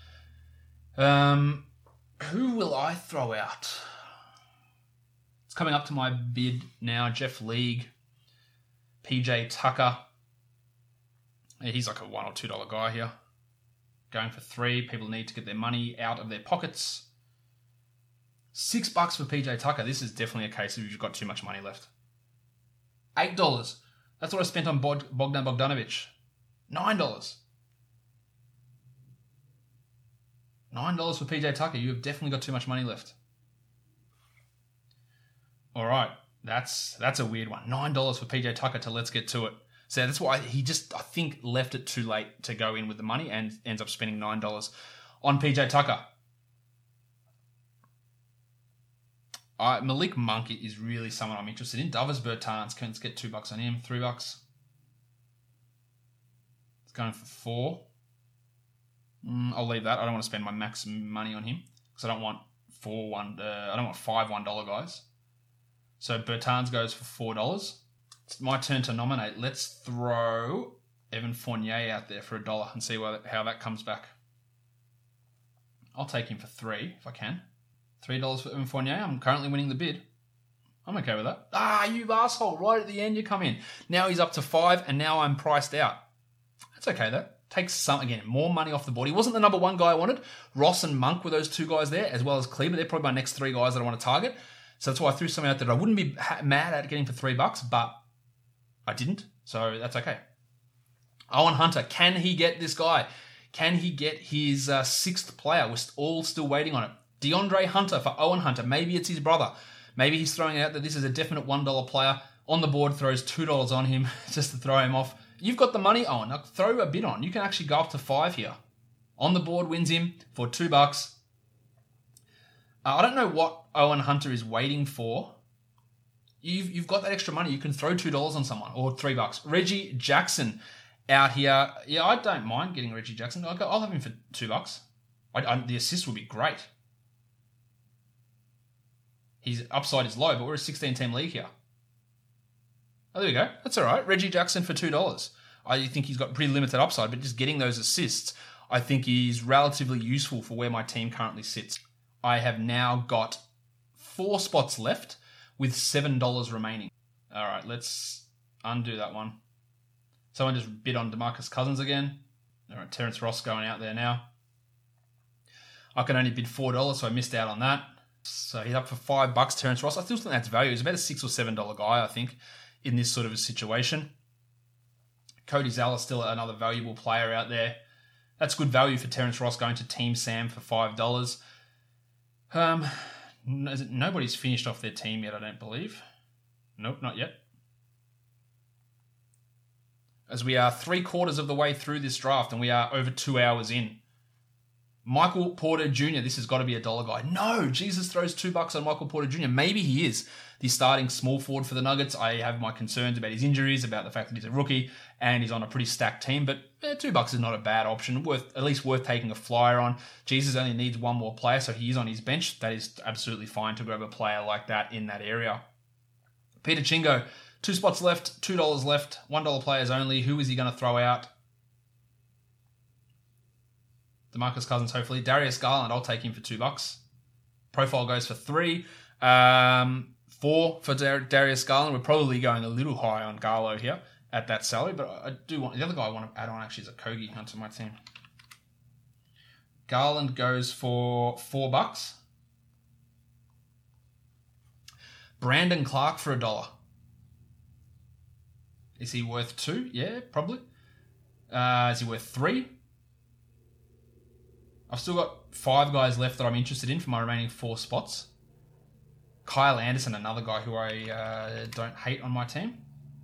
him. Who will I throw out? It's coming up to my bid now. Jeff League. PJ Tucker. He's like a $1 or $2 guy here. Going for $3. People need to get their money out of their pockets. $6 for PJ Tucker. This is definitely a case of you've got too much money left. $8. That's what I spent on Bogdan Bogdanovic. $9. $9 for PJ Tucker. You have definitely got too much money left. All right. That's a weird one. $9 for PJ Tucker to let's get to it. So that's why he just, I think, left it too late to go in with the money and ends up spending $9 on PJ Tucker. Malik Monk is really someone I'm interested in. Davis Bertans, let's get $2 on him. $3. It's going for $4. I'll leave that. I don't want to spend my max money on him because I don't want I don't want 5 $1 guys. So Bertans goes for $4. It's my turn to nominate. Let's throw Evan Fournier out there for $1 and see how that comes back. I'll take him for $3 if I can. $3 for Evan Fournier. I'm currently winning the bid. I'm okay with that. You asshole. Right at the end you come in. Now he's up to $5 and now I'm priced out. That's okay though. Takes more money off the board. He wasn't the number one guy I wanted. Ross and Monk were those two guys there, as well as Kleber. They're probably my next 3 guys that I want to target. So that's why I threw something out there that I wouldn't be mad at getting for $3, but I didn't. So that's okay. Owen Hunter, can he get this guy? Can he get his sixth player? We're all still waiting on it. DeAndre Hunter for Owen Hunter. Maybe it's his brother. Maybe he's throwing out that this is a definite $1 player. On the board, throws $2 on him just to throw him off. You've got the money, Owen. Now throw a bid on. You can actually go up to 5 here. On the board wins him for $2. I don't know what Owen Hunter is waiting for. You've got that extra money. You can throw $2 on someone or $3. Reggie Jackson out here. Yeah, I don't mind getting Reggie Jackson. I'll have him for $2. The assist would be great. His upside is low, but we're a 16-team league here. Oh, there we go. That's all right. Reggie Jackson for $2. I think he's got pretty limited upside, but just getting those assists, I think is relatively useful for where my team currently sits. I have now got 4 spots left with $7 remaining. All right, let's undo that one. Someone just bid on DeMarcus Cousins again. All right, Terrence Ross going out there now. I can only bid $4, so I missed out on that. So he's up for $5, Terrence Ross. I still think that's value. He's about a $6 or $7 guy, I think, in this sort of a situation. Cody Zeller still another valuable player out there. That's good value for Terrence Ross going to Team Sam for $5. Nobody's finished off their team yet, I don't believe. Nope, not yet. As we are 3/4 of the way through this draft and we are over 2 hours in. Michael Porter Jr., this has got to be a dollar guy. No, Jesus throws $2 on Michael Porter Jr. Maybe he is the starting small forward for the Nuggets. I have my concerns about his injuries, about the fact that he's a rookie and he's on a pretty stacked team, but $2 is not a bad option, at least worth taking a flyer on. Jesus only needs one more player, so he is on his bench. That is absolutely fine to grab a player like that in that area. Peter Chingo, 2 spots left, $2 left, $1 players only. Who is he going to throw out? DeMarcus Cousins, hopefully. Darius Garland, I'll take him for $2. Profile goes for 3. 4 for Darius Garland. We're probably going a little high on Garlo here at that salary, but I do want... The other guy I want to add on actually is a Kogi onto my team. Garland goes for $4. Brandon Clark for $1. Is he worth 2? Yeah, probably. Is he worth 3? I've still got 5 guys left that I'm interested in for my remaining 4 spots. Kyle Anderson, another guy who I don't hate on my team.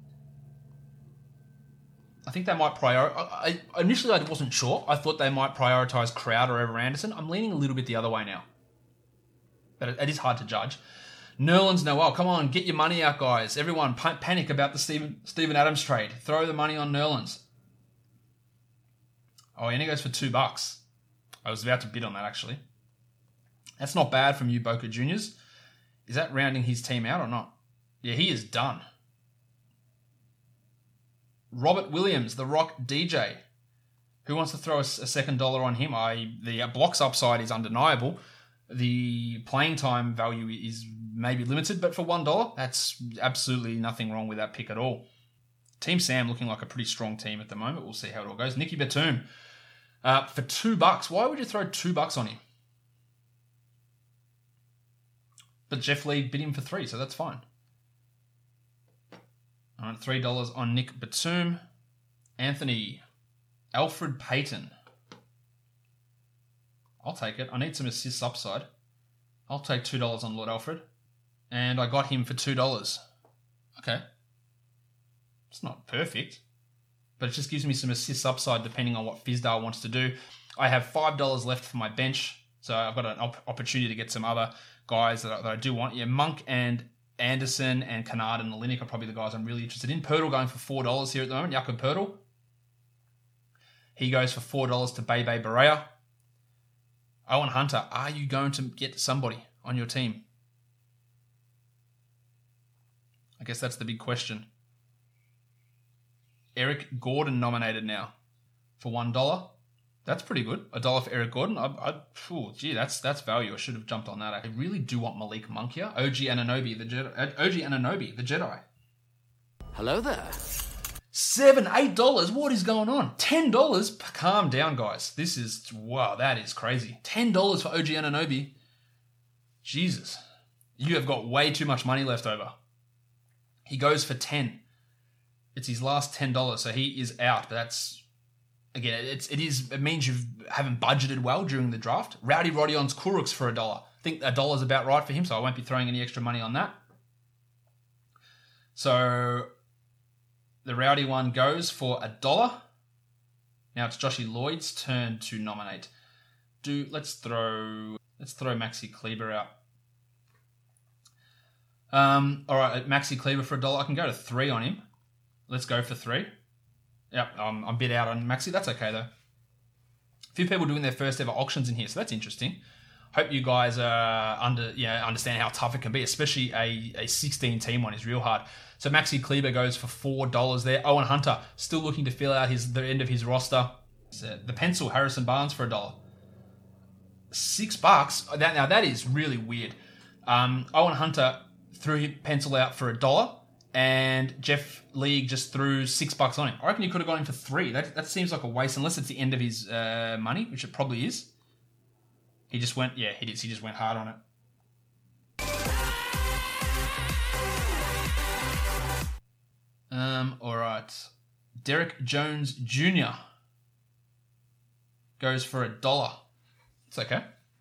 I think they might initially I wasn't sure. I thought they might prioritise Crowder over Anderson. I'm leaning a little bit the other way now. But it is hard to judge. Nerlens Noel, come on, get your money out, guys. Everyone panic about the Steven Adams trade. Throw the money on Nerlens. Oh, and he goes for $2. I was about to bid on that, actually. That's not bad from you, Boca Juniors. Is that rounding his team out or not? Yeah, he is done. Robert Williams, the Rock DJ. Who wants to throw a second dollar on him? The blocks upside is undeniable. The playing time value is maybe limited, but for $1, that's absolutely nothing wrong with that pick at all. Team Sam looking like a pretty strong team at the moment. We'll see how it all goes. Nicky Batum. For $2. Why would you throw $2 on him? But Jeff Lee bid him for 3, so that's fine. All right, $3 on Nick Batum. Anthony. Alfred Payton. I'll take it. I need some assists upside. I'll take $2 on Lord Alfred. And I got him for $2. Okay. It's not perfect, but it just gives me some assists upside depending on what Fizdale wants to do. I have $5 left for my bench, so I've got an opportunity to get some other guys that I do want. Yeah, Monk and Anderson and Kennard and Olynyk are probably the guys I'm really interested in. Pirtle going for $4 here at the moment. Jakob Pirtle. He goes for $4 to Bebe Barea. Owen Hunter, are you going to get somebody on your team? I guess that's the big question. Eric Gordon nominated now for $1. That's pretty good. $1 for Eric Gordon. That's value. I should have jumped on that. I really do want Malik Monk here. OG Anunoby, the Jedi. Hello there. $7, $8. What is going on? $10. Calm down, guys. That is crazy. $10 for OG Anunoby. Jesus. You have got way too much money left over. He goes for $10. It's his last $10, so he is out. But again, it means you haven't budgeted well during the draft. Rowdy Rodion's Kuruks for $1. I think $1 is about right for him, so I won't be throwing any extra money on that. So the Rowdy one goes for $1. Now it's Joshy Lloyd's turn to nominate. Let's throw Maxi Kleber out. All right, Maxi Kleber for $1. I can go to 3 on him. Let's go for 3. Yep, I'm a bit out on Maxi. That's okay though. A few people doing their first ever auctions in here, so that's interesting. Hope you guys understand how tough it can be, especially a 16 team one is real hard. So Maxi Kleber goes for $4 there. Owen Hunter still looking to fill out the end of his roster. The pencil Harrison Barnes for $1. $6. Now that is really weird. Owen Hunter threw pencil out for $1, and Jeff League just threw $6 on him. I reckon you could have got him for $3. That seems like a waste, unless it's the end of his money, which it probably is. He just went, yeah, he just went hard on it. All right. Derek Jones Jr. goes for $1. It's okay.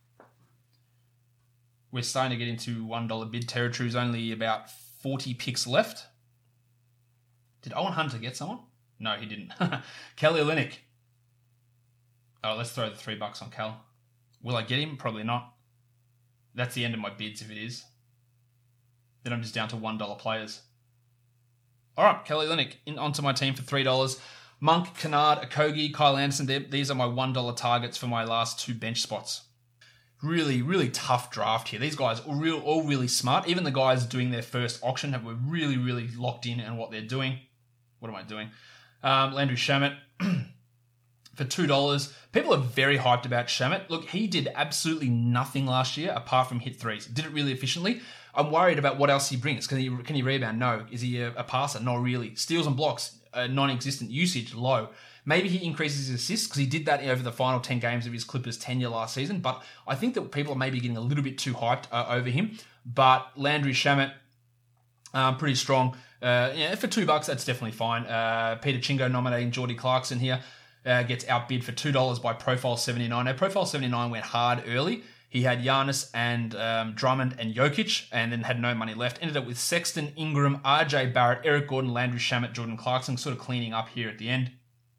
We're starting to get into $1 bid territory. There's only about 40 picks left. Did Owen Hunter get someone? No, he didn't. Kelly Olynyk. Oh, let's throw the $3 on Cal. Will I get him? Probably not. That's the end of my bids if it is. Then I'm just down to $1 players. All right, Kelly Olynyk onto my team for $3. Monk, Kennard, Okogie, Kyle Anderson. These are my $1 targets for my last 2 bench spots. Really, really tough draft here. These guys are all really smart. Even the guys doing their first auction were really, really locked in on what they're doing. What am I doing? Landry Shamet for $2. People are very hyped about Shamet. Look, he did absolutely nothing last year apart from hit threes. Did it really efficiently. I'm worried about what else he brings. Can he rebound? No. Is he a passer? Not really. Steals and blocks, non-existent. Usage, low. Maybe he increases his assists because he did that over the final 10 games of his Clippers tenure last season. But I think that people are maybe getting a little bit too hyped over him. But Landry Shamet, pretty strong. For $2, that's definitely fine. Peter Chingo nominating Jordy Clarkson here. Gets outbid for $2 by Profile 79. Now, Profile 79 went hard early. He had Giannis and Drummond and Jokic, and then had no money left. Ended up with Sexton, Ingram, RJ Barrett, Eric Gordon, Landry Shamet, Jordan Clarkson, sort of cleaning up here at the end.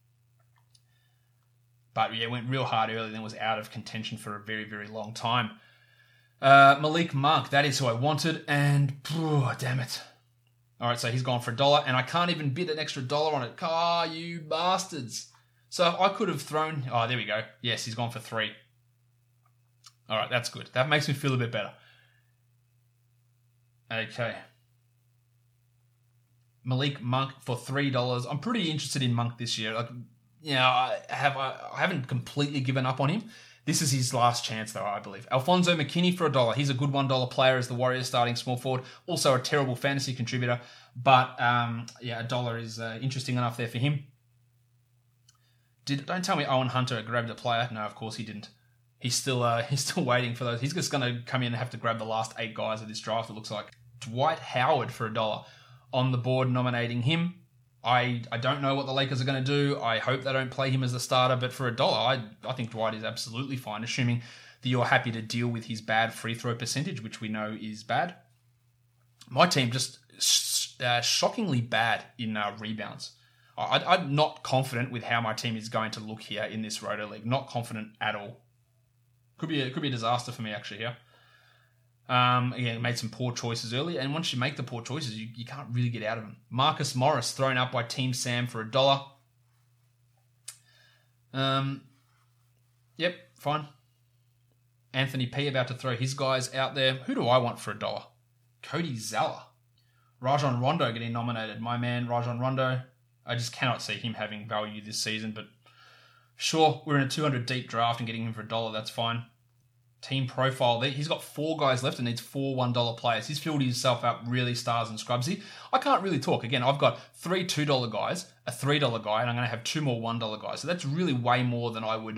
But yeah, went real hard early, then was out of contention for a very, very long time. Malik Monk, that is who I wanted, and damn it. All right, so he's gone for $1, and I can't even bid an extra $1 on it. You bastards. So I could have thrown... Oh, there we go. Yes, he's gone for $3. All right, that's good. That makes me feel a bit better. Okay. Malik Monk for $3. I'm pretty interested in Monk this year. I haven't completely given up on him. This is his last chance, though, I believe. Alfonso McKinney for $1. He's a good $1 player as the Warriors starting small forward. Also a terrible fantasy contributor. But, $1 is interesting enough there for him. Don't tell me Owen Hunter grabbed a player. No, of course he didn't. He's still waiting for those. He's just going to come in and have to grab the last 8 guys of this draft, it looks like. Dwight Howard for $1 on the board, nominating him. I don't know what the Lakers are going to do. I hope they don't play him as a starter, but for $1, I think Dwight is absolutely fine, assuming that you're happy to deal with his bad free throw percentage, which we know is bad. My team just shockingly bad in rebounds. I'm not confident with how my team is going to look here in this Roto League. Not confident at all. Could be a disaster for me actually here. Again, made some poor choices early, and once you make the poor choices, you can't really get out of them. Marcus Morris thrown out by Team Sam for $1. Yep, fine. Anthony P about to throw his guys out there. Who do I want for $1? Cody Zeller. Rajon Rondo getting nominated. My man, Rajon Rondo. I just cannot see him having value this season, but sure, we're in a 200 deep draft and getting him for $1, that's fine. Team profile there. He's got 4 guys left and needs 4 $1 players. He's filled himself up really stars and scrubsy. I can't really talk. Again, I've got 3 $2 guys, a $3 guy, and I'm going to have 2 more $1 guys. So that's really way more than I would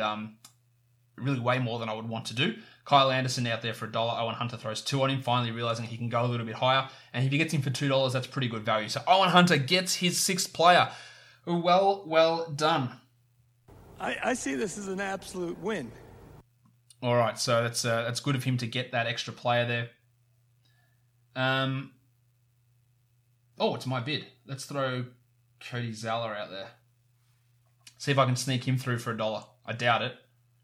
want to do. Kyle Anderson out there for $1. Owen Hunter throws 2 on him, finally realizing he can go a little bit higher. And if he gets him for $2, that's pretty good value. So Owen Hunter gets his 6th player. Well done. I see this as an absolute win. All right, so that's good of him to get that extra player there. It's my bid. Let's throw Cody Zeller out there. See if I can sneak him through for $1. I doubt it.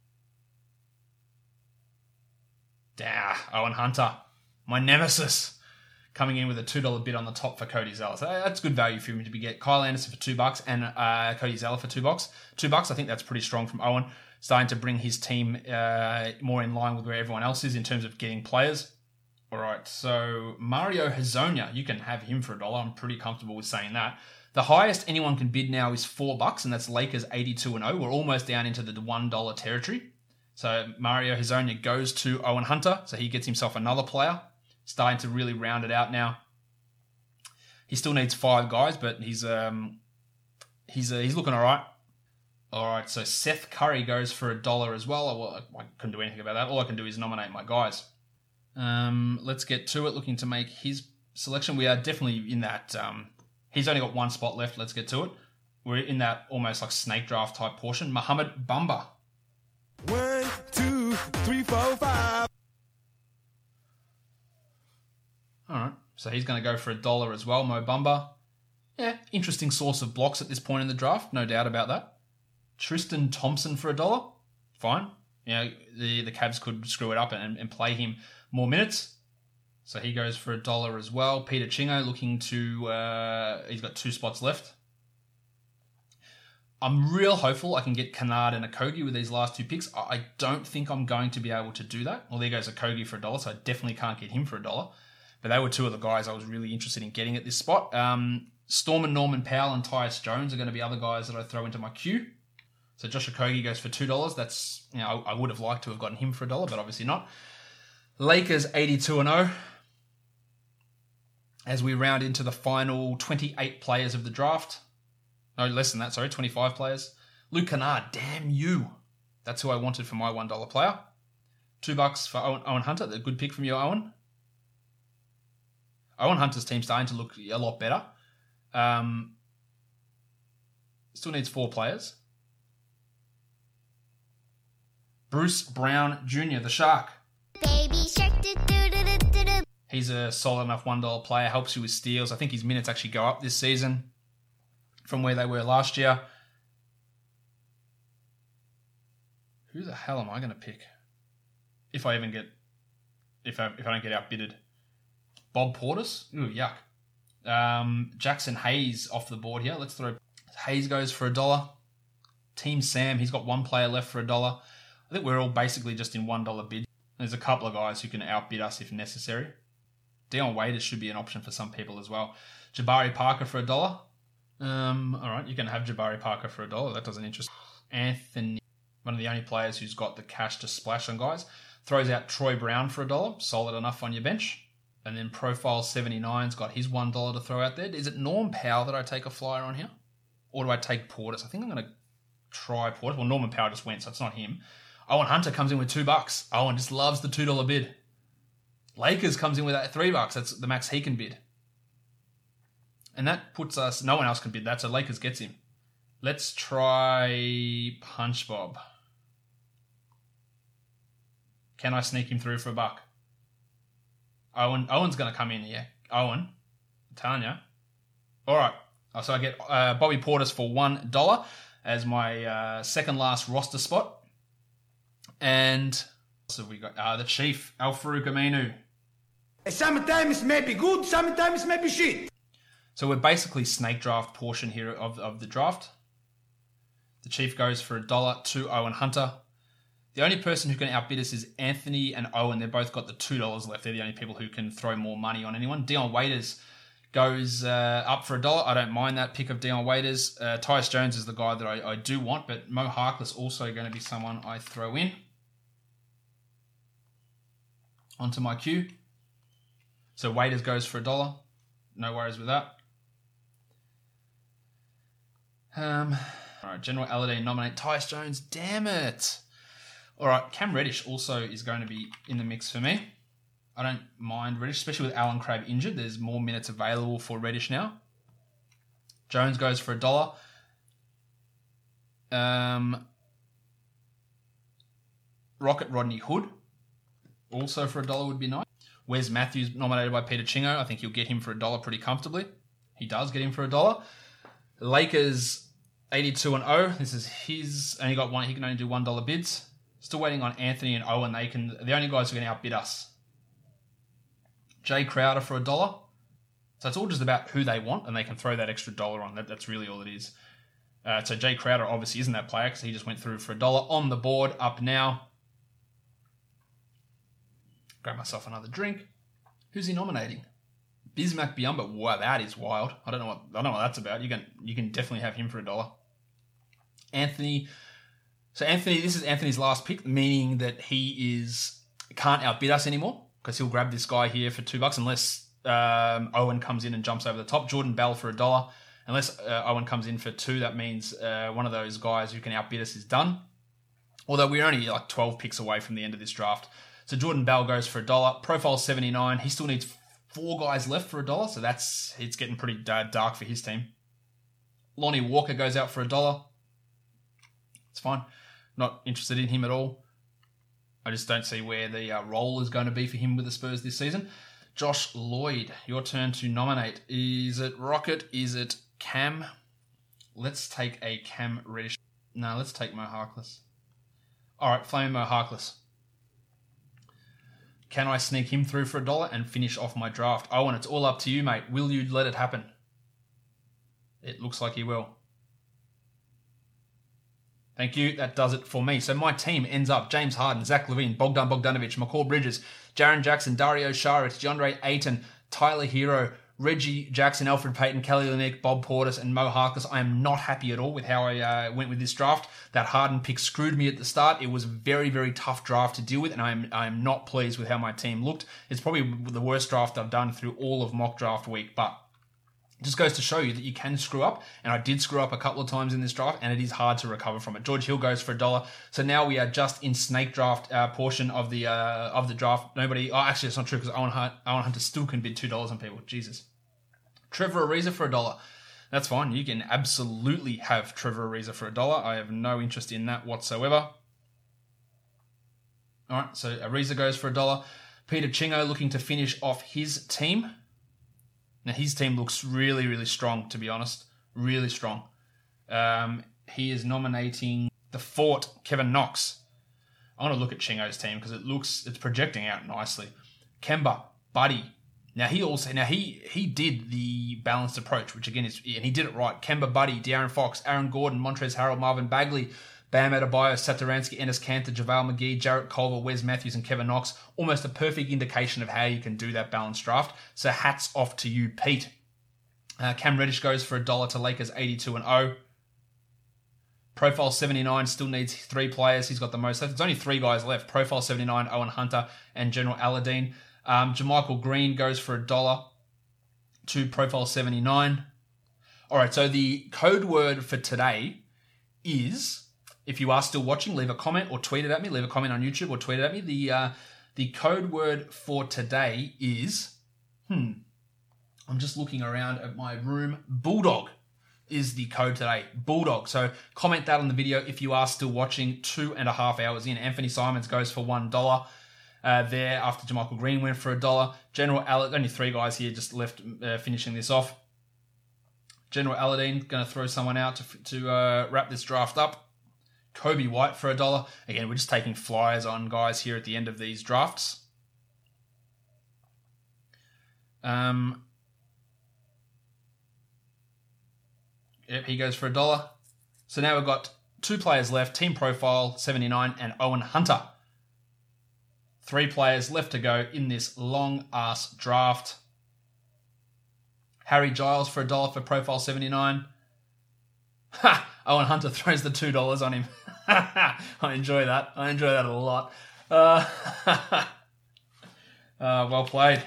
Owen Hunter, my nemesis, coming in with a $2 bid on the top for Cody Zeller. So that's good value for him to get Kyle Anderson for $2 and Cody Zeller for $2. $2, I think that's pretty strong from Owen, starting to bring his team more in line with where everyone else is in terms of getting players. All right, so Mario Hezonja, you can have him for $1. I'm pretty comfortable with saying that. The highest anyone can bid now is $4, and that's Lakers 82-0. We're almost down into the $1 territory. So Mario Hezonja goes to Owen Hunter, so he gets himself another player, starting to really round it out now. He still needs 5 guys, but he's looking all right. All right, so Seth Curry goes for $1 as well. I couldn't do anything about that. All I can do is nominate my guys. Let's get to it. Looking to make his selection. We are definitely in that. He's only got one spot left. Let's get to it. We're in that almost like snake draft type portion. Mohamed Bamba. 1, 2, 3, 4, 5. All right, so he's going to go for $1 as well. Mo Bamba. Yeah, interesting source of blocks at this point in the draft. No doubt about that. Tristan Thompson for $1. Fine. The Cavs could screw it up and play him more minutes. So he goes for $1 as well. Peter Chingo looking to... he's got 2 spots left. I'm real hopeful I can get Kennard and Okogie with these last 2 picks. I don't think I'm going to be able to do that. Well, there goes Okogie for $1, so I definitely can't get him for $1. But they were 2 of the guys I was really interested in getting at this spot. Storm and Norman Powell and Tyus Jones are going to be other guys that I throw into my queue. So Josh Okogie goes for $2. That's, I would have liked to have gotten him for $1, but obviously not. Lakers 82-0. As we round into the final 28 players of the draft. No, less than that, sorry, 25 players. Luke Kennard, damn you. That's who I wanted for my $1 player. $2 for Owen Hunter, the good pick from you, Owen. Owen Hunter's team's starting to look a lot better. Still needs 4 players. Bruce Brown Jr., the Shark. Baby shark, do-do-do-do-do-do. He's a solid enough $1 player, helps you with steals. I think his minutes actually go up this season from where they were last year. Who the hell am I going to pick? If I don't get outbidded. Bob Portis? Ooh, yuck. Jackson Hayes off the board here. Let's throw... Hayes goes for $1. Team Sam, he's got 1 player left for $1. I think we're all basically just in $1 bid. There's a couple of guys who can outbid us if necessary. Dion Waiters should be an option for some people as well. Jabari Parker for $1. All right, you can have Jabari Parker for $1. That doesn't interest Anthony, one of the only players who's got the cash to splash on guys. Throws out Troy Brown for $1. Solid enough on your bench. And then Profile 79's got his $1 to throw out there. Is it Norm Powell that I take a flyer on here? Or do I take Portis? I think I'm going to try Portis. Well, Norman Powell just went, so it's not him. Owen Hunter comes in with $2. Owen just loves the $2 bid. Lakers comes in with that $3. That's the max he can bid. And that puts us... No one else can bid that, so Lakers gets him. Let's try Punch Bob. Can I sneak him through for $1? Owen's going to come in here. Owen. I'm telling you. All right. So I get Bobby Portis for $1 as my second last roster spot. And so we got the Chief, Al-Farouq Aminu. Sometimes it may be good, sometimes it may be shit. So we're basically snake draft portion here of the draft. The Chief goes for $1 to Owen Hunter. The only person who can outbid us is Anthony and Owen. They've both got the $2 left. They're the only people who can throw more money on anyone. Dion Waiters goes up for $1. I don't mind that pick of Dion Waiters. Tyus Jones is the guy that I do want, but Mo Harkless also going to be someone I throw in onto my queue. So Waiters goes for $1. No worries with that. All right, General Aladdin nominate Tyus Jones. Damn it. All right, Cam Reddish also is going to be in the mix for me. I don't mind Reddish, especially with Alan Crabb injured. There's more minutes available for Reddish now. Jones goes for $1. Rocket Rodney Hood, also for $1 would be nice. Wes Matthews, nominated by Peter Chingo. I think you'll get him for $1 pretty comfortably. He does get him for $1. Lakers 82-0. This is his. Only got one. He can only do $1 bids. Still waiting on Anthony and Owen. The only guys who are going to outbid us. Jay Crowder for $1. So it's all just about who they want, and they can throw that extra $1 on. That's really all it is. So Jay Crowder obviously isn't that player because he just went through for $1 on the board. Up now. Grab myself another drink. Who's he nominating? Bismack Biyombo. Wow, that is wild. I don't know what that's about. You can definitely have him for $1. Anthony. So Anthony, this is Anthony's last pick, meaning that he can't outbid us anymore because he'll grab this guy here for $2 unless Owen comes in and jumps over the top. Jordan Bell for $1. Unless Owen comes in for $2, that means one of those guys who can outbid us is done. Although we're only like 12 picks away from the end of this draft. So Jordan Bell goes for $1. Profile 79. He still needs 4 guys left for $1, so it's getting pretty dark for his team. Lonnie Walker goes out for $1. It's fine. Not interested in him at all. I just don't see where the role is going to be for him with the Spurs this season. Josh Lloyd, your turn to nominate. Is it Rocket? Is it Cam? Let's take a Cam Reddish. No, let's take Mo Harkless. All right, Flaming Mo Harkless. Can I sneak him through for $1 and finish off my draft? Owen, it's all up to you, mate. Will you let it happen? It looks like he will. Thank you. That does it for me. So my team ends up James Harden, Zach LaVine, Bogdan Bogdanovic, McCall Bridges, Jaren Jackson, Dario Saric, DeAndre Ayton, Tyler Hero, Reggie Jackson, Alfred Payton, Kelly Olynyk, Bob Portis, and Mo Harkless. I am not happy at all with how I went with this draft. That Harden pick screwed me at the start. It was a very, very tough draft to deal with, and I am not pleased with how my team looked. It's probably the worst draft I've done through all of mock draft week, but it just goes to show you that you can screw up, and I did screw up a couple of times in this draft, and it is hard to recover from it. George Hill goes for $1. So now we are just in snake draft portion of the draft. Nobody. Oh, actually, it's not true because Owen Hunter still can bid $2 on people. Jesus. Trevor Ariza for $1. That's fine. You can absolutely have Trevor Ariza for $1. I have no interest in that whatsoever. All right, so Ariza goes for $1. Peter Chingo looking to finish off his team. Now, his team looks really, really strong, to be honest. Really strong. He is nominating the Fort, Kevin Knox. I want to look at Chingo's team because it's projecting out nicely. Kemba, Buddy. Now, he did the balanced approach, which again and he did it right. Kemba, Buddy, De'Aaron Fox, Aaron Gordon, Montrezl Harrell, Marvin Bagley, Bam Adebayo, Satoransky, Enes Kanter, JaVale McGee, Jarrett Culver, Wes Matthews, and Kevin Knox. Almost a perfect indication of how you can do that balanced draft. So hats off to you, Pete. Cam Reddish goes for $1 to Lakers 82-0. Profile 79 still needs 3 players. He's got the most left. There's only 3 guys left. Profile 79, Owen Hunter, and General Aladdin. JaMychal Green goes for $1 to Profile 79. All right, so the code word for today is... If you are still watching, leave a comment or tweet it at me. Leave a comment on YouTube or tweet it at me. The code word for today is, I'm just looking around at my room. Bulldog is the code today. Bulldog. So comment that on the video if you are still watching 2.5 hours in. Anthony Simons goes for $1 there after JaMychal Green went for $1. General Aladdin, only 3 guys here just left finishing this off. General Aladdin going to throw someone out to wrap this draft up. Kobe White for $1. Again, we're just taking flyers on guys here at the end of these drafts. Yep, he goes for $1. So now we've got 2 players left, Team Profile 79 and Owen Hunter. 3 players left to go in this long-ass draft. Harry Giles for $1 for Profile 79. Ha! Owen Hunter throws the $2 on him. I enjoy that. I enjoy that a lot. Well played.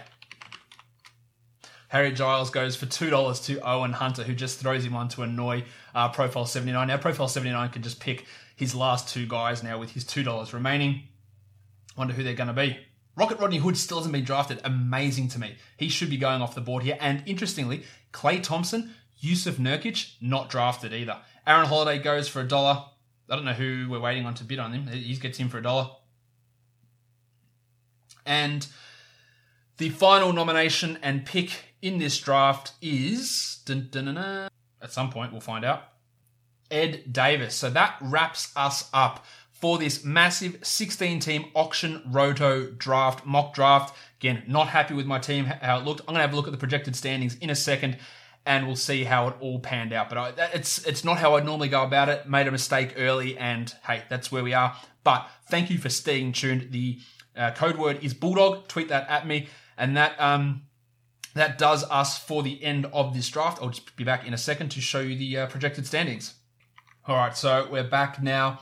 Harry Giles goes for $2 to Owen Hunter, who just throws him on to annoy Profile 79. Now, Profile 79 can just pick his last 2 guys now with his $2 remaining. Wonder who they're going to be. Rocket Rodney Hood still hasn't been drafted. Amazing to me. He should be going off the board here. And interestingly, Klay Thompson, Yusuf Nurkic, not drafted either. Aaron Holiday goes for $1. I don't know who we're waiting on to bid on him. He gets him for $1. And the final nomination and pick in this draft is... at some point, we'll find out. Ed Davis. So that wraps us up for this massive 16-team auction roto draft, mock draft. Again, not happy with my team, how it looked. I'm going to have a look at the projected standings in a second, and we'll see how it all panned out. But it's not how I'd normally go about it. Made a mistake early, and hey, that's where we are. But thank you for staying tuned. The code word is Bulldog. Tweet that at me, and that does us for the end of this draft. I'll just be back in a second to show you the projected standings. All right, so we're back now.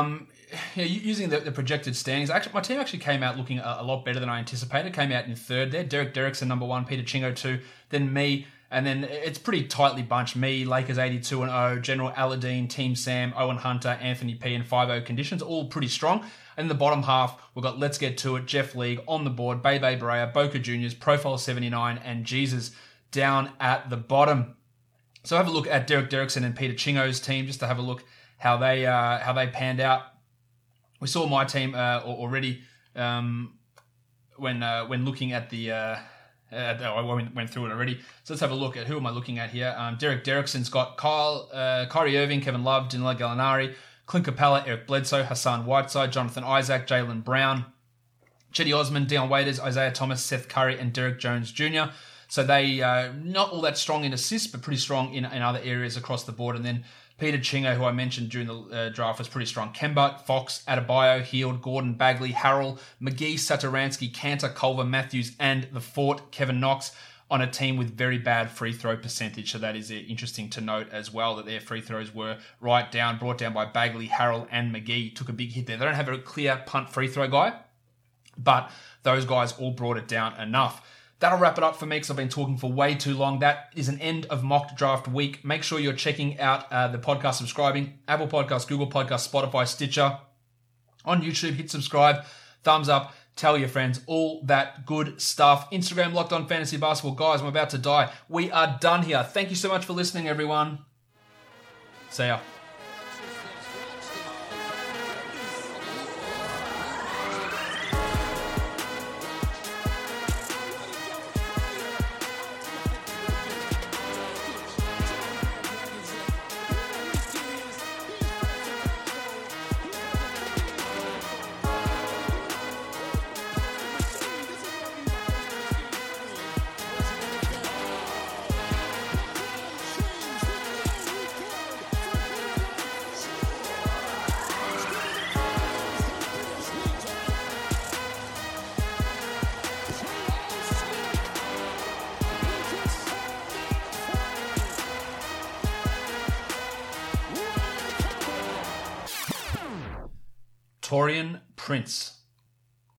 Using the projected standings, actually, my team actually came out looking a lot better than I anticipated. Came out in third there. Derek Derrickson, number 1. Peter Chingo, 2. Then me. And then it's pretty tightly bunched. Me, Lakers 82-0. General Aladdin, Team Sam, Owen Hunter, Anthony P, and 5-0 conditions. All pretty strong. And in the bottom half, we've got Let's Get To It, Jeff League on the board, Bebe Barea, Boca Juniors, Profile 79, and Jesus down at the bottom. So have a look at Derek Derrickson and Peter Chingo's team, just to have a look how they panned out. We saw my team already when looking at the. I went through it already. So let's have a look at who am I looking at here. Derek Derrickson's got Kyrie Irving, Kevin Love, Danilo Gallinari, Clint Capella, Eric Bledsoe, Hassan Whiteside, Jonathan Isaac, Jaylen Brown, Chetty Osman, Dion Waiters, Isaiah Thomas, Seth Curry, and Derek Jones Jr. So they not all that strong in assists, but pretty strong in other areas across the board. And then Peter Chingo, who I mentioned during the draft, was pretty strong. Kemba, Fox, Adebayo, Heald, Gordon, Bagley, Harrell, McGee, Satoransky, Cantor, Culver, Matthews, and the Fort, Kevin Knox, on a team with very bad free throw percentage. So that is interesting to note as well, that their free throws were brought down by Bagley, Harrell, and McGee. Took a big hit there. They don't have a clear punt free throw guy, but those guys all brought it down enough. That'll wrap it up for me because I've been talking for way too long. That is an end of mock draft week. Make sure you're checking out the podcast, subscribing. Apple Podcasts, Google Podcasts, Spotify, Stitcher. On YouTube, hit subscribe, thumbs up, tell your friends, all that good stuff. Instagram, Locked On Fantasy Basketball. Guys, I'm about to die. We are done here. Thank you so much for listening, everyone. See ya. Taurean Prince.